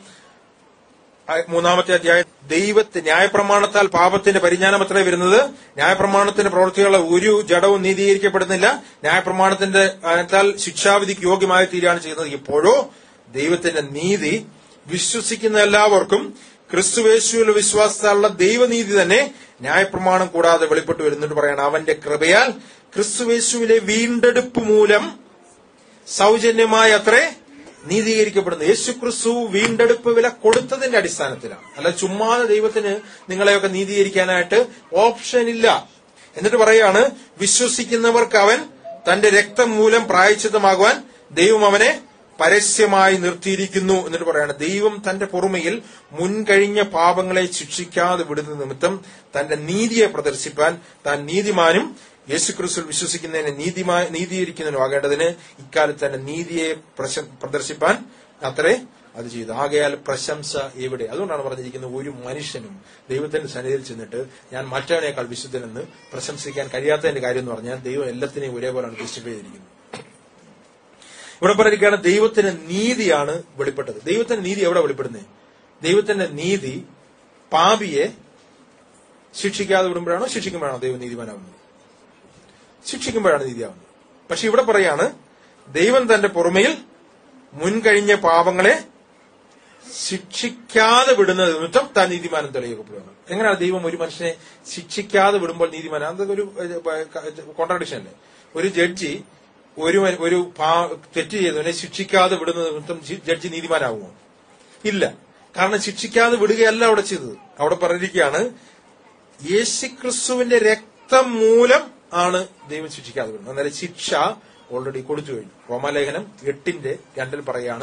3-ാമത്തെ അധ്യായം ന്യായപ്രമാണത്താൽ പാപത്തിന്റെ പരിജ്ഞാനം എത്ര വരുന്നത്? ന്യായപ്രമാണത്തിന്റെ പ്രവൃത്തികളുടെ ഒരു ജഡവും നീതീകരിക്കപ്പെടുന്നില്ല. ന്യായപ്രമാണത്തിന്റെ ശിക്ഷാവിധിക്ക് യോഗ്യമായി തീരുകയാണ് ചെയ്യുന്നത്. ഇപ്പോഴോ ദൈവത്തിന്റെ നീതി വിശ്വസിക്കുന്ന എല്ലാവർക്കും ക്രിസ്തുവേശുവിലെ വിശ്വാസത്താലുള്ള ദൈവനീതി തന്നെ ന്യായപ്രമാണം കൂടാതെ വെളിപ്പെട്ടു വരുന്നിട്ട് പറയാണ്, അവന്റെ കൃപയാൽ ക്രിസ്തുവേശുവിലെ വീണ്ടെടുപ്പ് മൂലം സൗജന്യമായി അത്രേ നീതീകരിക്കപ്പെടുന്നു. യേശുക്രിസ്തു വീണ്ടെടുപ്പ് വില കൊടുത്തതിന്റെ അടിസ്ഥാനത്തിലാണ്. അല്ല ചുമ്മാതെ ദൈവത്തിന് നിങ്ങളെയൊക്കെ നീതീകരിക്കാനായിട്ട് ഓപ്ഷൻ ഇല്ല. എന്നിട്ട് പറയാണ്, വിശ്വസിക്കുന്നവർക്ക് അവൻ തന്റെ രക്തം മൂലം പ്രായശ്ചിത്തമാകുവാൻ ദൈവം അവനെ പരസ്യമായി നിർത്തിയിരിക്കുന്നു. എന്നിട്ട് പറയാണ്, ദൈവം തന്റെ പൊറുമയിൽ മുൻകഴിഞ്ഞ പാപങ്ങളെ ശിക്ഷിക്കാതെ വിടുന്ന നിമിത്തം തന്റെ നീതിയെ പ്രദർശിപ്പാൻ താൻ നീതിമാനും യേശുക്രിസ്തുവിൽ വിശ്വസിക്കുന്നതിനെ നീതീകരിക്കുന്നതിനും ആകേണ്ടതിന് ഇക്കാലത്ത് തന്റെ നീതിയെ പ്രദർശിപ്പാൻ അത്രേ അത് ചെയ്തു. ആകയാൽ പ്രശംസ എവിടെ? അതുകൊണ്ടാണ് പറഞ്ഞിരിക്കുന്നത്, ഒരു മനുഷ്യനും ദൈവത്തിന്റെ സന്നിധിയിൽ ചെന്നിട്ട് ഞാൻ മറ്റവനേക്കാൾ വിശുദ്ധനെന്ന് പ്രശംസിക്കാൻ കഴിയാത്തതിന്റെ കാര്യം എന്ന് പറഞ്ഞാൽ ദൈവം എല്ലാത്തിനെയും ഒരേപോലെയാണ് ജസ്റ്റിഫൈ ചെയ്തിരിക്കുന്നത്. ഇവിടെ പറഞ്ഞിരിക്കുകയാണ്, ദൈവത്തിന്റെ നീതിയാണ് വെളിപ്പെട്ടത്. ദൈവത്തിന്റെ നീതി എവിടെ വെളിപ്പെടുന്നത്? ദൈവത്തിന്റെ നീതി പാപിയെ ശിക്ഷിക്കാതെ വിടുമ്പോഴാണോ ശിക്ഷിക്കുമ്പോഴാണോ ദൈവം നീതിമാനാവുന്നത്? ശിക്ഷിക്കുമ്പോഴാണ് നീതിയാവുന്നത്. പക്ഷെ ഇവിടെ പറയാണ്, ദൈവം തന്റെ പുറമയിൽ മുൻകഴിഞ്ഞ പാപങ്ങളെ ശിക്ഷിക്കാതെ വിടുന്ന നിമിത്തം താൻ നീതിമാനം തെളിയിക്കപ്പെടുകയാണ്. എങ്ങനെയാണ് ദൈവം ഒരു മനുഷ്യനെ ശിക്ഷിക്കാതെ വിടുമ്പോൾ നീതിമാനം? അതൊരു കോൺട്രാഡിക്ഷൻ അല്ലേ? ഒരു ജഡ്ജി ഒരു തെറ്റ് ചെയ്തവനെ ശിക്ഷിക്കാതെ വിടുന്ന നിമിത്തം ജഡ്ജി നീതിമാനാകുമോ? ഇല്ല. കാരണം ശിക്ഷിക്കാതെ വിടുകയല്ല അവിടെ ചെയ്തത്. അവിടെ പറഞ്ഞിരിക്കുകയാണ്, യേശുക്രിസ്തുവിന്റെ രക്തം മൂലം ആണ് ദൈവം ശിക്ഷിക്കാതെ വിടുന്നത്. അന്നേരം ശിക്ഷ ഓൾറെഡി കൊടുത്തു കഴിഞ്ഞു. റോമാലേഖനം 8:2 പറയാണ്,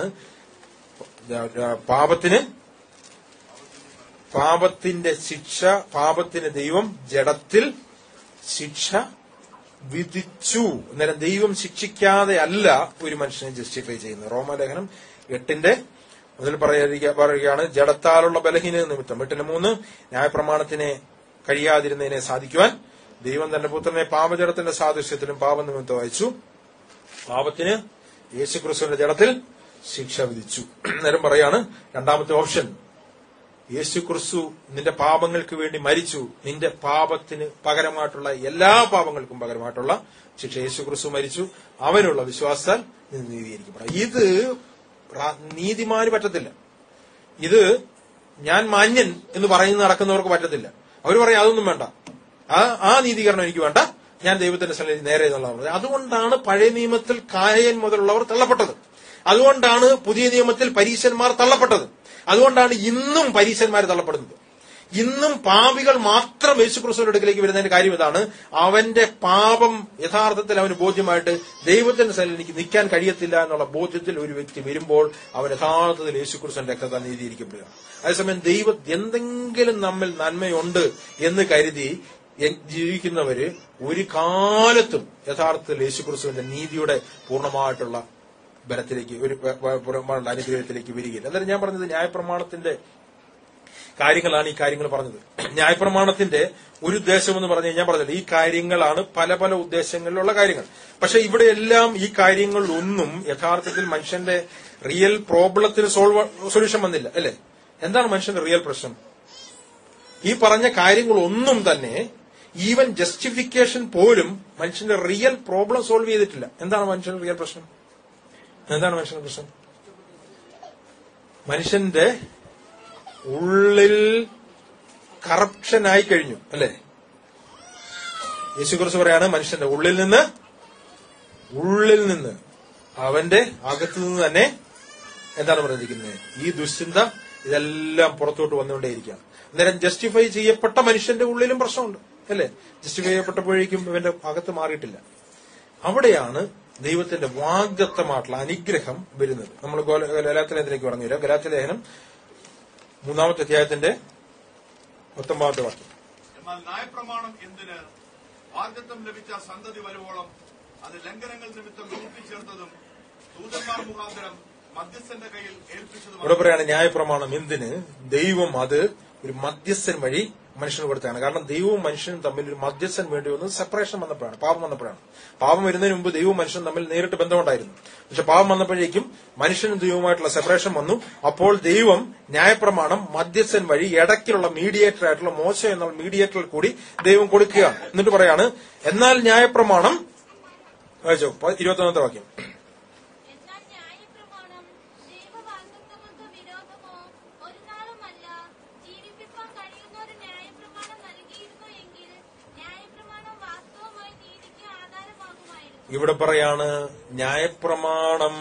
പാപത്തിന്റെ ശിക്ഷ, പാപത്തിന് ദൈവം ജഡത്തിൽ ശിക്ഷ വിധിച്ചു. അന്നേരം ദൈവം ശിക്ഷിക്കാതെ അല്ല ഒരു മനുഷ്യനെ ജസ്റ്റിഫൈ ചെയ്യുന്നത്. റോമാലേഖനം 8 പറയുകയാണ്, ജഡത്താലുള്ള ബലഹീന നിമിത്തം 8:3 ന്യായപ്രമാണത്തിനെ കഴിയാതിരുന്നതിനെ സാധിക്കുവാൻ ദൈവം തന്റെ പുത്രനെ പാപജഡത്തിന്റെ സാദൃശ്യത്തിലും പാപനിമിത്തം അയച്ചു. പാപത്തിന് യേശുക്രിസ്തുവിന്റെ ജഡത്തിൽ ശിക്ഷ വിധിച്ചു. നേരം പറയാണ്, രണ്ടാമത്തെ ഓപ്ഷൻ, യേശുക്രിസ്തു നിന്റെ പാപങ്ങൾക്ക് വേണ്ടി മരിച്ചു. നിന്റെ പാപത്തിന് പകരമായിട്ടുള്ള എല്ലാ പാപങ്ങൾക്കും പകരമായിട്ടുള്ള ശിക്ഷ യേശുക്രിസ്തു മരിച്ചു. അവനുള്ള വിശ്വാസത്താൽ നിന്ന് നീതീകരിക്കപ്പെടാം. ഇത് നീതിമാന് പറ്റത്തില്ല. ഇത് ഞാൻ മാന്യൻ എന്ന് പറയുന്ന നടക്കുന്നവർക്ക് പറ്റത്തില്ല. അവർ പറയും, അതൊന്നും വേണ്ട, ആ നീതീകരണം എനിക്ക് വേണ്ട, ഞാൻ ദൈവത്തിന്റെ സന്നിധി നേരെ എന്നുള്ളതാണ്. അതുകൊണ്ടാണ് പഴയ നിയമത്തിൽ കായൻ മുതലുള്ളവർ തള്ളപ്പെട്ടത്. അതുകൊണ്ടാണ് പുതിയ നിയമത്തിൽ പരീശന്മാർ തള്ളപ്പെട്ടത്. അതുകൊണ്ടാണ് ഇന്നും പരീശന്മാർ തള്ളപ്പെടുന്നത്. ഇന്നും പാപികൾ മാത്രം യേശുക്രിസ്തുവിന്റെ അടുക്കലേക്ക് വരുന്നതിന്റെ കാര്യം ഇതാണ്, അവന്റെ പാപം യഥാർത്ഥത്തിൽ അവന് ബോധ്യമായിട്ട് ദൈവത്തിന്റെ സന്നിധിയിൽ എനിക്ക് നിൽക്കാൻ കഴിയത്തില്ല എന്നുള്ള ബോധ്യത്തിൽ ഒരു വ്യക്തി വരുമ്പോൾ അവൻ യഥാർത്ഥത്തിൽ യേശുക്രിസ്തുവിന്റെ രക്തത്താൽ നീതീകരിക്കപ്പെടുക. അതേസമയം ദൈവം എന്തെങ്കിലും നമ്മിൽ നന്മയുണ്ട് എന്ന് കരുതി ജീവിക്കുന്നവര് ഒരു കാലത്തും യഥാർത്ഥത്തിൽ യേശുക്രിസ്തുവിന്റെ നീതിയുടെ പൂർണ്ണമായിട്ടുള്ള ബലത്തിലേക്ക്, ഒരു പൂർണ്ണമായിട്ടുള്ള അനുഗ്രഹത്തിലേക്ക് വരികയില്ല. എന്നാലും ഞാൻ പറഞ്ഞത് ന്യായപ്രമാണത്തിന്റെ കാര്യങ്ങളാണ് ഈ കാര്യങ്ങൾ പറഞ്ഞത്. ന്യായപ്രമാണത്തിന്റെ ഒരു ഉദ്ദേശം എന്ന് പറഞ്ഞു കഴിഞ്ഞാൽ പറഞ്ഞത് ഈ കാര്യങ്ങളാണ് പല പല ഉദ്ദേശങ്ങളിലുള്ള കാര്യങ്ങൾ. പക്ഷെ ഇവിടെയെല്ലാം ഈ കാര്യങ്ങളിലൊന്നും യഥാർത്ഥത്തിൽ മനുഷ്യന്റെ റിയൽ പ്രോബ്ലത്തിന് സൊല്യൂഷൻ വന്നില്ല, അല്ലെ? എന്താണ് മനുഷ്യന്റെ റിയൽ പ്രശ്നം? ഈ പറഞ്ഞ കാര്യങ്ങളൊന്നും തന്നെ, ഈവൻ ജസ്റ്റിഫിക്കേഷൻ പോലും മനുഷ്യന്റെ റിയൽ പ്രോബ്ലം സോൾവ് ചെയ്തിട്ടില്ല. എന്താണ് മനുഷ്യന്റെ റിയൽ പ്രശ്നം? എന്താണ് മനുഷ്യന്റെ പ്രശ്നം? മനുഷ്യന്റെ ഉള്ളിൽ കറപ്ഷൻ ആയി കഴിഞ്ഞു, അല്ലെ? യേശുക്രിസ്തു പറയാണ്, മനുഷ്യന്റെ ഉള്ളിൽ നിന്ന് അവന്റെ അകത്തു നിന്ന് തന്നെ എന്താണ് പറഞ്ഞിരിക്കുന്നത്? ഈ ദുശ്ചിന്ത ഇതെല്ലാം പുറത്തോട്ട് വന്നുകൊണ്ടേയിരിക്കുകയാണ്. അന്നേരം ജസ്റ്റിഫൈ ചെയ്യപ്പെട്ട മനുഷ്യന്റെ ഉള്ളിലും പ്രശ്നമുണ്ട്, അല്ലെ? ജസ്റ്റിഫൈ ചെയ്യപ്പെട്ടപ്പോഴേക്കും ഇവന്റെ അകത്ത് മാറിയിട്ടില്ല. അവിടെയാണ് ദൈവത്തിന്റെ വാഗ്ദത്തമായിട്ടുള്ള അനുഗ്രഹം വരുന്നത്. നമ്മൾ ഗലാത്യലേഖനത്തിലേക്ക് പറഞ്ഞു തരാം. ഗലാത്യലേഖനം 3-ാമത്തെ അധ്യായത്തിന്റെ 19-ാമത്തെ വാക്യം. എന്നാൽ ന്യായപ്രമാണം എന്തിന്? വാഗ്ദത്തം ലഭിച്ച സന്തതി വരുവോളം അത് ലംഘനങ്ങൾ നിമിത്തം കൂട്ടിച്ചേർത്തതും ദൂതന്മാർ മുഖാന്തരം മധ്യസ്ഥന്റെ കയ്യിൽ ഏൽപ്പിച്ചതും. ഇവിടെ പറയാണ്, ന്യായപ്രമാണം എന്തിന്? ദൈവം അത് ഒരു മധ്യസ്ഥൻ വഴി മനുഷ്യന് കൊടുത്താണ്. കാരണം ദൈവവും മനുഷ്യനും തമ്മിൽ ഒരു മധ്യസ്ഥൻ വേണ്ടി വന്നത് സെപ്പറേഷൻ വന്നപ്പോഴാണ്, പാപം വന്നപ്പോഴാണ്. പാപം വരുന്നതിന് മുമ്പ് ദൈവവും മനുഷ്യനും തമ്മിൽ നേരിട്ട് ബന്ധമുണ്ടായിരുന്നു. പക്ഷെ പാപം വന്നപ്പോഴേക്കും മനുഷ്യനും ദൈവവുമായിട്ടുള്ള സെപ്പറേഷൻ വന്നു. അപ്പോൾ ദൈവം ന്യായപ്രമാണം മധ്യസ്ഥൻ വഴി ഇടയ്ക്കുള്ള മീഡിയേറ്റർ ആയിട്ടുള്ള മോശ എന്നുള്ള മീഡിയേറ്ററിൽ കൂടി ദൈവം കൊടുക്കുകയാണ്. എന്നിട്ട് പറയാണ്, എന്നാൽ ന്യായപ്രമാണം 21-ാമത്തെ വാക്യം. ഇവിടെ പറയാണ് ന്യായപ്രമാണം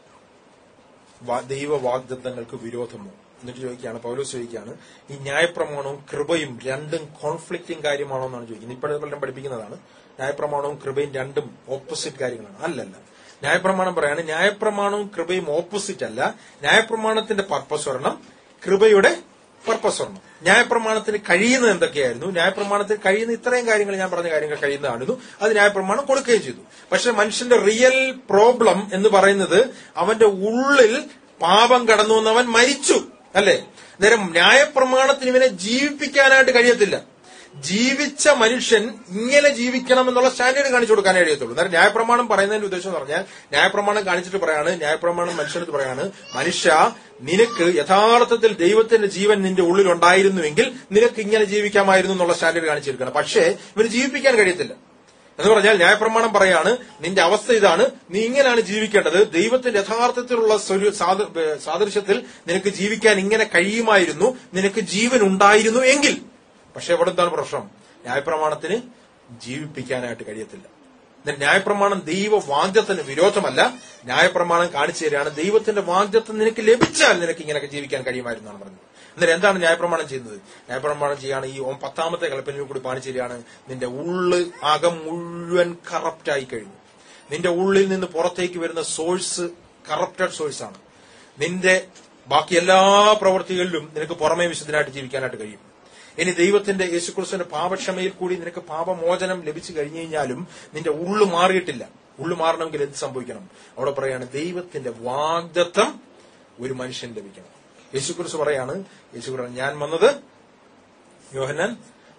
ദൈവവാഗ്ദത്തങ്ങൾക്ക് വിരോധമോ? എന്നിട്ട് ചോദിക്കുകയാണ്, പൗലോസ് ചോദിക്കുകയാണ്, ഈ ന്യായപ്രമാണവും കൃപയും രണ്ടും കോൺഫ്ലിക്റ്റിംഗ് കാര്യമാണോ എന്നാണ് ചോദിക്കുന്നത്. ഇപ്പോഴെല്ലാം പഠിപ്പിക്കുന്നതാണ്. ന്യായപ്രമാണവും കൃപയും രണ്ടും ഓപ്പോസിറ്റ് കാര്യങ്ങളാണ്. അല്ലല്ല. ന്യായപ്രമാണം പറയാണ് ന്യായപ്രമാണവും കൃപയും ഓപ്പോസിറ്റ് അല്ല. ന്യായപ്രമാണത്തിന്റെ പർപ്പസ് ഒരെണ്ണം, കൃപയുടെ പർപ്പസ് ഒരെണ്ണം. ന്യായപ്രമാണത്തിന് കഴിയുന്നത് എന്തൊക്കെയായിരുന്നു? ന്യായപ്രമാണത്തിന് കഴിയുന്ന ഇത്രയും കാര്യങ്ങൾ, ഞാൻ പറഞ്ഞ കാര്യങ്ങൾ കഴിയുന്നതായിരുന്നു. അത് ന്യായപ്രമാണം കൊടുക്കുകയും ചെയ്തു. പക്ഷെ മനുഷ്യന്റെ റിയൽ പ്രോബ്ലം എന്ന് പറയുന്നത് അവന്റെ ഉള്ളിൽ പാപം കടന്നു വന്ന് അവൻ മരിച്ചു, അല്ലെ? നേരം ന്യായപ്രമാണത്തിന് ഇവനെ ജീവിപ്പിക്കാനായിട്ട് കഴിയത്തില്ല. ജീവിച്ച മനുഷ്യൻ ഇങ്ങനെ ജീവിക്കണം എന്നുള്ള സ്റ്റാൻഡേർഡ് കാണിച്ചു കൊടുക്കാനേ കഴിയത്തുള്ളൂ. നേരം ന്യായപ്രമാണം പറയുന്നതിന്റെ ഉദ്ദേശം എന്ന് പറഞ്ഞാൽ, ന്യായപ്രമാണം കാണിച്ചിട്ട് പറയാണ്, ന്യായപ്രമാണം മനുഷ്യനടുത്ത് പറയാണ്, മനുഷ്യ, നിനക്ക് യഥാർത്ഥത്തിൽ ദൈവത്തിന്റെ ജീവൻ നിന്റെ ഉള്ളിൽ ഉണ്ടായിരുന്നുവെങ്കിൽ നിനക്ക് ഇങ്ങനെ ജീവിക്കാമായിരുന്നു എന്നുള്ള സ്റ്റാൻഡേർഡ് കാണിച്ചിരിക്കണം. പക്ഷേ ഇവന് ജീവിപ്പിക്കാൻ കഴിയത്തില്ല. എന്ന് പറഞ്ഞാൽ ന്യായപ്രമാണം പറയാണ്, നിന്റെ അവസ്ഥ ഇതാണ്, നീ ഇങ്ങനെയാണ് ജീവിക്കേണ്ടത്, ദൈവത്തിന്റെ യഥാർത്ഥത്തിലുള്ള സാദൃശ്യത്തിൽ നിനക്ക് ജീവിക്കാൻ ഇങ്ങനെ കഴിയുമായിരുന്നു, നിനക്ക് ജീവൻ ഉണ്ടായിരുന്നു എങ്കിൽ. പക്ഷെ എവിടെ എന്താണ് പ്രശ്നം? ന്യായപ്രമാണത്തിന് ജീവിപ്പിക്കാനായിട്ട് കഴിയത്തില്ല. ന്യായപ്രമാണം ദൈവവാഗ്ദത്തിന് വിരോധമല്ല. ന്യായപ്രമാണം കാണിച്ചു തരികയാണ്, ദൈവത്തിന്റെ വാഗ്ദത്തം നിനക്ക് ലഭിച്ചാൽ നിനക്ക് ഇങ്ങനെയൊക്കെ ജീവിക്കാൻ കഴിയുമായിരുന്നു എന്നാണ് പറഞ്ഞത്. എന്നിട്ട് എന്താണ് ന്യായപ്രമാണം ചെയ്യുന്നത്? ന്യായപ്രമാണം ചെയ്യാണ് ഈ 10ാമത്തെ കൽപ്പനയിൽ കൂടി കാണിച്ചു തരികയാണ്, നിന്റെ ഉള്ള് അകം മുഴുവൻ കറപ്റ്റായി കഴിഞ്ഞു. നിന്റെ ഉള്ളിൽ നിന്ന് പുറത്തേക്ക് വരുന്ന സോഴ്സ് കറപ്റ്റഡ് സോഴ്സാണ്. നിന്റെ ബാക്കി എല്ലാ പ്രവൃത്തികളിലും നിനക്ക് പുറമേ വിശുദ്ധനായിട്ട് ജീവിക്കാനായിട്ട് കഴിയും. ഇനി ദൈവത്തിന്റെ യേശുക്രിസ്തുവിന്റെ പാപക്ഷമയിൽ കൂടി നിനക്ക് പാപമോചനം ലഭിച്ചു കഴിഞ്ഞു കഴിഞ്ഞാലും നിന്റെ ഉള്ളു മാറിയിട്ടില്ല. ഉള്ളു മാറണമെങ്കിൽ എന്ത് സംഭവിക്കണം? അവിടെ പറയാണ്, ദൈവത്തിന്റെ വാഗ്ദത്തം ഒരു മനുഷ്യൻ ലഭിക്കണം. യേശുക്രിസ്തു പറയാണ്, ഞാൻ വന്നത്, യോഹന്നാൻ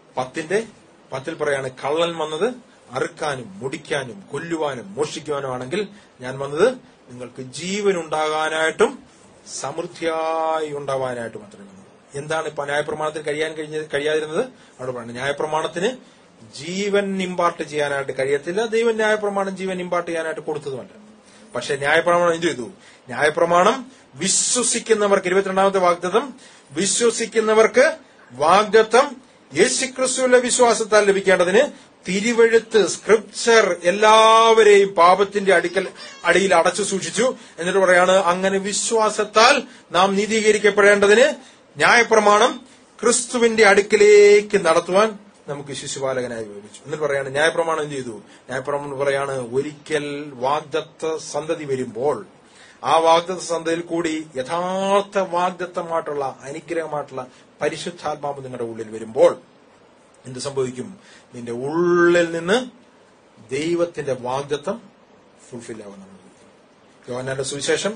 10:10 പറയാണ്, കള്ളൻ വന്നത് അറുക്കാനും മുടിക്കാനും കൊല്ലുവാനും മോഷ്ടിക്കുവാനും ആണെങ്കിൽ ഞാൻ വന്നത് നിങ്ങൾക്ക് ജീവൻ ഉണ്ടാകാനായിട്ടും സമൃദ്ധിയായി ഉണ്ടാവാനായിട്ടും മാത്രമേ. എന്താണ് ഇപ്പൊ ന്യായപ്രമാണത്തിന് കഴിയാതിരുന്നത്? അവിടെ പറയുന്നത് ന്യായപ്രമാണത്തിന് ജീവൻ ഇമ്പാർട്ട് ചെയ്യാനായിട്ട് കഴിയത്തില്ല. ദൈവം ന്യായപ്രമാണം ജീവൻ ഇമ്പാർട്ട് ചെയ്യാനായിട്ട് കൊടുത്തതുമല്ല. പക്ഷെ ന്യായപ്രമാണം എന്ത് ചെയ്തു? ന്യായപ്രമാണം വിശ്വസിക്കുന്നവർക്ക്, 22ാമത്തെ വാഗ്ദത്തം, വിശ്വസിക്കുന്നവർക്ക് വാഗ്ദത്തം യേശുക്രിസ്തുവിന്റെ വിശ്വാസത്താൽ ലഭിക്കേണ്ടതിന് തിരുവെഴുത്ത്, സ്ക്രിപ്ചർ എല്ലാവരെയും പാപത്തിന്റെ അടിയിൽ അടച്ചു സൂക്ഷിച്ചു. എന്നിട്ട് പറയാണ്, അങ്ങനെ വിശ്വാസത്താൽ നാം നീതീകരിക്കപ്പെടേണ്ടതിന് ന്യായപ്രമാണം ക്രിസ്തുവിന്റെ അടുക്കിലേക്ക് നടത്തുവാൻ നമുക്ക് ശിശുപാലകനായി വിവരിച്ചു. എന്നിട്ട് പറയാണ്, ന്യായപ്രമാണം എന്ത് ചെയ്തു? ന്യായപ്രമാണം പറയാണ്, ഒരിക്കൽ വാഗ്ദത്ത സന്തതി വരുമ്പോൾ ആ വാഗ്ദത്ത സന്തതിയിൽ കൂടി യഥാർത്ഥ വാഗ്ദത്തമായിട്ടുള്ള അനുഗ്രഹമായിട്ടുള്ള പരിശുദ്ധാത്മാവ് നിങ്ങളുടെ ഉള്ളിൽ വരുമ്പോൾ എന്ത് സംഭവിക്കും? നിന്റെ ഉള്ളിൽ നിന്ന് ദൈവത്തിന്റെ വാഗ്ദത്തം ഫുൾഫിൽ ആവുന്നതാണ്. യോഹന്നാന്റെ സുവിശേഷം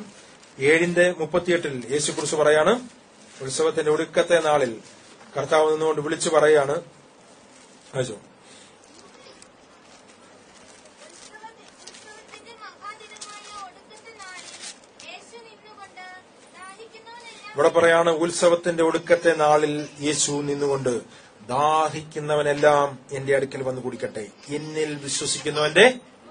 7:38 യേശുക്രിസ്തു പറയാണ്, ഉത്സവത്തിന്റെ ഒടുക്കത്തെ നാളിൽ കർത്താവ് നിന്നുകൊണ്ട് വിളിച്ചു പറയാണ്, ഇവിടെ പറയാണ്, ഉത്സവത്തിന്റെ ഒടുക്കത്തെ നാളിൽ യേശു നിന്നുകൊണ്ട് ദാഹിക്കുന്നവനെല്ലാം എന്റെ അടുക്കൽ വന്ന് കുടിക്കട്ടെ, എന്നിൽ വിശ്വസിക്കുന്നവന്റെ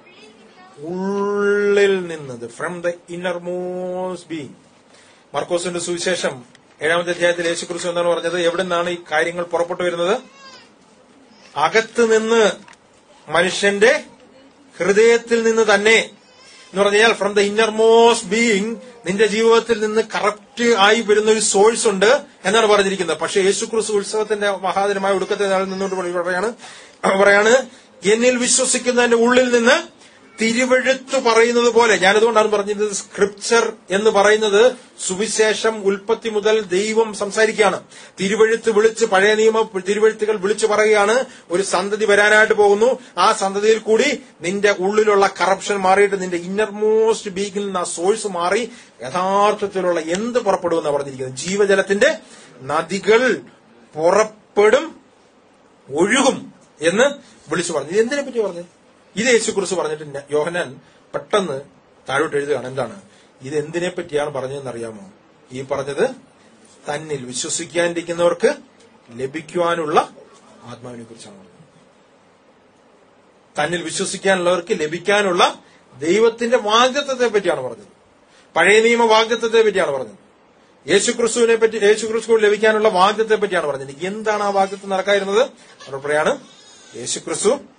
ഉള്ളിൽ നിന്ന്, ഫ്രം ദ ഇന്നർമോസ്റ്റ് ബീയിങ്. മർക്കോസിന്റെ സുവിശേഷം 7ാമത്തെ അധ്യായത്തിൽ യേശുക്രിസ്തു എന്താണ് പറഞ്ഞത്? എവിടെ നിന്നാണ് ഈ കാര്യങ്ങൾ പുറപ്പെട്ടു വരുന്നത്? അകത്ത് നിന്ന്, മനുഷ്യന്റെ ഹൃദയത്തിൽ നിന്ന് തന്നെ എന്ന് പറഞ്ഞാൽ ഫ്രം ദ ഇന്നർമോസ്റ്റ് ബീയിങ്, നിന്റെ ജീവിതത്തിൽ നിന്ന് കറക്റ്റ് ആയി വരുന്ന ഒരു സോഴ്സ് ഉണ്ട് എന്നാണ് പറഞ്ഞിരിക്കുന്നത്. പക്ഷെ യേശുക്രിസ്തു ഉത്സവത്തിന്റെ മഹാദിനമായ ഒടുക്കത്തെ നാളിൽ നിന്നുകൊണ്ട് പറയാണ്, എന്നിൽ വിശ്വസിക്കുന്നതിന്റെ ഉള്ളിൽ നിന്ന് തിരുവെഴുത്ത് പറയുന്നത് പോലെ. ഞാനതുകൊണ്ടാണ് പറഞ്ഞത് സ്ക്രിപ്ചർ എന്ന് പറയുന്നത് സുവിശേഷം ഉൽപ്പത്തി മുതൽ ദൈവം സംസാരിക്കുകയാണ്. തിരുവെഴുത്ത് വിളിച്ച്, പഴയ നിയമ തിരുവെഴുത്തുകൾ വിളിച്ചു പറയുകയാണ്, ഒരു സന്തതി വരാനായിട്ട് പോകുന്നു, ആ സന്തതിയിൽ കൂടി നിന്റെ ഉള്ളിലുള്ള കറപ്ഷൻ മാറിയിട്ട് നിന്റെ ഇന്നർമോസ്റ്റ് ബീങ്ങിൽ നിന്ന് ആ സോഴ്സ് മാറി യഥാർത്ഥത്തിലുള്ള എന്ത് പുറപ്പെടുമെന്നാണ് പറഞ്ഞിരിക്കുന്നത്? ജീവജലത്തിന്റെ നദികൾ പുറപ്പെടും, ഒഴുകും എന്ന് വിളിച്ചു പറഞ്ഞു. ഇത് എന്തിനെ പറ്റി പറഞ്ഞു? ഇത് യേശുക്രിസ്തു പറഞ്ഞിട്ട് യോഹന്നാൻ പെട്ടെന്ന് താഴോട്ട് എഴുതുകയാണ്. എന്താണ് ഇത്? എന്തിനെ പറ്റിയാണ് പറഞ്ഞതെന്ന് അറിയാമോ? ഈ പറഞ്ഞത് തന്നിൽ വിശ്വസിക്കാനിരിക്കുന്നവർക്ക് ലഭിക്കുവാനുള്ള ആത്മാവിനെ കുറിച്ചാണ് പറഞ്ഞത്. തന്നിൽ വിശ്വസിക്കാനുള്ളവർക്ക് ലഭിക്കാനുള്ള ദൈവത്തിന്റെ വാഗ്ദത്തത്തെ പറ്റിയാണ് പറഞ്ഞത്. പഴയ നിയമ വാഗ്ദത്തത്തെ പറ്റിയാണ് പറഞ്ഞത്. യേശുക്രിസ്തുവിനെ പറ്റി, യേശുക്രിസ്തു ലഭിക്കാനുള്ള വാഗ്ദത്തെ പറ്റിയാണ് പറഞ്ഞത്. എന്താണ് ആ വാഗ്ദത്തം നടക്കാതിരുന്നത്? അവിടെ പറയാണ്, യേശുക്രിസ്തു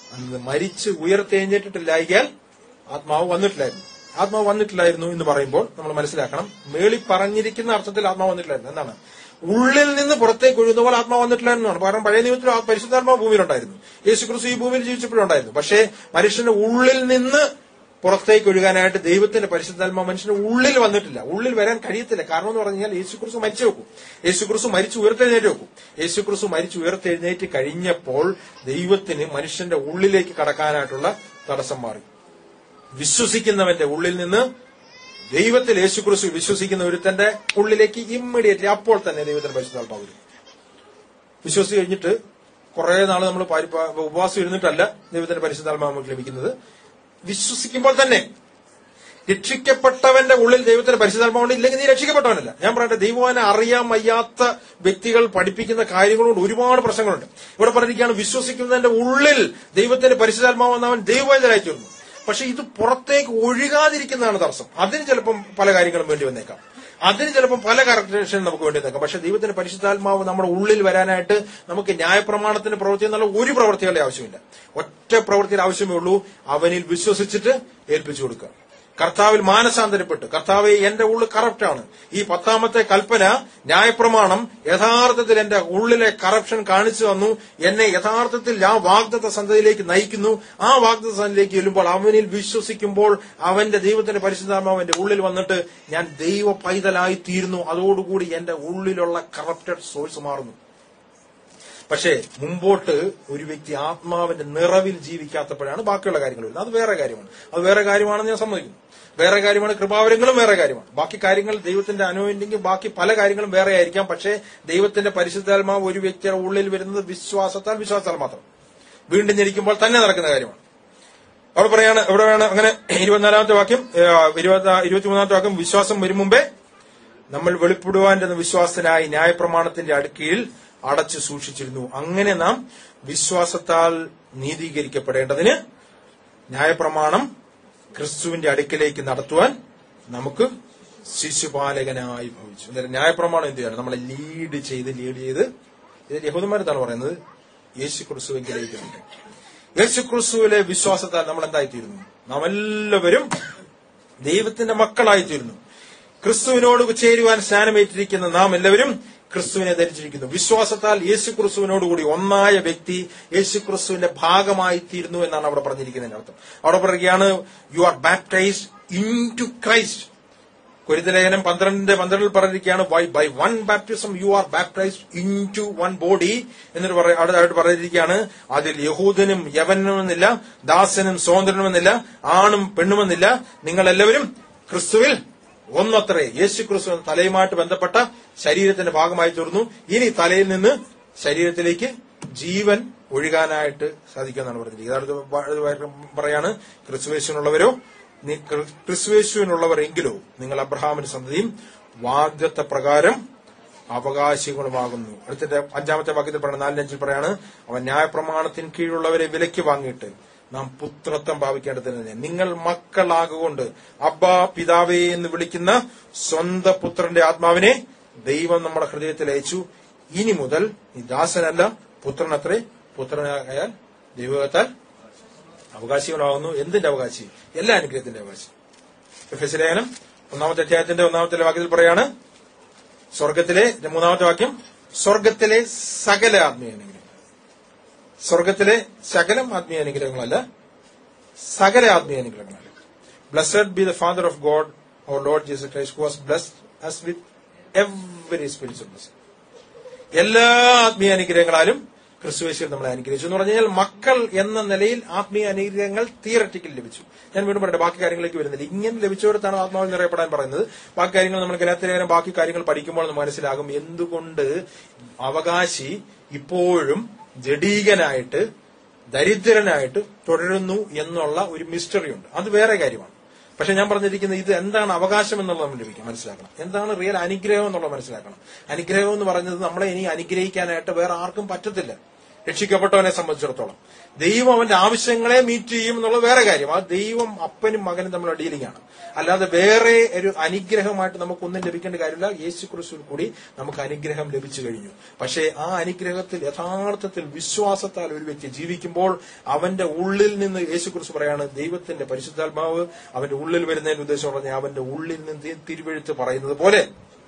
അന്ന് മരിച്ച് ഉയർത്തെഴുന്നേറ്റിട്ടില്ലായികയാൽ ആത്മാവ് വന്നിട്ടില്ലായിരുന്നു എന്ന് പറയുമ്പോൾ നമ്മൾ മനസ്സിലാക്കണം, മേളി പറഞ്ഞിരിക്കുന്ന അർത്ഥത്തിൽ ആത്മാവ് വന്നിട്ടില്ലായിരുന്നു. എന്താണ്? ഉള്ളിൽ നിന്ന് പുറത്തേക്ക് ഒഴുകുന്ന പോലെ ആത്മാവ് വന്നിട്ടില്ലായിരുന്നാണ്. കാരണം പഴയ നിയമത്തിൽ പരിശുദ്ധാത്മാവ് ഭൂമിയിലുണ്ടായിരുന്നു, യേശുക്രിസ്തു ഈ ഭൂമിയിൽ ജീവിച്ചപ്പോഴുണ്ടായിരുന്നു. പക്ഷേ മനുഷ്യന്റെ ഉള്ളിൽ നിന്ന് പുറത്തേക്ക് ഒഴുകാനായിട്ട് ദൈവത്തിന്റെ പരിശുദ്ധാത്മാവ് മനുഷ്യന്റെ ഉള്ളിൽ വന്നിട്ടില്ല. ഉള്ളിൽ വരാൻ കഴിയത്തില്ല. കാരണം എന്ന് പറഞ്ഞാൽ യേശുക്രിസ്തു മരിച്ചു വെക്കും, യേശുക്രിസ്തു മരിച്ചു ഉയർത്തെഴുന്നേറ്റ് വെക്കും. യേശുക്രിസ്തു മരിച്ചു ഉയർത്തെഴുന്നേറ്റ് കഴിഞ്ഞപ്പോൾ ദൈവത്തിന് മനുഷ്യന്റെ ഉള്ളിലേക്ക് കടക്കാനായിട്ടുള്ള തടസ്സം മാറി. വിശ്വസിക്കുന്നവന്റെ ഉള്ളിൽ നിന്ന് ദൈവത്തിൽ യേശുക്രിസ്തു വിശ്വസിക്കുന്ന ഒരുത്തന്റെ ഉള്ളിലേക്ക് ഇമ്മീഡിയറ്റ്ലി അപ്പോൾ തന്നെ ദൈവത്തിന്റെ പരിശുദ്ധാത്മാവ് വരും. വിശ്വസിച്ച് കഴിഞ്ഞിട്ട് കുറെ നാൾ നമ്മൾ ഉപവാസം ഇരുന്നിട്ടല്ല ദൈവത്തിന്റെ പരിശുദ്ധാത്മാവ് നമുക്ക് ലഭിക്കുന്നത്. വിശ്വസിക്കുമ്പോൾ തന്നെ രക്ഷിക്കപ്പെട്ടവന്റെ ഉള്ളിൽ ദൈവത്തിന്റെ പരിശുദ്ധാത്മാവുണ്ട്. ഇല്ലെങ്കിൽ നീ രക്ഷിക്കപ്പെട്ടവനല്ല. ഞാൻ പറയട്ടെ, ദൈവവാനെ അറിയാൻ വയ്യാത്ത വ്യക്തികൾ പഠിപ്പിക്കുന്ന കാര്യങ്ങളുണ്ട് ഒരുപാട് പ്രശ്നങ്ങളുണ്ട്. ഇവിടെ പറഞ്ഞിരിക്കുകയാണ്, വിശ്വസിക്കുന്നതിന്റെ ഉള്ളിൽ ദൈവത്തിന്റെ പരിശുദ്ധാത്മാവ് വന്നവൻ ദൈവവേദനായി തീർന്നു. പക്ഷെ ഇത് പുറത്തേക്ക് ഒഴുകാതിരിക്കുന്നതാണ് തടസ്സം. അതിന് ചിലപ്പം പല കാര്യങ്ങളും വേണ്ടി വന്നേക്കാം, അതിന് ചിലപ്പം പല കറക്ഷൻ നമുക്ക് വേണ്ടി വന്നേക്കാം. പക്ഷെ ദൈവത്തിന്റെ പരിശുദ്ധാത്മാവ് നമ്മുടെ ഉള്ളിൽ വരാനായിട്ട് നമുക്ക് ന്യായപ്രമാണത്തിന്റെ പ്രവൃത്തി എന്നുള്ള ഒരു പ്രവൃത്തികളുടെ ആവശ്യമില്ല. ഒറ്റ പ്രവൃത്തിയുടെ ആവശ്യമേ ഉള്ളൂ, അവനിൽ വിശ്വസിച്ചിട്ട് ഏൽപ്പിച്ചു കൊടുക്കുക. കർത്താവിൽ മാനസാന്തരപ്പെട്ട്, കർത്താവെ എന്റെ ഉള്ളിൽ കറപ്റ്റാണ്, ഈ 10ാമത്തെ കൽപ്പന ന്യായപ്രമാണം യഥാർത്ഥത്തിൽ എന്റെ ഉള്ളിലെ കറപ്ഷൻ കാണിച്ചു തന്നു, എന്നെ യഥാർത്ഥത്തിൽ ആ വാഗ്ദത്ത സന്തതിയിലേക്ക് നയിക്കുന്നു. ആ വാഗ്ദത്ത സന്തതിയിലേക്ക് ചെല്ലുമ്പോൾ അവനിൽ വിശ്വസിക്കുമ്പോൾ അവന്റെ ദൈവത്തിന്റെ പരിശുദ്ധാത്മാവ് എന്റെ ഉള്ളിൽ വന്നിട്ട് ഞാൻ ദൈവ പൈതലായി തീരുന്നു. അതോടുകൂടി എന്റെ ഉള്ളിലുള്ള കറപ്റ്റഡ് സോഴ്സ് മാറുന്നു. പക്ഷേ മുമ്പോട്ട് ഒരു വ്യക്തി ആത്മാവിന്റെ നിറവിൽ ജീവിക്കാത്തപ്പോഴാണ് ബാക്കിയുള്ള കാര്യങ്ങൾ വരുന്നത്. അത് വേറെ കാര്യമാണെന്ന് ഞാൻ സമ്മതിക്കുന്നു. വേറെ കാര്യമാണ്, കൃപാവരങ്ങളും വേറെ കാര്യമാണ്. ബാക്കി കാര്യങ്ങൾ ദൈവത്തിന്റെ അനുഭവമെങ്കിൽ ബാക്കി പല കാര്യങ്ങളും വേറെ ആയിരിക്കാം. പക്ഷേ ദൈവത്തിന്റെ പരിശുദ്ധാത്മാവ് ഒരു വ്യക്തിയുടെ ഉള്ളിൽ വരുന്നത് വിശ്വാസത്താൽ മാത്രം, വീണ്ടും ജനിക്കുമ്പോൾ തന്നെ നടക്കുന്ന കാര്യമാണ്. അവിടെ പറയാണ്, എവിടെയാണ് അങ്ങനെ 24ാമത്തെ വാക്യം, 23ാമത്തെ വാക്യം, വിശ്വാസം വരും മുമ്പേ നമ്മൾ വെളിപ്പെടുവാൻ വിശ്വാസത്തിനായി ന്യായപ്രമാണത്തിന്റെ അടുക്കയിൽ അടച്ചു സൂക്ഷിച്ചിരുന്നു. അങ്ങനെ നാം വിശ്വാസത്താൽ നീതീകരിക്കപ്പെടേണ്ടതിന് ന്യായപ്രമാണം ക്രിസ്തുവിന്റെ അടുക്കലേക്ക് നടത്തുവാൻ നമുക്ക് ശിശുപാലകനായി ഭവിച്ചു. അന്നേരം ന്യായപ്രമാണം എന്ത് ചെയ്യാണ്? നമ്മളെ ലീഡ് ചെയ്ത് ഇത് യഹൂദന്മാരെന്താണ് പറയുന്നത്? യേശുക്രിസ്തുവിലേക്ക്. യേശുക്രിസ്തുവിലെ വിശ്വാസത്താൽ നമ്മൾ എന്തായിത്തീരുന്നു? നാം എല്ലാവരും ദൈവത്തിന്റെ മക്കളായിത്തീരുന്നു. ക്രിസ്തുവിനോട് ചേരുവാൻ സ്നാനമേറ്റിരിക്കുന്ന നാം എല്ലാവരും ക്രിസ്തുവിനെ ധരിച്ചിരിക്കുന്നു. വിശ്വാസത്താൽ യേശുക്രിസ്തുവിനോടുകൂടി ഒന്നായ വ്യക്തി യേശുക്രിസ്തുവിന്റെ ഭാഗമായി തീരുന്നു എന്നാണ് അവിടെ പറഞ്ഞിരിക്കുന്നതിന്റെ അർത്ഥം. അവിടെ പറയുകയാണ്, you are baptised into Christ. കൊരിന്ത്യലേഖനം 12:12 പറഞ്ഞിരിക്കുകയാണ്, by one baptism you are baptised into one body എന്നിട്ട് അടുത്തായിട്ട് പറഞ്ഞിരിക്കുകയാണ്, അതിൽ യഹൂദനും യവനുമെന്നില്ല, ദാസനും സ്വതന്ത്രനുമെന്നില്ല, ആണും പെണ്ണുമെന്നില്ല, നിങ്ങൾ എല്ലാവരും ക്രിസ്തുവിൽ ഒന്നത്രേ. യേശു ക്രിസ്തു തലയുമായിട്ട് ബന്ധപ്പെട്ട ശരീരത്തിന്റെ ഭാഗമായി തീർന്നു. ഇനി തലയിൽ നിന്ന് ശരീരത്തിലേക്ക് ജീവൻ ഒഴുകാനായിട്ട് സാധിക്കുമെന്നാണ് പറഞ്ഞിരിക്കുന്നത്. പറയാണ്, ക്രിസ്തുവേശുവിനുള്ളവർ എങ്കിലോ നിങ്ങൾ അബ്രഹാമിന്റെ സന്തതിയും വാഗ്ദത്ത പ്രകാരം അവകാശികളുമാകുന്നു. അടുത്ത 5ാമത്തെ വാക്യത്തിൽ പറയുന്നത് 4:5 പറയാണ്, അവൻ ന്യായപ്രമാണത്തിന് കീഴുള്ളവരെ വിലയ്ക്ക് വാങ്ങിയിട്ട് നാം പുത്രത്വം ഭാവിക്കേണ്ടതിന് നിങ്ങൾ മക്കളാകൊണ്ട് അബ്ബാ പിതാവേ എന്ന് വിളിക്കുന്ന സ്വന്തം പുത്രന്റെ ആത്മാവിനെ ദൈവം നമ്മുടെ ഹൃദയത്തിൽ അയച്ചു. ഇനി മുതൽ നീ ദാസനല്ല പുത്രനത്രേ, പുത്രനായാൽ ദൈവത്താൽ അവകാശികളാകുന്നു. എന്തിന്റെ അവകാശി? എല്ലാ അനുഗ്രഹത്തിന്റെ അവകാശി. എഫെസ്യ ലേഖനം 1-ാമത്തെ അധ്യായത്തിന്റെ 1-ാമത്തെ വാക്യത്തിൽ പറയാണ്, സ്വർഗത്തിലെ 3-ാമത്തെ വാക്യം, സ്വർഗത്തിലെ സകല ആത്മീയ അനുഗ്രഹം, സ്വർഗത്തിലെ സകലം ആത്മീയ അനുഗ്രഹങ്ങളല്ല, സകല ആത്മീയ അനുഗ്രഹങ്ങളല്ല. Blessed be the father of God our Lord Jesus Christ who was blessed us with every spiritual blessing. എല്ലാ ആത്മീയ അനുഗ്രഹങ്ങളാലും ക്രിസ്തുയേശുവിൽ നമ്മളെ അനുഗ്രഹിച്ചു എന്ന് പറഞ്ഞാൽ മക്കൾ എന്ന നിലയിൽ ആത്മീയ അനുഗ്രഹങ്ങൾ തിയററ്റിക്കൽ ലഭിച്ചു. ഞാൻ വീണ്ടും പറയട്ടെ, ബാക്കി കാര്യങ്ങളിലേക്ക് വരുന്നില്ല. ഇങ്ങനെ ലഭിച്ചവരത്താണ് ആത്മാവിൽ നിറയപ്പെടാൻ പറയുന്നത്. ബാക്കി കാര്യങ്ങൾ നമ്മൾ ഗലാത്യലേഖനം ബാക്കി കാര്യങ്ങൾ പഠിക്കുമ്പോൾ നമുക്ക് മനസ്സിലാകും എന്തുകൊണ്ട് അവകാശി ഇപ്പോഴും ജഡീകനായിട്ട് ദരിദ്രനായിട്ട് തുടരുന്നു എന്നുള്ള ഒരു മിസ്റ്ററി ഉണ്ട്. അത് വേറെ കാര്യമാണ്. പക്ഷെ ഞാൻ പറഞ്ഞിരിക്കുന്നത് ഇത് എന്താണ് അവകാശം എന്നുള്ളത് നമ്മൾ ലഭിക്കും മനസ്സിലാക്കണം. എന്താണ് റിയൽ അനുഗ്രഹം എന്നുള്ളത് മനസ്സിലാക്കണം. അനുഗ്രഹം എന്ന് പറഞ്ഞത് നമ്മളെ ഇനി അനുഗ്രഹിക്കാനായിട്ട് വേറെ ആർക്കും പറ്റത്തില്ല. രക്ഷിക്കപ്പെട്ടവനെ സംബന്ധിച്ചിടത്തോളം ദൈവം അവന്റെ ആവശ്യങ്ങളെ മീറ്റ് ചെയ്യും എന്നുള്ള വേറെ കാര്യം. ആ ദൈവം അപ്പനും മകനും തമ്മിലുള്ള ഡീലിംഗ് ആണ്. അല്ലാതെ വേറെ ഒരു അനുഗ്രഹമായിട്ട് നമുക്കൊന്നും ലഭിക്കേണ്ട കാര്യമില്ല. യേശു ക്രിസ്തുവിൽ കൂടി നമുക്ക് അനുഗ്രഹം ലഭിച്ചു കഴിഞ്ഞു. പക്ഷേ ആ അനുഗ്രഹത്തിൽ യഥാർത്ഥത്തിൽ വിശ്വാസത്താൽ ഒരു വ്യക്തി ജീവിക്കുമ്പോൾ അവന്റെ ഉള്ളിൽ നിന്ന് യേശു ക്രിസ്തു പറയാണ്, ദൈവത്തിന്റെ പരിശുദ്ധാത്മാവ് അവന്റെ ഉള്ളിൽ വരുന്നതിന് ഉദ്ദേശം പറഞ്ഞാൽ അവന്റെ ഉള്ളിൽ നിന്ന് തിരുവെഴുത്ത് പറയുന്നത് പോലെ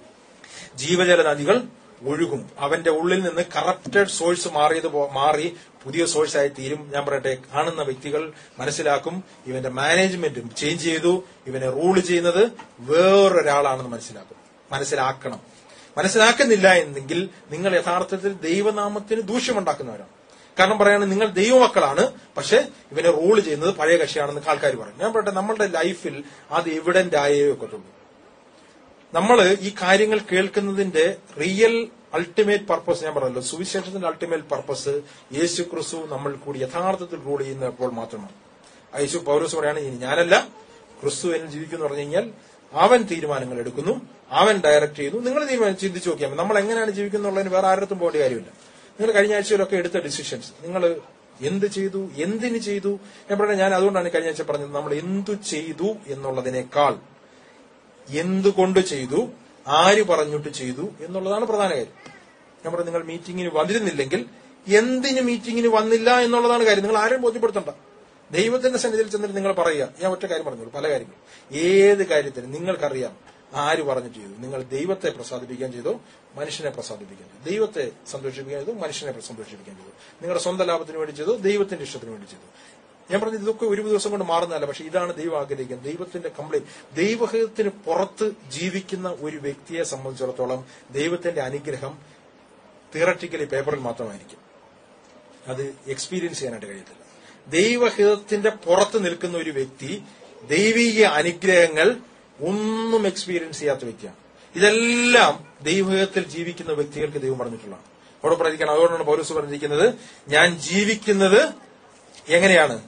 ജീവജല നദികൾ ഒഴുകും. അവന്റെ ഉള്ളിൽ നിന്ന് കറപ്റ്റഡ് സോഴ്സ് മാറി പുതിയ സോഴ്സായി തീരും. ഞാൻ പറയട്ടെ, കാണുന്ന വ്യക്തികൾ മനസ്സിലാക്കും ഇവന്റെ മാനേജ്മെന്റും ചേഞ്ച് ചെയ്തു, ഇവനെ റൂൾ ചെയ്യുന്നത് വേറൊരാളാണെന്ന് മനസ്സിലാക്കണം. മനസ്സിലാക്കുന്നില്ല എന്നെങ്കിൽ നിങ്ങൾ യഥാർത്ഥത്തിൽ ദൈവനാമത്തിന് ദൂഷ്യമുണ്ടാക്കുന്നവരാണ്. കാരണം പറയാണ്, നിങ്ങൾ ദൈവമക്കളാണ്, പക്ഷെ ഇവനെ റൂൾ ചെയ്യുന്നത് പഴയ കക്ഷിയാണെന്ന് ആൾക്കാർ പറയും. ഞാൻ പറയട്ടെ, നമ്മളുടെ ലൈഫിൽ അത് എവിഡന്റ് ആയേ ഒക്കത്തുള്ളൂ. നമ്മൾ ഈ കാര്യങ്ങൾ കേൾക്കുന്നതിന്റെ റിയൽ അൾട്ടിമേറ്റ് പർപ്പസ് ഞാൻ പറഞ്ഞല്ലോ, സുവിശേഷത്തിന്റെ അൾട്ടിമേറ്റ് പർപ്പസ് യേശു ക്രിസ്തു നമ്മൾ കൂടി യഥാർത്ഥത്തിൽ റൂൾ ചെയ്യുന്നപ്പോൾ മാത്രമാണ്. യേശു പൗലോസ് പറയാണ്, ഇനി ഞാനല്ല ക്രിസ്തു എന്നിൽ ജീവിക്കുന്നു പറഞ്ഞു കഴിഞ്ഞാൽ അവൻ തീരുമാനങ്ങൾ എടുക്കുന്നു, അവൻ ഡയറക്ട് ചെയ്യുന്നു. നിങ്ങൾ ചിന്തിച്ചു നോക്കിയാൽ നമ്മൾ എങ്ങനെയാണ് ജീവിക്കുന്നുള്ളതിന് വേറെ ആരുടെ പോകേണ്ട കാര്യമില്ല. നിങ്ങൾ കഴിഞ്ഞ ആഴ്ചയിലൊക്കെ എടുത്ത ഡിസിഷൻസ് നിങ്ങൾ എന്ത് ചെയ്തു, എന്തിന് ചെയ്തു, ഞാൻ അതുകൊണ്ടാണ് കഴിഞ്ഞ ആഴ്ച പറഞ്ഞത്, നമ്മൾ എന്തു ചെയ്തു എന്നുള്ളതിനേക്കാൾ എന്തുകൊണ്ട് ചെയ്തു, ആര് പറഞ്ഞിട്ട് ചെയ്തു എന്നുള്ളതാണ് പ്രധാന കാര്യം. ഞാൻ പറഞ്ഞു, നിങ്ങൾ മീറ്റിംഗിന് വന്നിരുന്നില്ലെങ്കിൽ എന്തിന് മീറ്റിംഗിന് വന്നില്ല എന്നുള്ളതാണ് കാര്യം. നിങ്ങൾ ആരെയും ബോധ്യപ്പെടുത്തണ്ട. ദൈവത്തിന്റെ സന്നിധിയിൽ ചെന്നിട്ട് നിങ്ങൾ പറയുക. ഞാൻ ഒറ്റ കാര്യം പറഞ്ഞോളൂ, പല കാര്യങ്ങളും ഏത് കാര്യത്തിനും നിങ്ങൾക്കറിയാം ആര് പറഞ്ഞിട്ട് ചെയ്തു. നിങ്ങൾ ദൈവത്തെ പ്രസാദിപ്പിക്കാൻ ചെയ്തോ മനുഷ്യനെ പ്രസാദിപ്പിക്കാൻ ചെയ്തു, ദൈവത്തെ സന്തോഷിപ്പിക്കാൻ ചെയ്തു മനുഷ്യനെ സന്തോഷിപ്പിക്കാൻ ചെയ്തു, നിങ്ങളുടെ സ്വന്തം ലാഭത്തിന് വേണ്ടി ചെയ്തു ദൈവത്തിന്റെ ഇഷ്ടത്തിന് വേണ്ടി ചെയ്തു. ഞാൻ പറഞ്ഞത് ഇതൊക്കെ ഒരു ദിവസം കൊണ്ട് മാറുന്നതല്ല, പക്ഷെ ഇതാണ് ദൈവം ആഗ്രഹിക്കുന്നത്. ദൈവത്തിന്റെ കംപ്ലീറ്റ് ദൈവഹിതത്തിന് പുറത്ത് ജീവിക്കുന്ന ഒരു വ്യക്തിയെ സംബന്ധിച്ചിടത്തോളം ദൈവത്തിന്റെ അനുഗ്രഹം തിയററ്റിക്കലി പേപ്പറിൽ മാത്രമായിരിക്കും, അത് എക്സ്പീരിയൻസ് ചെയ്യാനായിട്ട് കഴിയത്തില്ല. ദൈവഹിതത്തിന്റെ പുറത്ത് നിൽക്കുന്ന ഒരു വ്യക്തി ദൈവിക അനുഗ്രഹങ്ങൾ ഒന്നും എക്സ്പീരിയൻസ് ചെയ്യാത്ത വ്യക്തിയാണ്. ഇതെല്ലാം ദൈവഹിതത്തിൽ ജീവിക്കുന്ന വ്യക്തികൾക്ക് ദൈവം പറഞ്ഞിട്ടുള്ളതാണ്. അവിടെ പറഞ്ഞിരിക്കണം. അതുകൊണ്ടാണ് പൗലോസ് പറഞ്ഞിരിക്കുന്നത്, ഞാൻ ജീവിക്കുന്നത് എങ്ങനെയാണ്?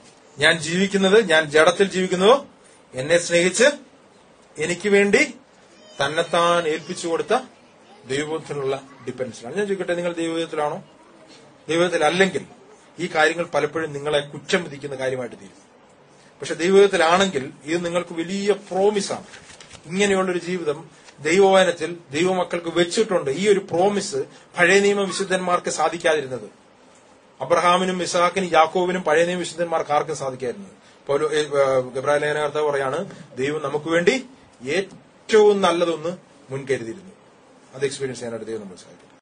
ഞാൻ ജഡത്തിൽ ജീവിക്കുന്നതോ എന്നെ സ്നേഹിച്ച് എനിക്ക് വേണ്ടി തന്നെത്താൻ ഏൽപ്പിച്ചു കൊടുത്ത ദൈവത്തിനുള്ള ഡിപ്പെൻഡൻസിലാണ്. ഞാൻ ചോദിക്കട്ടെ, നിങ്ങൾ ദൈവത്തിലാണോ? ദൈവത്തിലല്ലെങ്കിൽ ഈ കാര്യങ്ങൾ പലപ്പോഴും നിങ്ങളെ കുറ്റം വിധിക്കുന്ന കാര്യമായിട്ട് തീരും. പക്ഷെ ദൈവത്തിലാണെങ്കിൽ ഇത് നിങ്ങൾക്ക് വലിയ പ്രോമിസാണ്. ഇങ്ങനെയുള്ളൊരു ജീവിതം ദൈവവചനത്തിൽ ദൈവമക്കൾക്ക് വെച്ചിട്ടുണ്ട്. ഈ ഒരു പ്രോമിസ് പഴയ നിയമ വിശുദ്ധന്മാർക്ക് സാധിക്കാതിരുന്നത്, അബ്രഹാമിനും ഇസ്ഹാക്കിനും യാക്കോബിനും പഴയ നിയമ വിശുദ്ധന്മാർക്ക് ആർക്കും സാധിക്കാതിരുന്നത്. ഗബ്രായേൽ ലേഖനകർത്താവ് പറയാണ്, ദൈവം നമുക്ക് വേണ്ടി ഏറ്റവും നല്ലതൊന്ന് മുൻകരുതിയിരുന്നു. അത് എക്സ്പീരിയൻസ് ചെയ്യാനായിട്ട് ദൈവം നമ്മൾ സഹായിക്കും.